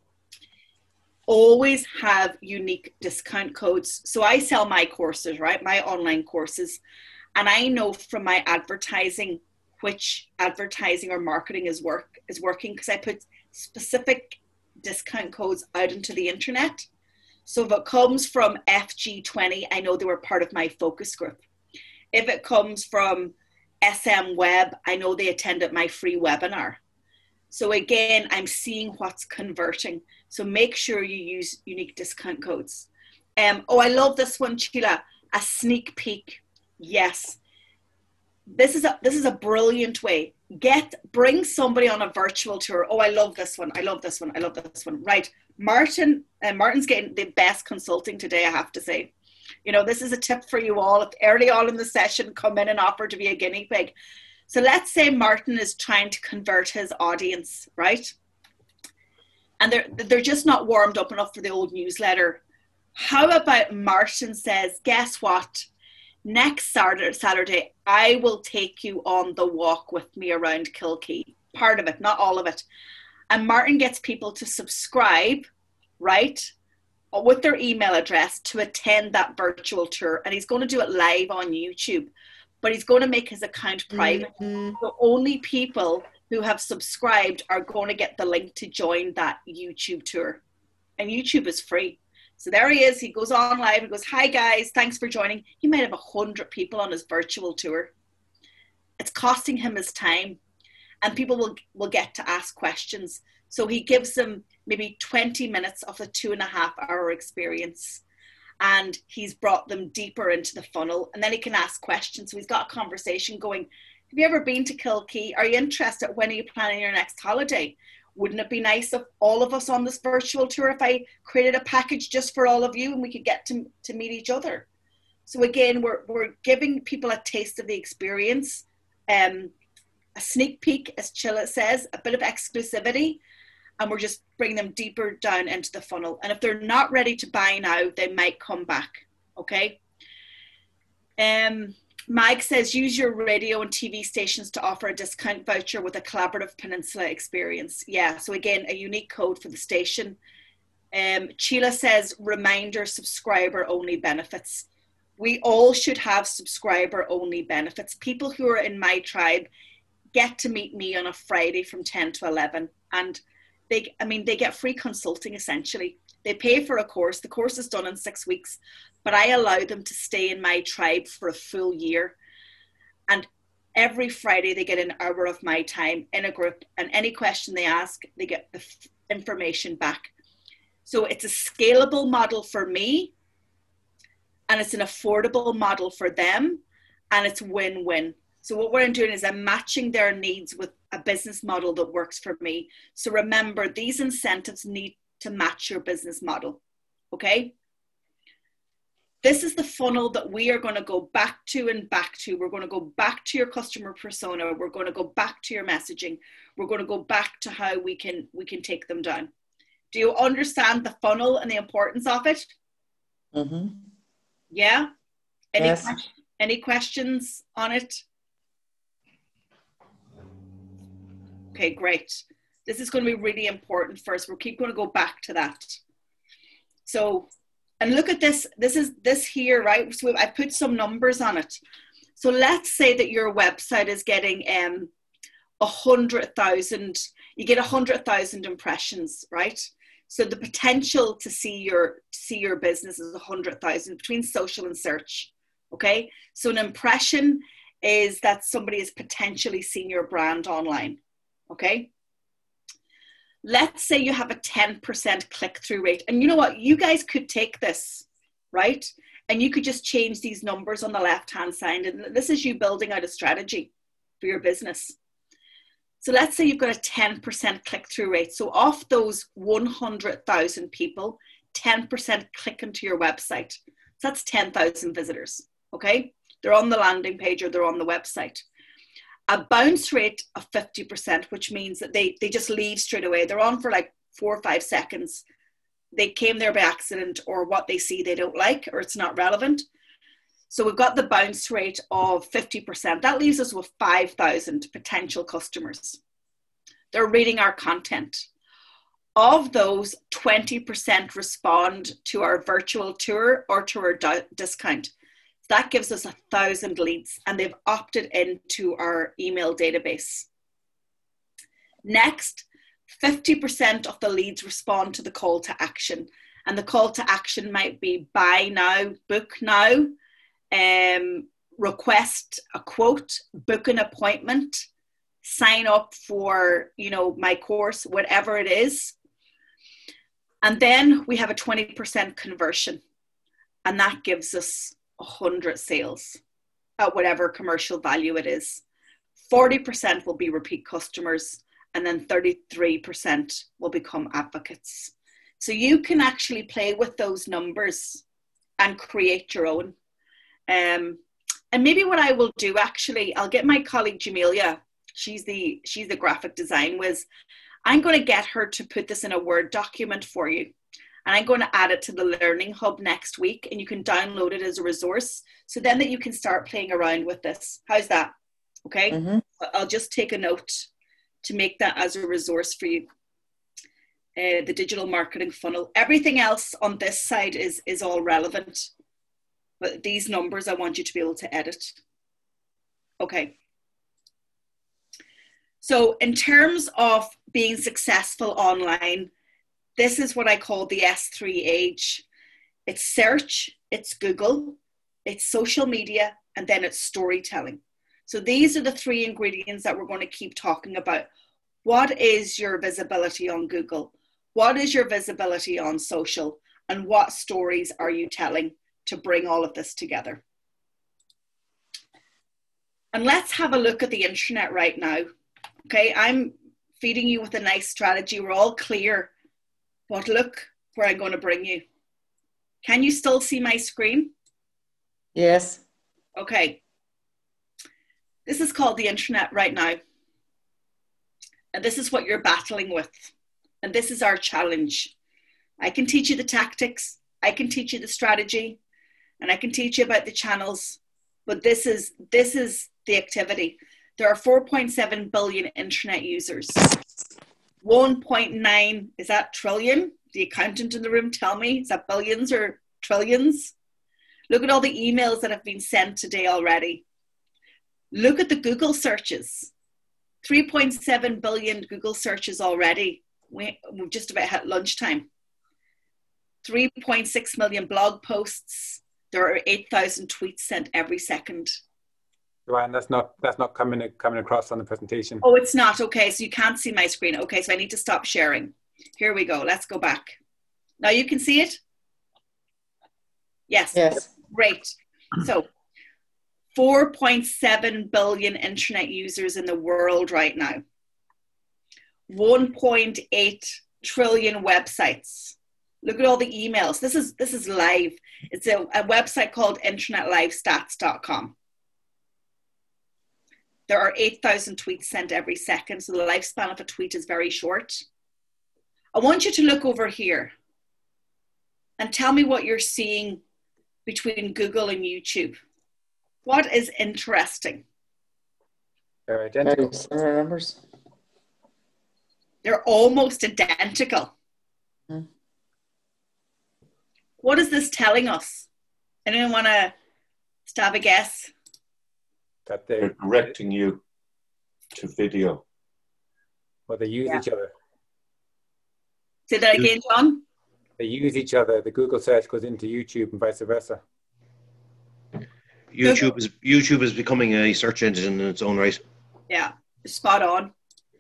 Always have unique discount codes. So I sell my courses, right? My online courses. And I know from my advertising, which advertising or marketing is work is working because I put specific discount codes out into the internet. So if it comes from F G twenty, I know they were part of my focus group. If it comes from S M Web, I know they attended my free webinar. So again, I'm seeing what's converting. So make sure you use unique discount codes. Um, oh, I love this one, Sheila. A sneak peek. Yes. This is a, this is a brilliant way. Get, bring somebody on a virtual tour. Oh, I love this one. I love this one. I love this one. Right. Martin, uh, Martin's getting the best consulting today, I have to say. You know, this is a tip for you all. If early on in the session, come in and offer to be a guinea pig. So let's say Martin is trying to convert his audience, right? And they're, they're just not warmed up enough for the old newsletter. How about Martin says, guess what? Next Saturday, Saturday, I will take you on the walk with me around Kilkee. Part of it, not all of it. And Martin gets people to subscribe, right, with their email address to attend that virtual tour. And he's going to do it live on YouTube. But he's going to make his account private. Mm-hmm. So only people who have subscribed are going to get the link to join that YouTube tour. And YouTube is free. So there he is. He goes on live and goes, hi guys, thanks for joining. He might have a hundred people on his virtual tour. It's costing him his time. And people will, will get to ask questions. So he gives them maybe twenty minutes of the two and a half hour experience. And he's brought them deeper into the funnel. And then he can ask questions. So he's got a conversation going, have you ever been to Kilkee? Are you interested? When are you planning your next holiday? Wouldn't it be nice if all of us on this virtual tour, if I created a package just for all of you and we could get to, to meet each other? So again, we're, we're giving people a taste of the experience, um, a sneak peek, as Chilla says, a bit of exclusivity, and we're just bringing them deeper down into the funnel. And if they're not ready to buy now, they might come back, okay? Um, Mike says, use your radio and T V stations to offer a discount voucher with a collaborative Peninsula experience. Yeah, so again, a unique code for the station. Um, Sheila says, reminder, subscriber only benefits. We all should have subscriber only benefits. People who are in my tribe get to meet me on a Friday from ten to eleven. And they, I mean, they get free consulting essentially. They pay for a course. The course is done in six weeks. But I allow them to stay in my tribe for a full year. And every Friday they get an hour of my time in a group, and any question they ask, they get the f- information back. So it's a scalable model for me, and it's an affordable model for them, and it's win-win. So what we're doing is I'm matching their needs with a business model that works for me. So remember, these incentives need to match your business model, okay? This is the funnel that we are going to go back to and back to. We're going to go back to your customer persona. We're going to go back to your messaging. We're going to go back to how we can, we can take them down. Do you understand the funnel and the importance of it? Mm-hmm. Yeah? Any, Yes. que- any questions on it? Okay, great. This is going to be really important for us. We're keep going to go back to that. So, and look at this, this is this here, right? So I put some numbers on it. So let's say that your website is getting um, a hundred thousand, you get a hundred thousand impressions, right? So the potential to see your, see your business is a hundred thousand between social and search, okay? So an impression is that somebody has potentially seen your brand online, okay? Let's say you have a ten percent click-through rate. And you know what? You guys could take this, right? And you could just change these numbers on the left-hand side. And this is you building out a strategy for your business. So let's say you've got a ten percent click-through rate. So off those one hundred thousand people, ten percent click into your website. So that's ten thousand visitors, okay? They're on the landing page or they're on the website. A bounce rate of fifty percent, which means that they, they just leave straight away. They're on for like four or five seconds. They came there by accident, or what they see they don't like, or it's not relevant. So we've got the bounce rate of fifty percent. That leaves us with five thousand potential customers. They're reading our content. Of those, twenty percent respond to our virtual tour or to our di- discount. That gives us a thousand leads, and they've opted into our email database. Next, fifty percent of the leads respond to the call to action. And the call to action might be buy now, book now, um, request a quote, book an appointment, sign up for, you know, my course, whatever it is. And then we have a twenty percent conversion, and that gives us one hundred sales at whatever commercial value it is. forty percent will be repeat customers, and then thirty-three percent will become advocates. So you can actually play with those numbers and create your own. Um, and maybe what I will do, actually, I'll get my colleague Jamelia, she's the, she's the graphic design whiz. I'm going to get her to put this in a Word document for you. And I'm going to add it to the Learning Hub next week, and you can download it as a resource, so then that you can start playing around with this. How's that? Okay. Mm-hmm. I'll just take a note to make that as a resource for you. Uh, the digital marketing funnel. Everything else on this side is, is all relevant, but these numbers I want you to be able to edit. Okay. So in terms of being successful online, this is what I call the S three age. It's search, it's Google, it's social media, and then it's storytelling. So these are the three ingredients that we're going to keep talking about. What is your visibility on Google? What is your visibility on social? And what stories are you telling to bring all of this together? And let's have a look at the internet right now. Okay, I'm feeding you with a nice strategy. We're all clear, but look where I'm going to bring you. Can you still see my screen? Yes. Okay. This is called the internet right now. And this is what you're battling with. And this is our challenge. I can teach you the tactics. I can teach you the strategy. And I can teach you about the channels. But this is, this is the activity. There are four point seven billion internet users. one point nine, is that trillion? The accountant in the room, tell me, is that billions or trillions? Look at all the emails that have been sent today already. Look at the Google searches. three point seven billion Google searches already. We, we've just about hit lunchtime. three point six million blog posts. There are eight thousand tweets sent every second. Joanne, that's not that's not coming coming across on the presentation. Oh, it's not. Okay, so you can't see my screen. Okay, so I need to stop sharing. Here we go. Let's go back. Now you can see it? Yes. Yes. Great. So four point seven billion internet users in the world right now. one point eight trillion websites. Look at all the emails. This is this is live. It's a, a website called internet live stats dot com. There are eight thousand tweets sent every second, so the lifespan of a tweet is very short. I want you to look over here and tell me what you're seeing between Google and YouTube. What is interesting? They're identical. Similar numbers. They're almost identical. Hmm. What is this telling us? Anyone want to stab a guess? That they, They're directing you to video. well, they use Yeah. each other. Say that again, John. They use each other. The Google search goes into YouTube and vice versa. YouTube is YouTube is becoming a search engine in its own right. Yeah, spot on.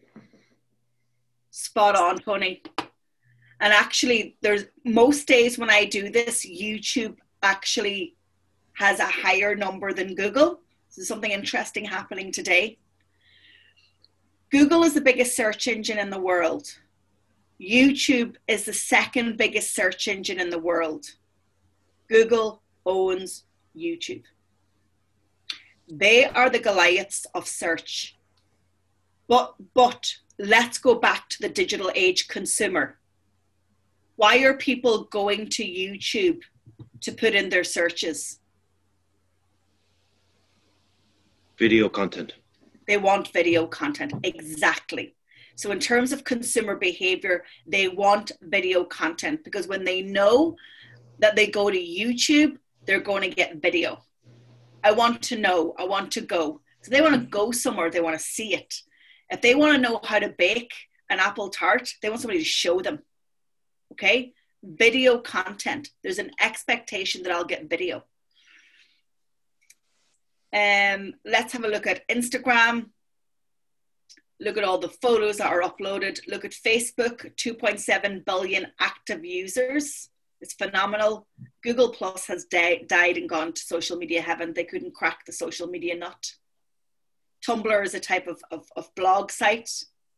Spot on, Tony. And actually, there's most days when I do this, YouTube actually has a higher number than Google. So something interesting happening today. Google is the biggest search engine in the world. YouTube is the second biggest search engine in the world. Google owns YouTube. They are the Goliaths of search. But, but let's go back to the digital age consumer. Why are people going to YouTube to put in their searches? Video content. They want video content, exactly. So in terms of consumer behavior, they want video content because when they know that they go to YouTube, they're going to get video. I want to know, I want to go. So they want to go somewhere, they want to see it. If they want to know how to bake an apple tart, they want somebody to show them. Okay? Video content. There's an expectation that I'll get video. Um, let's have a look at Instagram. Look at all the photos that are uploaded. Look at Facebook, two point seven billion active users. It's phenomenal. Google Plus has di- died and gone to social media heaven. They couldn't crack the social media nut. Tumblr is a type of, of, of blog site.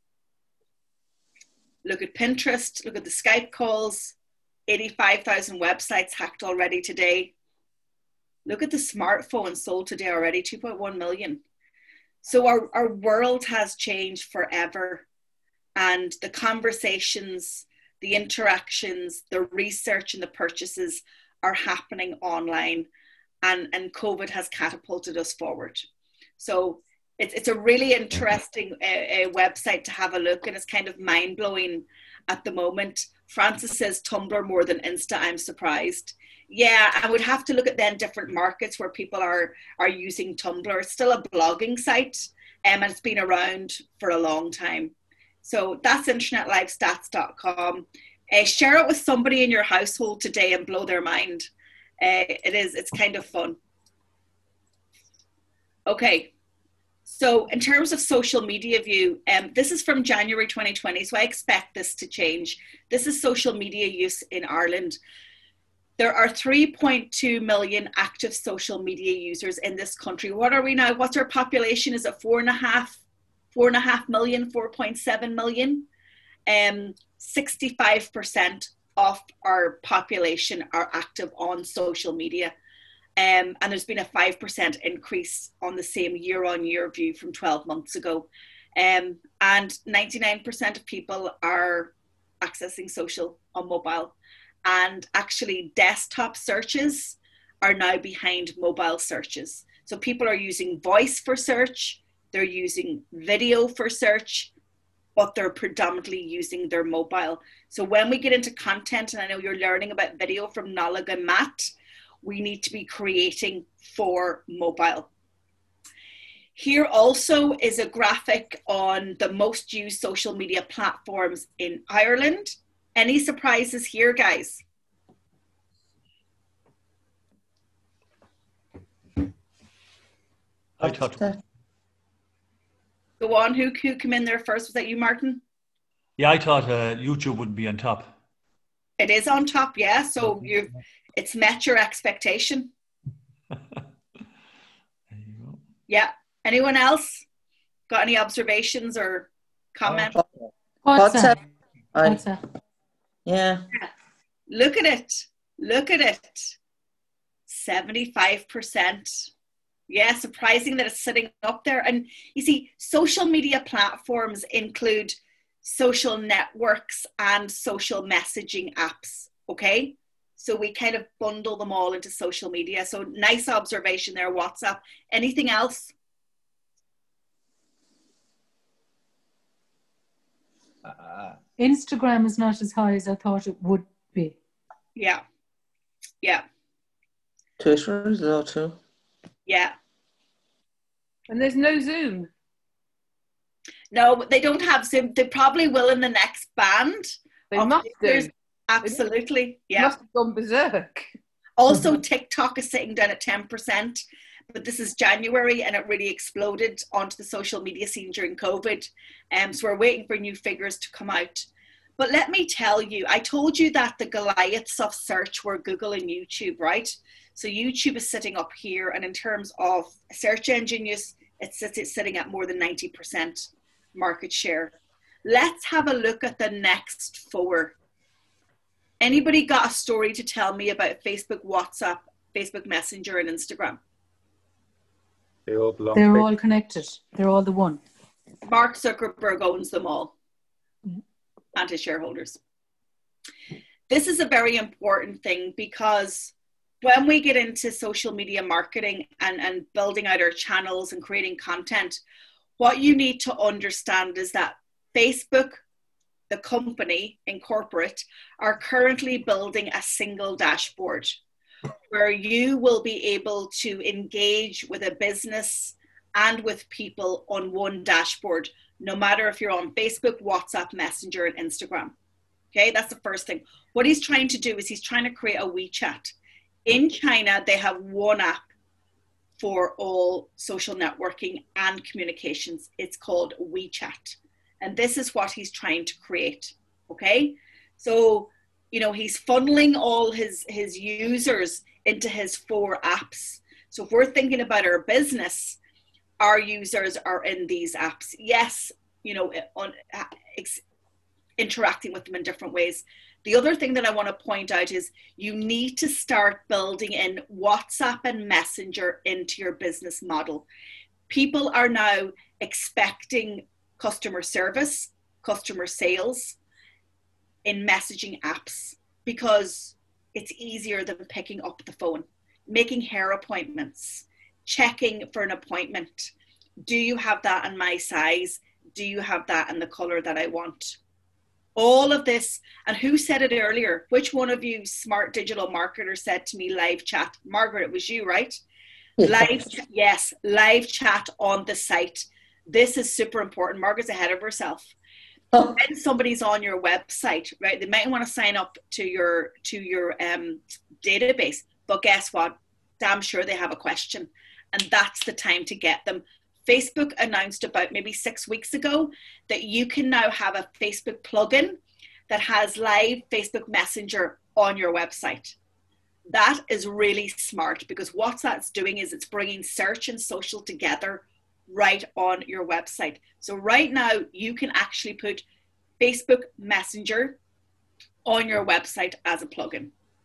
Look at Pinterest. Look at the Skype calls. eighty-five thousand websites hacked already today. Look at the smartphones sold today already, two point one million. So our, our world has changed forever. And the conversations, the interactions, the research and the purchases are happening online. And, and COVID has catapulted us forward. So it's, it's a really interesting uh, uh, website to have a look, and it's kind of mind-blowing at the moment. Francis says Tumblr more than Insta. I'm surprised. Yeah, I would have to look at then different markets where people are, are using Tumblr. It's still a blogging site, um, and it's been around for a long time. So that's internet live stats dot com. Uh, share it with somebody in your household today and blow their mind. Uh, it is, it's kind of fun. Okay, So in terms of social media view, um, this is from January twenty twenty, so I expect this to change. This is social media use in Ireland. There are three point two million active social media users in this country. What are we now? What's our population? Is it four and a half, four and a half million, four point seven million? Um, sixty-five percent of our population are active on social media. Um, and there's been a five percent increase on the same year-on-year view from twelve months ago. Um, and ninety-nine percent of people are accessing social on mobile. And actually desktop searches are now behind mobile searches. So people are using voice for search, they're using video for search, but they're predominantly using their mobile. So when we get into content, and I know you're learning about video from Nollaig and Matt, we need to be creating for mobile. Here also is a graphic on the most used social media platforms in Ireland. Any surprises here, guys? I thought. Go on, who, who came in there first? Was that you, Martin? Yeah, I thought uh, YouTube would be on top. It is on top, yeah. So you've it's met your expectation. There you go. Yeah. Anyone else got any observations or comments? WhatsApp. WhatsApp. Yeah. Look at it. Look at it. seventy-five percent. Yeah, surprising that it's sitting up there. And you see, social media platforms include social networks and social messaging apps, okay? So we kind of bundle them all into social media. So nice observation there, WhatsApp. Anything else? Uh, Instagram is not as high as I thought it would be. Yeah. Yeah. Twitter is low too. Yeah. And there's no Zoom. No, they don't have Zoom. They probably will in the next band. They must do. Absolutely. Yeah. They must have gone berserk. Also, TikTok is sitting down at ten percent. But this is January and it really exploded onto the social media scene during COVID. Um, so we're waiting for new figures to come out. But let me tell you, I told you that the Goliaths of search were Google and YouTube, right? So YouTube is sitting up here, and in terms of search engine use, it's, it's sitting at more than ninety percent market share. Let's have a look at the next four. Anybody got a story to tell me about Facebook, WhatsApp, Facebook Messenger, and Instagram? They all belong. They're all connected. They're all the one. Mark Zuckerberg owns them all, mm-hmm. and his shareholders. This is a very important thing because when we get into social media marketing and, and building out our channels and creating content, what you need to understand is that Facebook, the company in corporate, are currently building a single dashboard where you will be able to engage with a business and with people on one dashboard, no matter if you're on Facebook, WhatsApp, Messenger, and Instagram. Okay, that's the first thing. What he's trying to do is he's trying to create a WeChat. In China, they have one app for all social networking and communications. It's called WeChat. And this is what he's trying to create, okay? So, you know, he's funneling all his, his users into his four apps. So if we're thinking about our business, our users are in these apps. Yes, you know, on, ex, interacting with them in different ways. The other thing that I want to point out is you need to start building in WhatsApp and Messenger into your business model. People are now expecting customer service, customer sales in messaging apps because it's easier than picking up the phone, making hair appointments, checking for an appointment. Do you have that in my size? Do you have that in the color that I want? All of this, and who said it earlier? Which one of you smart digital marketers said to me live chat? Margaret, it was you, right? Live, yes, live chat on the site. This is super important. Margaret's ahead of herself. Oh. When somebody's on your website, right, they might want to sign up to your to your um, database, but guess what? Damn sure they have a question, and that's the time to get them Facebook announced about maybe six weeks ago that you can now have a Facebook plugin that has live Facebook Messenger on your website. That is really smart, because what that's doing is it's bringing search and social together right on your website. So right now you can actually put Facebook Messenger on your website as a plugin.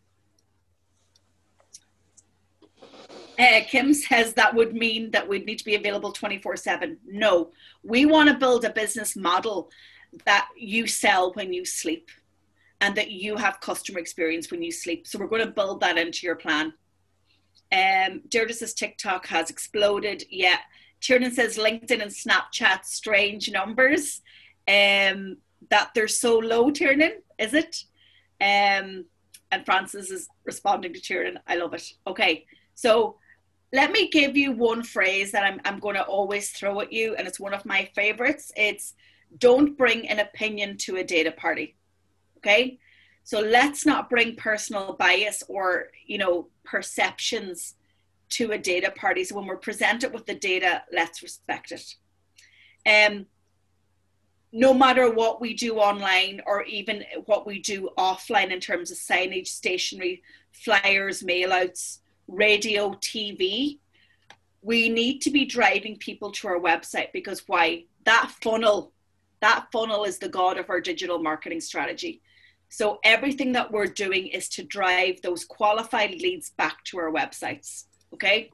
Uh, Kim says that would mean that we'd need to be available twenty-four seven. No, we want to build a business model that you sell when you sleep and that you have customer experience when you sleep. So we're going to build that into your plan. Um, Deirdre says TikTok has exploded. Yeah. Tiernan says LinkedIn and Snapchat, strange numbers. Um, that they're so low, Tiernan, is it? Um, and Francis is responding to Tiernan. I love it. Okay. So let me give you one phrase that I'm, I'm going to always throw at you, and it's one of my favorites. It's don't bring an opinion to a data party. Okay? So let's not bring personal bias or, you know, perceptions to a data party. So when we're presented with the data, let's respect it. Um, no matter what we do online or even what we do offline in terms of signage, stationery, flyers, mailouts, radio, T V, we need to be driving people to our website, because why? That funnel, that funnel is the god of our digital marketing strategy. So everything that we're doing is to drive those qualified leads back to our websites, okay?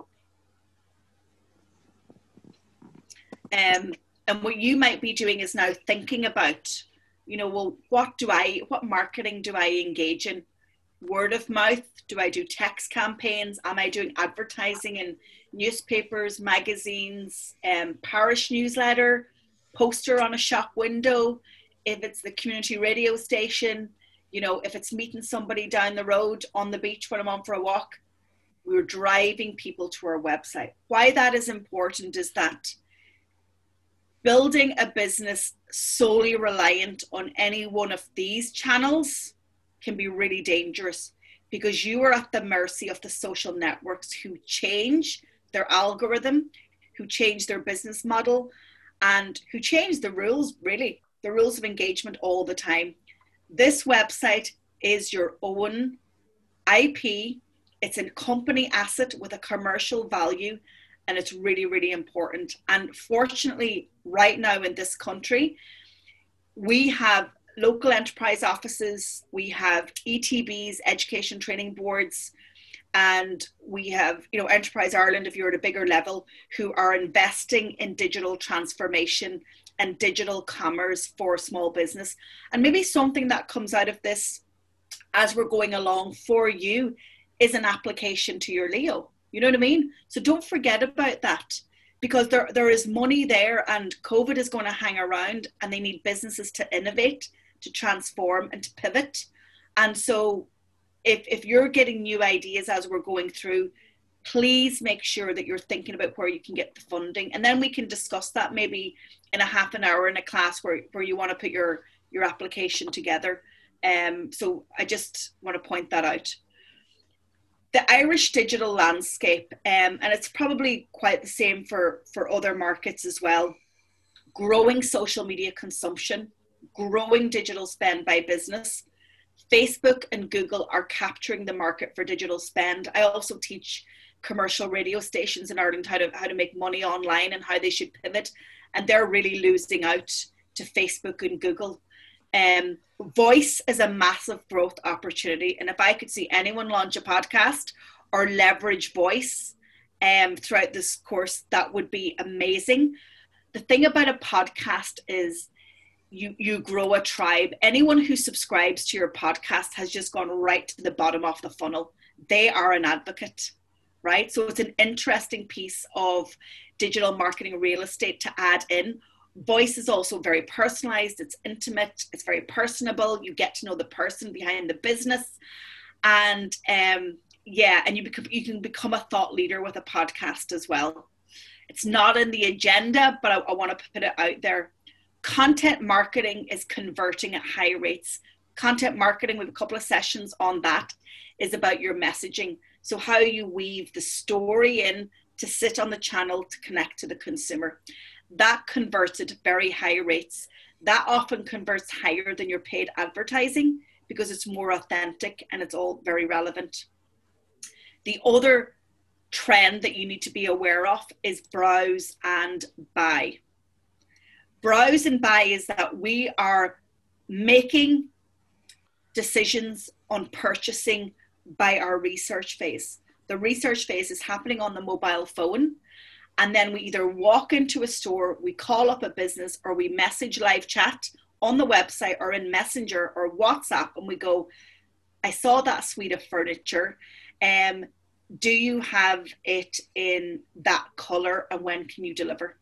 Um, and what you might be doing is now thinking about, you know, well, what do I, what marketing do I engage in? Word of mouth? Do I do text campaigns? Am I doing advertising in newspapers, magazines, um, parish newsletter, poster on a shop window? If it's the community radio station, you know, if it's meeting somebody down the road on the beach when I'm on for a walk, we're driving people to our website. Why that is important is that building a business solely reliant on any one of these channels can be really dangerous, because you are at the mercy of the social networks who change their algorithm, who change their business model, and who change the rules, really, the rules of engagement all the time. This website is your own I P. It's a company asset with a commercial value, and it's really, really important. And fortunately, right now in this country, we have local enterprise offices, we have E T Bs, education training boards, and we have, you know, Enterprise Ireland, if you're at a bigger level, who are investing in digital transformation and digital commerce for small business. And maybe something that comes out of this as we're going along for you is an application to your Leo. You know what I mean? So don't forget about that, because there, there is money there, and COVID is going to hang around, and they need businesses to innovate, to transform, and to pivot. And so if, if you're getting new ideas as we're going through, please make sure that you're thinking about where you can get the funding. And then we can discuss that maybe in a half an hour in a class where, where you want to put your, your application together. Um, so I just want to point that out. The Irish digital landscape, um, and it's probably quite the same for, for other markets as well. Growing social media consumption, growing digital spend by business. Facebook and Google are capturing the market for digital spend. I also teach commercial radio stations in Ireland how to, how to make money online and how they should pivot. And they're really losing out to Facebook and Google. Um, voice is a massive growth opportunity. And if I could see anyone launch a podcast or leverage voice um, throughout this course, that would be amazing. The thing about a podcast is you, you grow a tribe. Anyone who subscribes to your podcast has just gone right to the bottom of the funnel. They are an advocate, right? So it's an interesting piece of digital marketing real estate to add in. Voice is also very personalized. It's intimate. It's very personable. You get to know the person behind the business. And um, yeah, and you, become, you can become a thought leader with a podcast as well. It's not in the agenda, but I, I want to put it out there. Content marketing is converting at high rates. Content marketing, we have a couple of sessions on that, is about your messaging. So how you weave the story in to sit on the channel to connect to the consumer. That converts at very high rates. That often converts higher than your paid advertising because it's more authentic and it's all very relevant. The other trend that you need to be aware of is browse and buy. Browse and buy is that we are making decisions on purchasing by our research phase. The research phase is happening on the mobile phone, and then we either walk into a store, we call up a business, or we message live chat on the website or in Messenger or WhatsApp, and we go, I saw that suite of furniture. Um, do you have it in that color, and when can you deliver?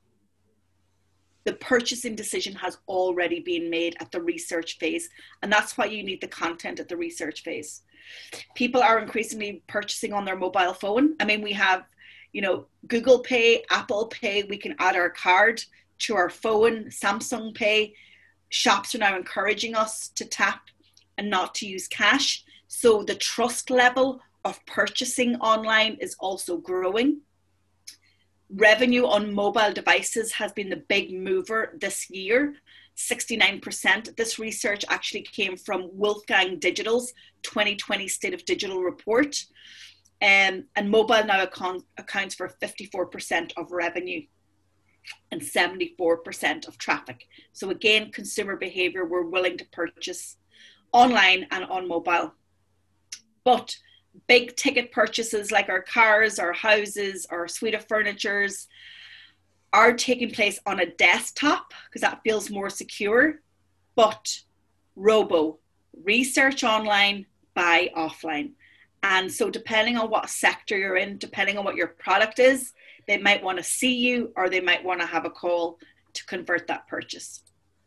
The purchasing decision has already been made at the research phase, and that's why you need the content at the research phase. People are increasingly purchasing on their mobile phone. I mean, we have, you know, Google Pay, Apple Pay, we can add our card to our phone, Samsung Pay. Shops are now encouraging us to tap and not to use cash. So the trust level of purchasing online is also growing. Revenue on mobile devices has been the big mover this year, sixty-nine percent. This research actually came from Wolfgang Digital's twenty twenty State of Digital report. Um, and mobile now account, accounts for fifty-four percent of revenue and seventy-four percent of traffic. So again, consumer behavior, we're willing to purchase online and on mobile. But big ticket purchases like our cars, our houses, our suite of furnitures are taking place on a desktop because that feels more secure. But robo, research online, buy offline. And so depending on what sector you're in, depending on what your product is, they might want to see you or they might want to have a call to convert that purchase.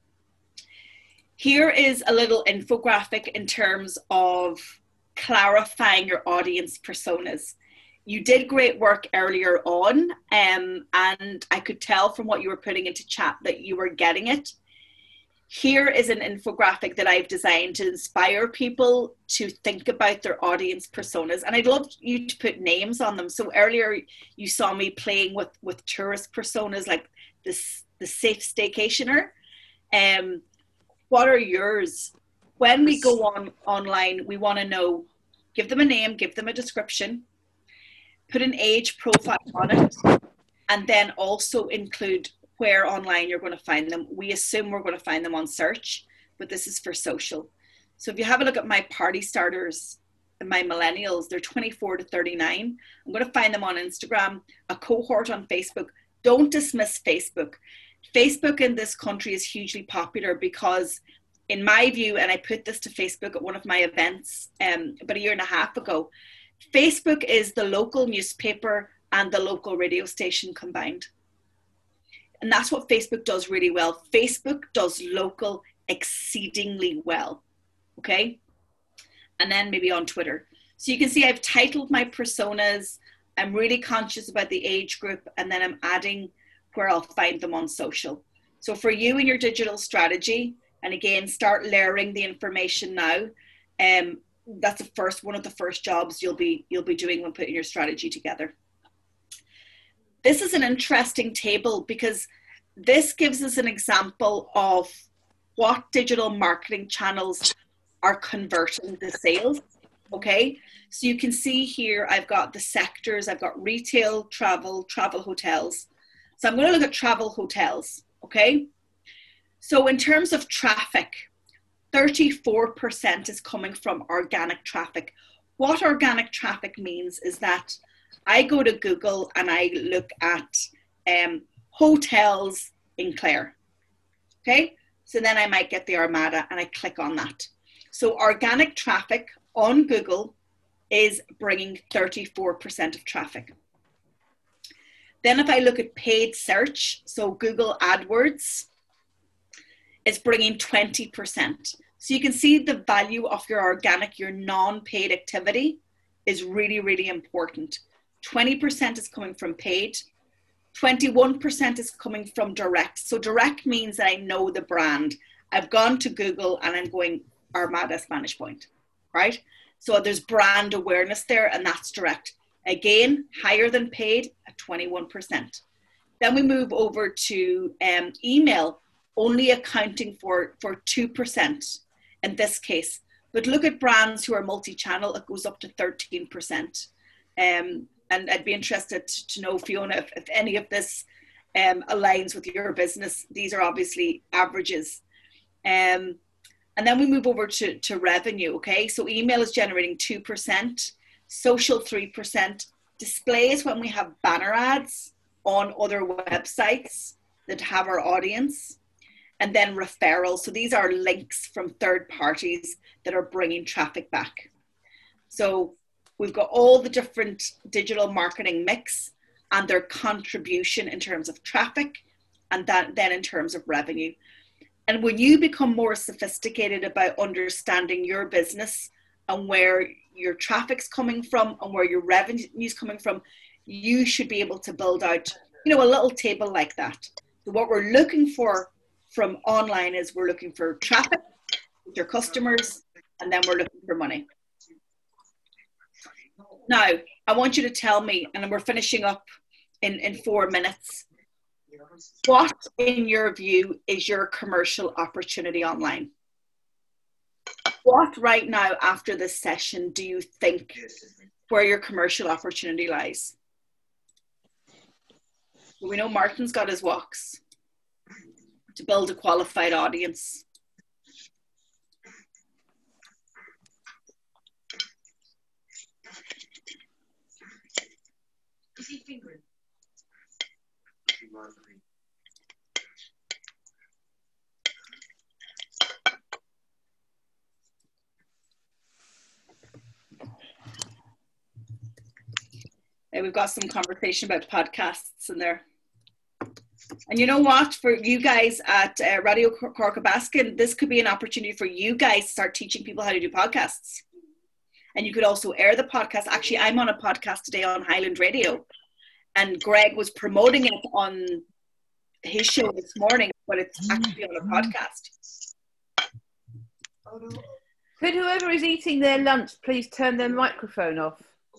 Here is a little infographic in terms of clarifying your audience personas. You did great work earlier on, um, and I could tell from what you were putting into chat that you were getting it. Here is an infographic that I've designed to inspire people to think about their audience personas. And I'd love you to put names on them. So earlier you saw me playing with, with tourist personas like this, the safe staycationer. Um, what are yours? When we go on online, we want to know, give them a name, give them a description, put an age profile on it, and then also include where online you're going to find them. We assume we're going to find them on search, but this is for social. So if you have a look at my party starters and my millennials, they're twenty-four to thirty-nine. I'm going to find them on Instagram, a cohort on Facebook. Don't dismiss Facebook. Facebook in this country is hugely popular because, in my view, and I put this to Facebook at one of my events um, about a year and a half ago, Facebook is the local newspaper and the local radio station combined. And that's what Facebook does really well. Facebook does local exceedingly well, okay? And then maybe on Twitter. So you can see I've titled my personas. I'm really conscious about the age group, and then I'm adding where I'll find them on social. So for you and your digital strategy, and again, start layering the information now. Um, that's the first, one of the first jobs you'll be, you'll be doing when putting your strategy together. This is an interesting table because this gives us an example of what digital marketing channels are converting the sales, okay? So you can see here, I've got the sectors, I've got retail, travel, travel hotels. So I'm gonna look at travel hotels, okay? So in terms of traffic, thirty-four percent is coming from organic traffic. What organic traffic means is that I go to Google and I look at um, hotels in Clare, okay? So then I might get the Armada and I click on that. So organic traffic on Google is bringing thirty-four percent of traffic. Then if I look at paid search, so Google AdWords is bringing twenty percent. So you can see the value of your organic, your non-paid activity is really, really important. twenty percent is coming from paid, twenty-one percent is coming from direct. So direct means that I know the brand. I've gone to Google and I'm going Armada Spanish Point, right? So there's brand awareness there, and that's direct. Again, higher than paid at twenty-one percent. Then we move over to um, email, only accounting for, for two percent in this case. But look at brands who are multi-channel, it goes up to thirteen percent. Um, and I'd be interested to know, Fiona, if, if any of this um, aligns with your business. These are obviously averages. Um, and then we move over to, to revenue, okay? So email is generating two percent, social three percent, displays when we have banner ads on other websites that have our audience, and then referrals. So these are links from third parties that are bringing traffic back. So we've got all the different digital marketing mix and their contribution in terms of traffic, and that then in terms of revenue. And when you become more sophisticated about understanding your business and where your traffic's coming from and where your revenue is coming from, you should be able to build out, you know, a little table like that. So what we're looking for from online is we're looking for traffic with your customers, and then we're looking for money. Now, I want you to tell me, and we're finishing up in, in four minutes, what, in your view, is your commercial opportunity online? What right now, after this session, do you think where your commercial opportunity lies? We know Martin's got his walks to build a qualified audience. Is he fingering? Uh, we've got some conversation about podcasts in there. And you know what, for you guys at uh, Radio Corcabaskin, this could be an opportunity for you guys to start teaching people how to do podcasts. And you could also air the podcast. Actually, I'm on a podcast today on Highland Radio, and Greg was promoting it on his show this morning, but it's actually on a podcast. Could whoever is eating their lunch please turn their microphone off?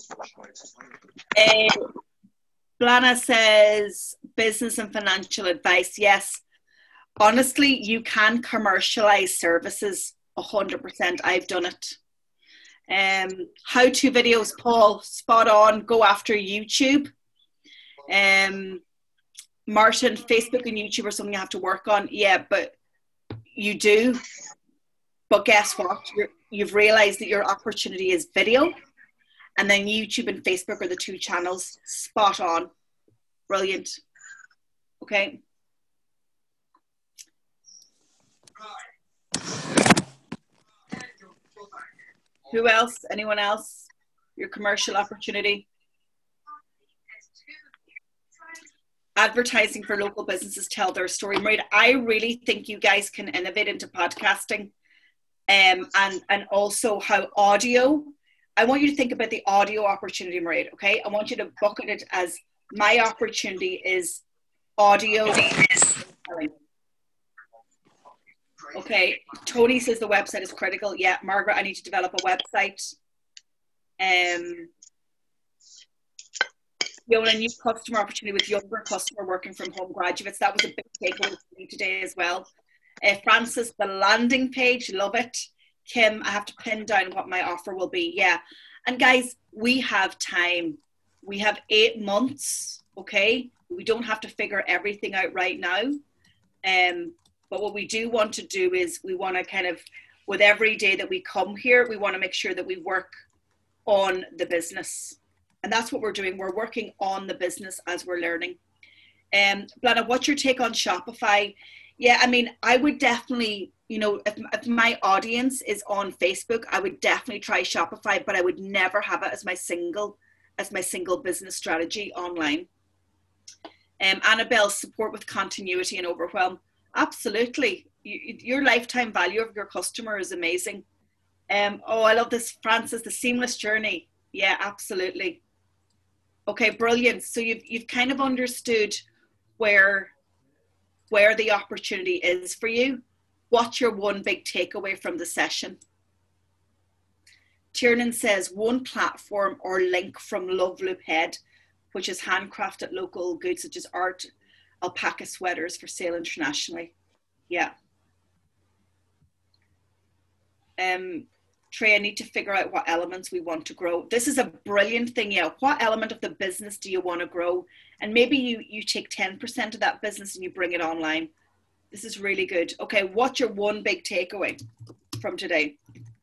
Uh, Blana says business and financial advice. Yes, honestly, you can commercialize services one hundred percent. I've done it. Um, how-to videos, Paul, spot on. Go after YouTube. Um, Martin, Facebook and YouTube are something you have to work on. Yeah, but you do. But guess what? You're, you've realized that your opportunity is video. And then YouTube and Facebook are the two channels. Spot on. Brilliant. Okay. Who else? Anyone else? Your commercial opportunity? Advertising for local businesses tell their story. Maria, I really think you guys can innovate into podcasting, um, and, and also how audio. I want you to think about the audio opportunity, Maria, okay? I want you to bucket it as my opportunity is audio. Okay, Tony says the website is critical. Yeah, Margaret, I need to develop a website. Um, Fiona, new customer opportunity with younger customer working from home graduates. That was a big takeaway for me today as well. Uh, Francis, the landing page, love it. Kim, I have to pin down what my offer will be. Yeah. And guys, we have time. We have eight months, okay? We don't have to figure everything out right now. Um, but what we do want to do is we want to kind of, with every day that we come here, we want to make sure that we work on the business. And that's what we're doing. We're working on the business as we're learning. Um, Blana, what's your take on Shopify? Yeah, I mean, I would definitely, you know, if, if my audience is on Facebook, I would definitely try Shopify, but I would never have it as my single, as my single business strategy online. Um, Annabelle, support with continuity and overwhelm. Absolutely. You, your lifetime value of your customer is amazing. Um, oh, I love this, Francis, the seamless journey. Yeah, absolutely. Okay, brilliant. So you've, you've kind of understood where, where the opportunity is for you. What's your one big takeaway from the session? Tiernan says one platform or link from Love Loop Head, which is handcrafted local goods such as art, alpaca sweaters for sale internationally. Yeah. Um, Trey, I need to figure out what elements we want to grow. This is a brilliant thing. Yeah. What element of the business do you want to grow? And maybe you, you take ten percent of that business and you bring it online. This is really good. Okay. What's your one big takeaway from today?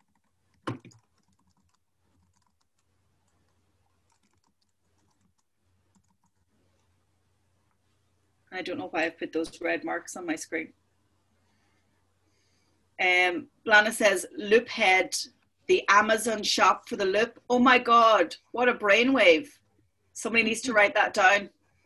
I don't know why I've put those red marks on my screen. Um, Lana says, Loop Head, the Amazon shop for the Loop. Oh my God, what a brainwave. Somebody needs to write that down.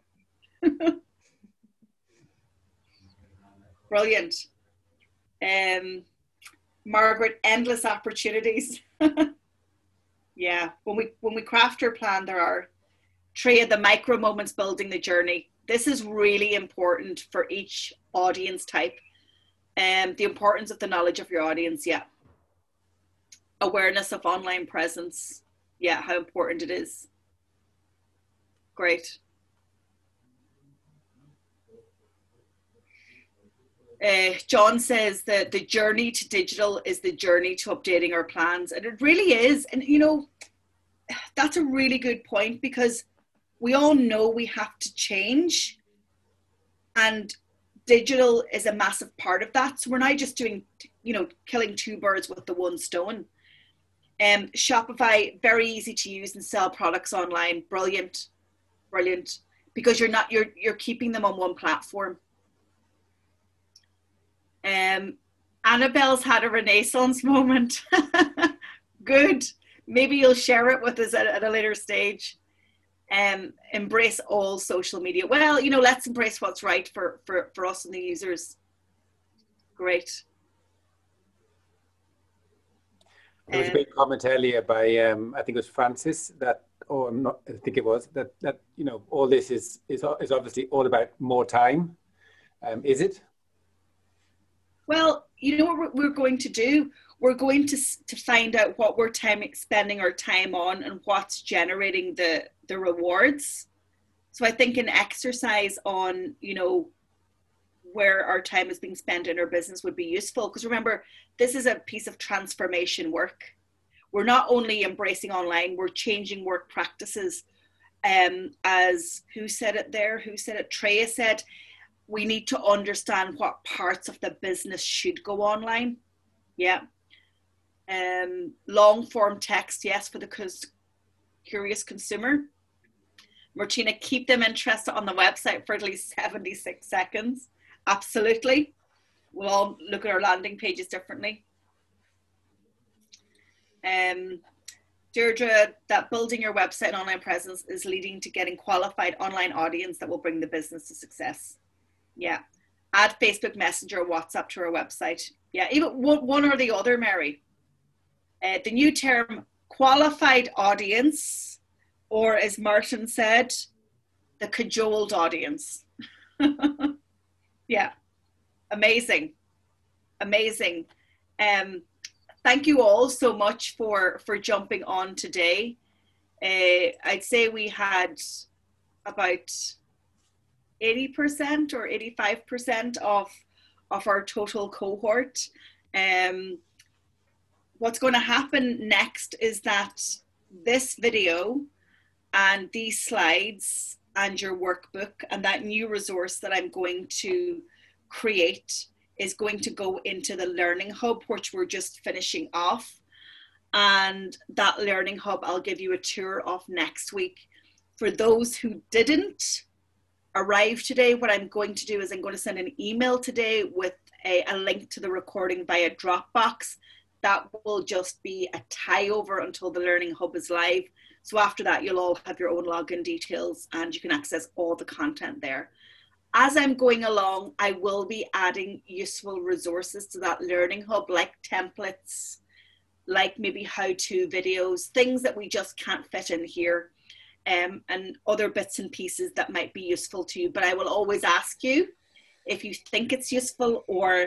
Brilliant. Um, Margaret, endless opportunities. Yeah, when we, when we craft our plan, there are. Treya, the micro moments building the journey. This is really important for each audience type. And um, the importance of the knowledge of your audience, yeah. Awareness of online presence, yeah, how important it is. Great. Uh, John says that the journey to digital is the journey to updating our plans. And it really is. And, you know, that's a really good point, because we all know we have to change, and digital is a massive part of that. So we're not just doing, you know, killing two birds with the one stone. Um, Shopify, very easy to use and sell products online. Brilliant, brilliant, because you're not, you're, you're keeping them on one platform. Um, Annabelle's had a renaissance moment. Good. Maybe you'll share it with us at, at a later stage. Um, embrace all social media. Well, you know, let's embrace what's right for, for, for us and the users. Great. There was a great comment earlier by, um, I think it was Francis, that, or I'm not, I think it was, that, that you know, all this is, is, is obviously all about more time. Um, is it? Well, you know what we're going to do? We're going to, to find out what we're time, spending our time on and what's generating the, the rewards. So I think an exercise on, you know, where our time is being spent in our business would be useful. Because remember, this is a piece of transformation work. We're not only embracing online, we're changing work practices. Um, as who said it there? Who said it? Treya said, we need to understand what parts of the business should go online. Yeah. Um, long form text, yes, for the curious consumer. Martina, keep them interested on the website for at least seventy-six seconds. Absolutely. We'll all look at our landing pages differently. Um, Deirdre, that building your website and online presence is leading to getting qualified online audience that will bring the business to success. Yeah. Add Facebook Messenger or WhatsApp to our website. Yeah, even one, one or the other, Mary. Uh, the new term, qualified audience, or as Martin said, the cajoled audience. Yeah, amazing, amazing. Um, thank you all so much for, for jumping on today. Uh, I'd say we had about eighty percent or eighty-five percent of, of our total cohort. Um, what's going to happen next is that this video and these slides and your workbook and that new resource that I'm going to create is going to go into the Learning Hub, which we're just finishing off. And that Learning Hub, I'll give you a tour of next week. For those who didn't arrive today, what I'm going to do is I'm going to send an email today with a, a link to the recording via Dropbox. That will just be a tie over until the Learning Hub is live. So after that, you'll all have your own login details and you can access all the content there. As I'm going along, I will be adding useful resources to that Learning Hub, like templates, like maybe how-to videos, things that we just can't fit in here, um, and other bits and pieces that might be useful to you. But I will always ask you if you think it's useful or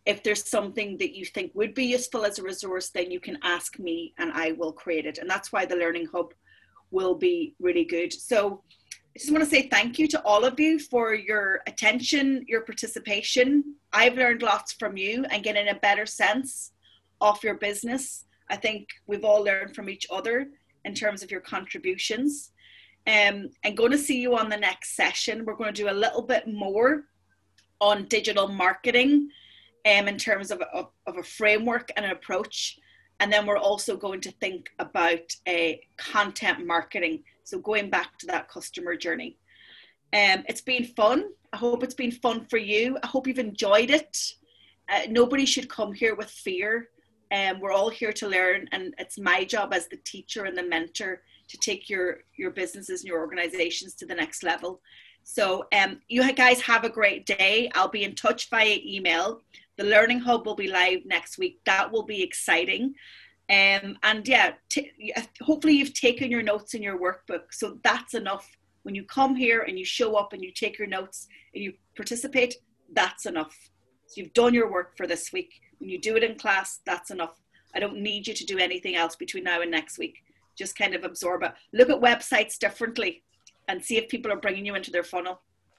if there's something that you think would be useful as a resource, then you can ask me and I will create it. And that's why the Learning Hub will be really good. So I just want to say thank you to all of you for your attention, your participation. I've learned lots from you and getting a better sense of your business. I think we've all learned from each other in terms of your contributions. Um, I'm going to see you on the next session. We're going to do a little bit more on digital marketing um, in terms of, of, of a framework and an approach. And then we're also going to think about a content marketing. So going back to that customer journey. Um, it's been fun. I hope it's been fun for you. I hope you've enjoyed it. Uh, nobody should come here with fear. Um, we're all here to learn, and it's my job as the teacher and the mentor to take your, your businesses and your organizations to the next level. So um, you guys have a great day. I'll be in touch via email. The Learning Hub will be live next week. That will be exciting. Um, and yeah, t- hopefully you've taken your notes in your workbook. So that's enough. When you come here and you show up and you take your notes and you participate, that's enough. So you've done your work for this week. When you do it in class, that's enough. I don't need you to do anything else between now and next week. Just kind of absorb it. Look at websites differently and see if people are bringing you into their funnel.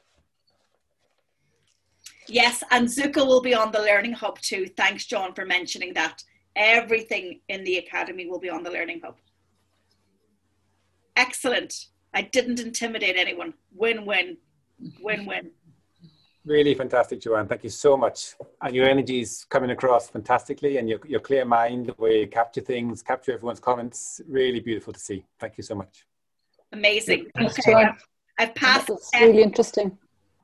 Yes, and Zuka will be on the Learning Hub too. Thanks, John, for mentioning that. Everything in the Academy will be on the Learning Hub. Excellent. I didn't intimidate anyone. Win-win. Win-win. Really fantastic, Joanne. Thank you so much. And your energy is coming across fantastically, and your, your clear mind, the way you capture things, capture everyone's comments, really beautiful to see. Thank you so much. Amazing. Thanks, Okay, Joanne. I've, I've passed. That's really interesting.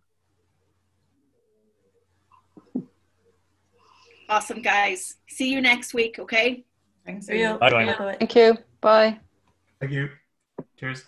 Awesome, guys. See you next week, okay? Thanks. Bye. Bye. Thank you. Bye. Thank you. Cheers.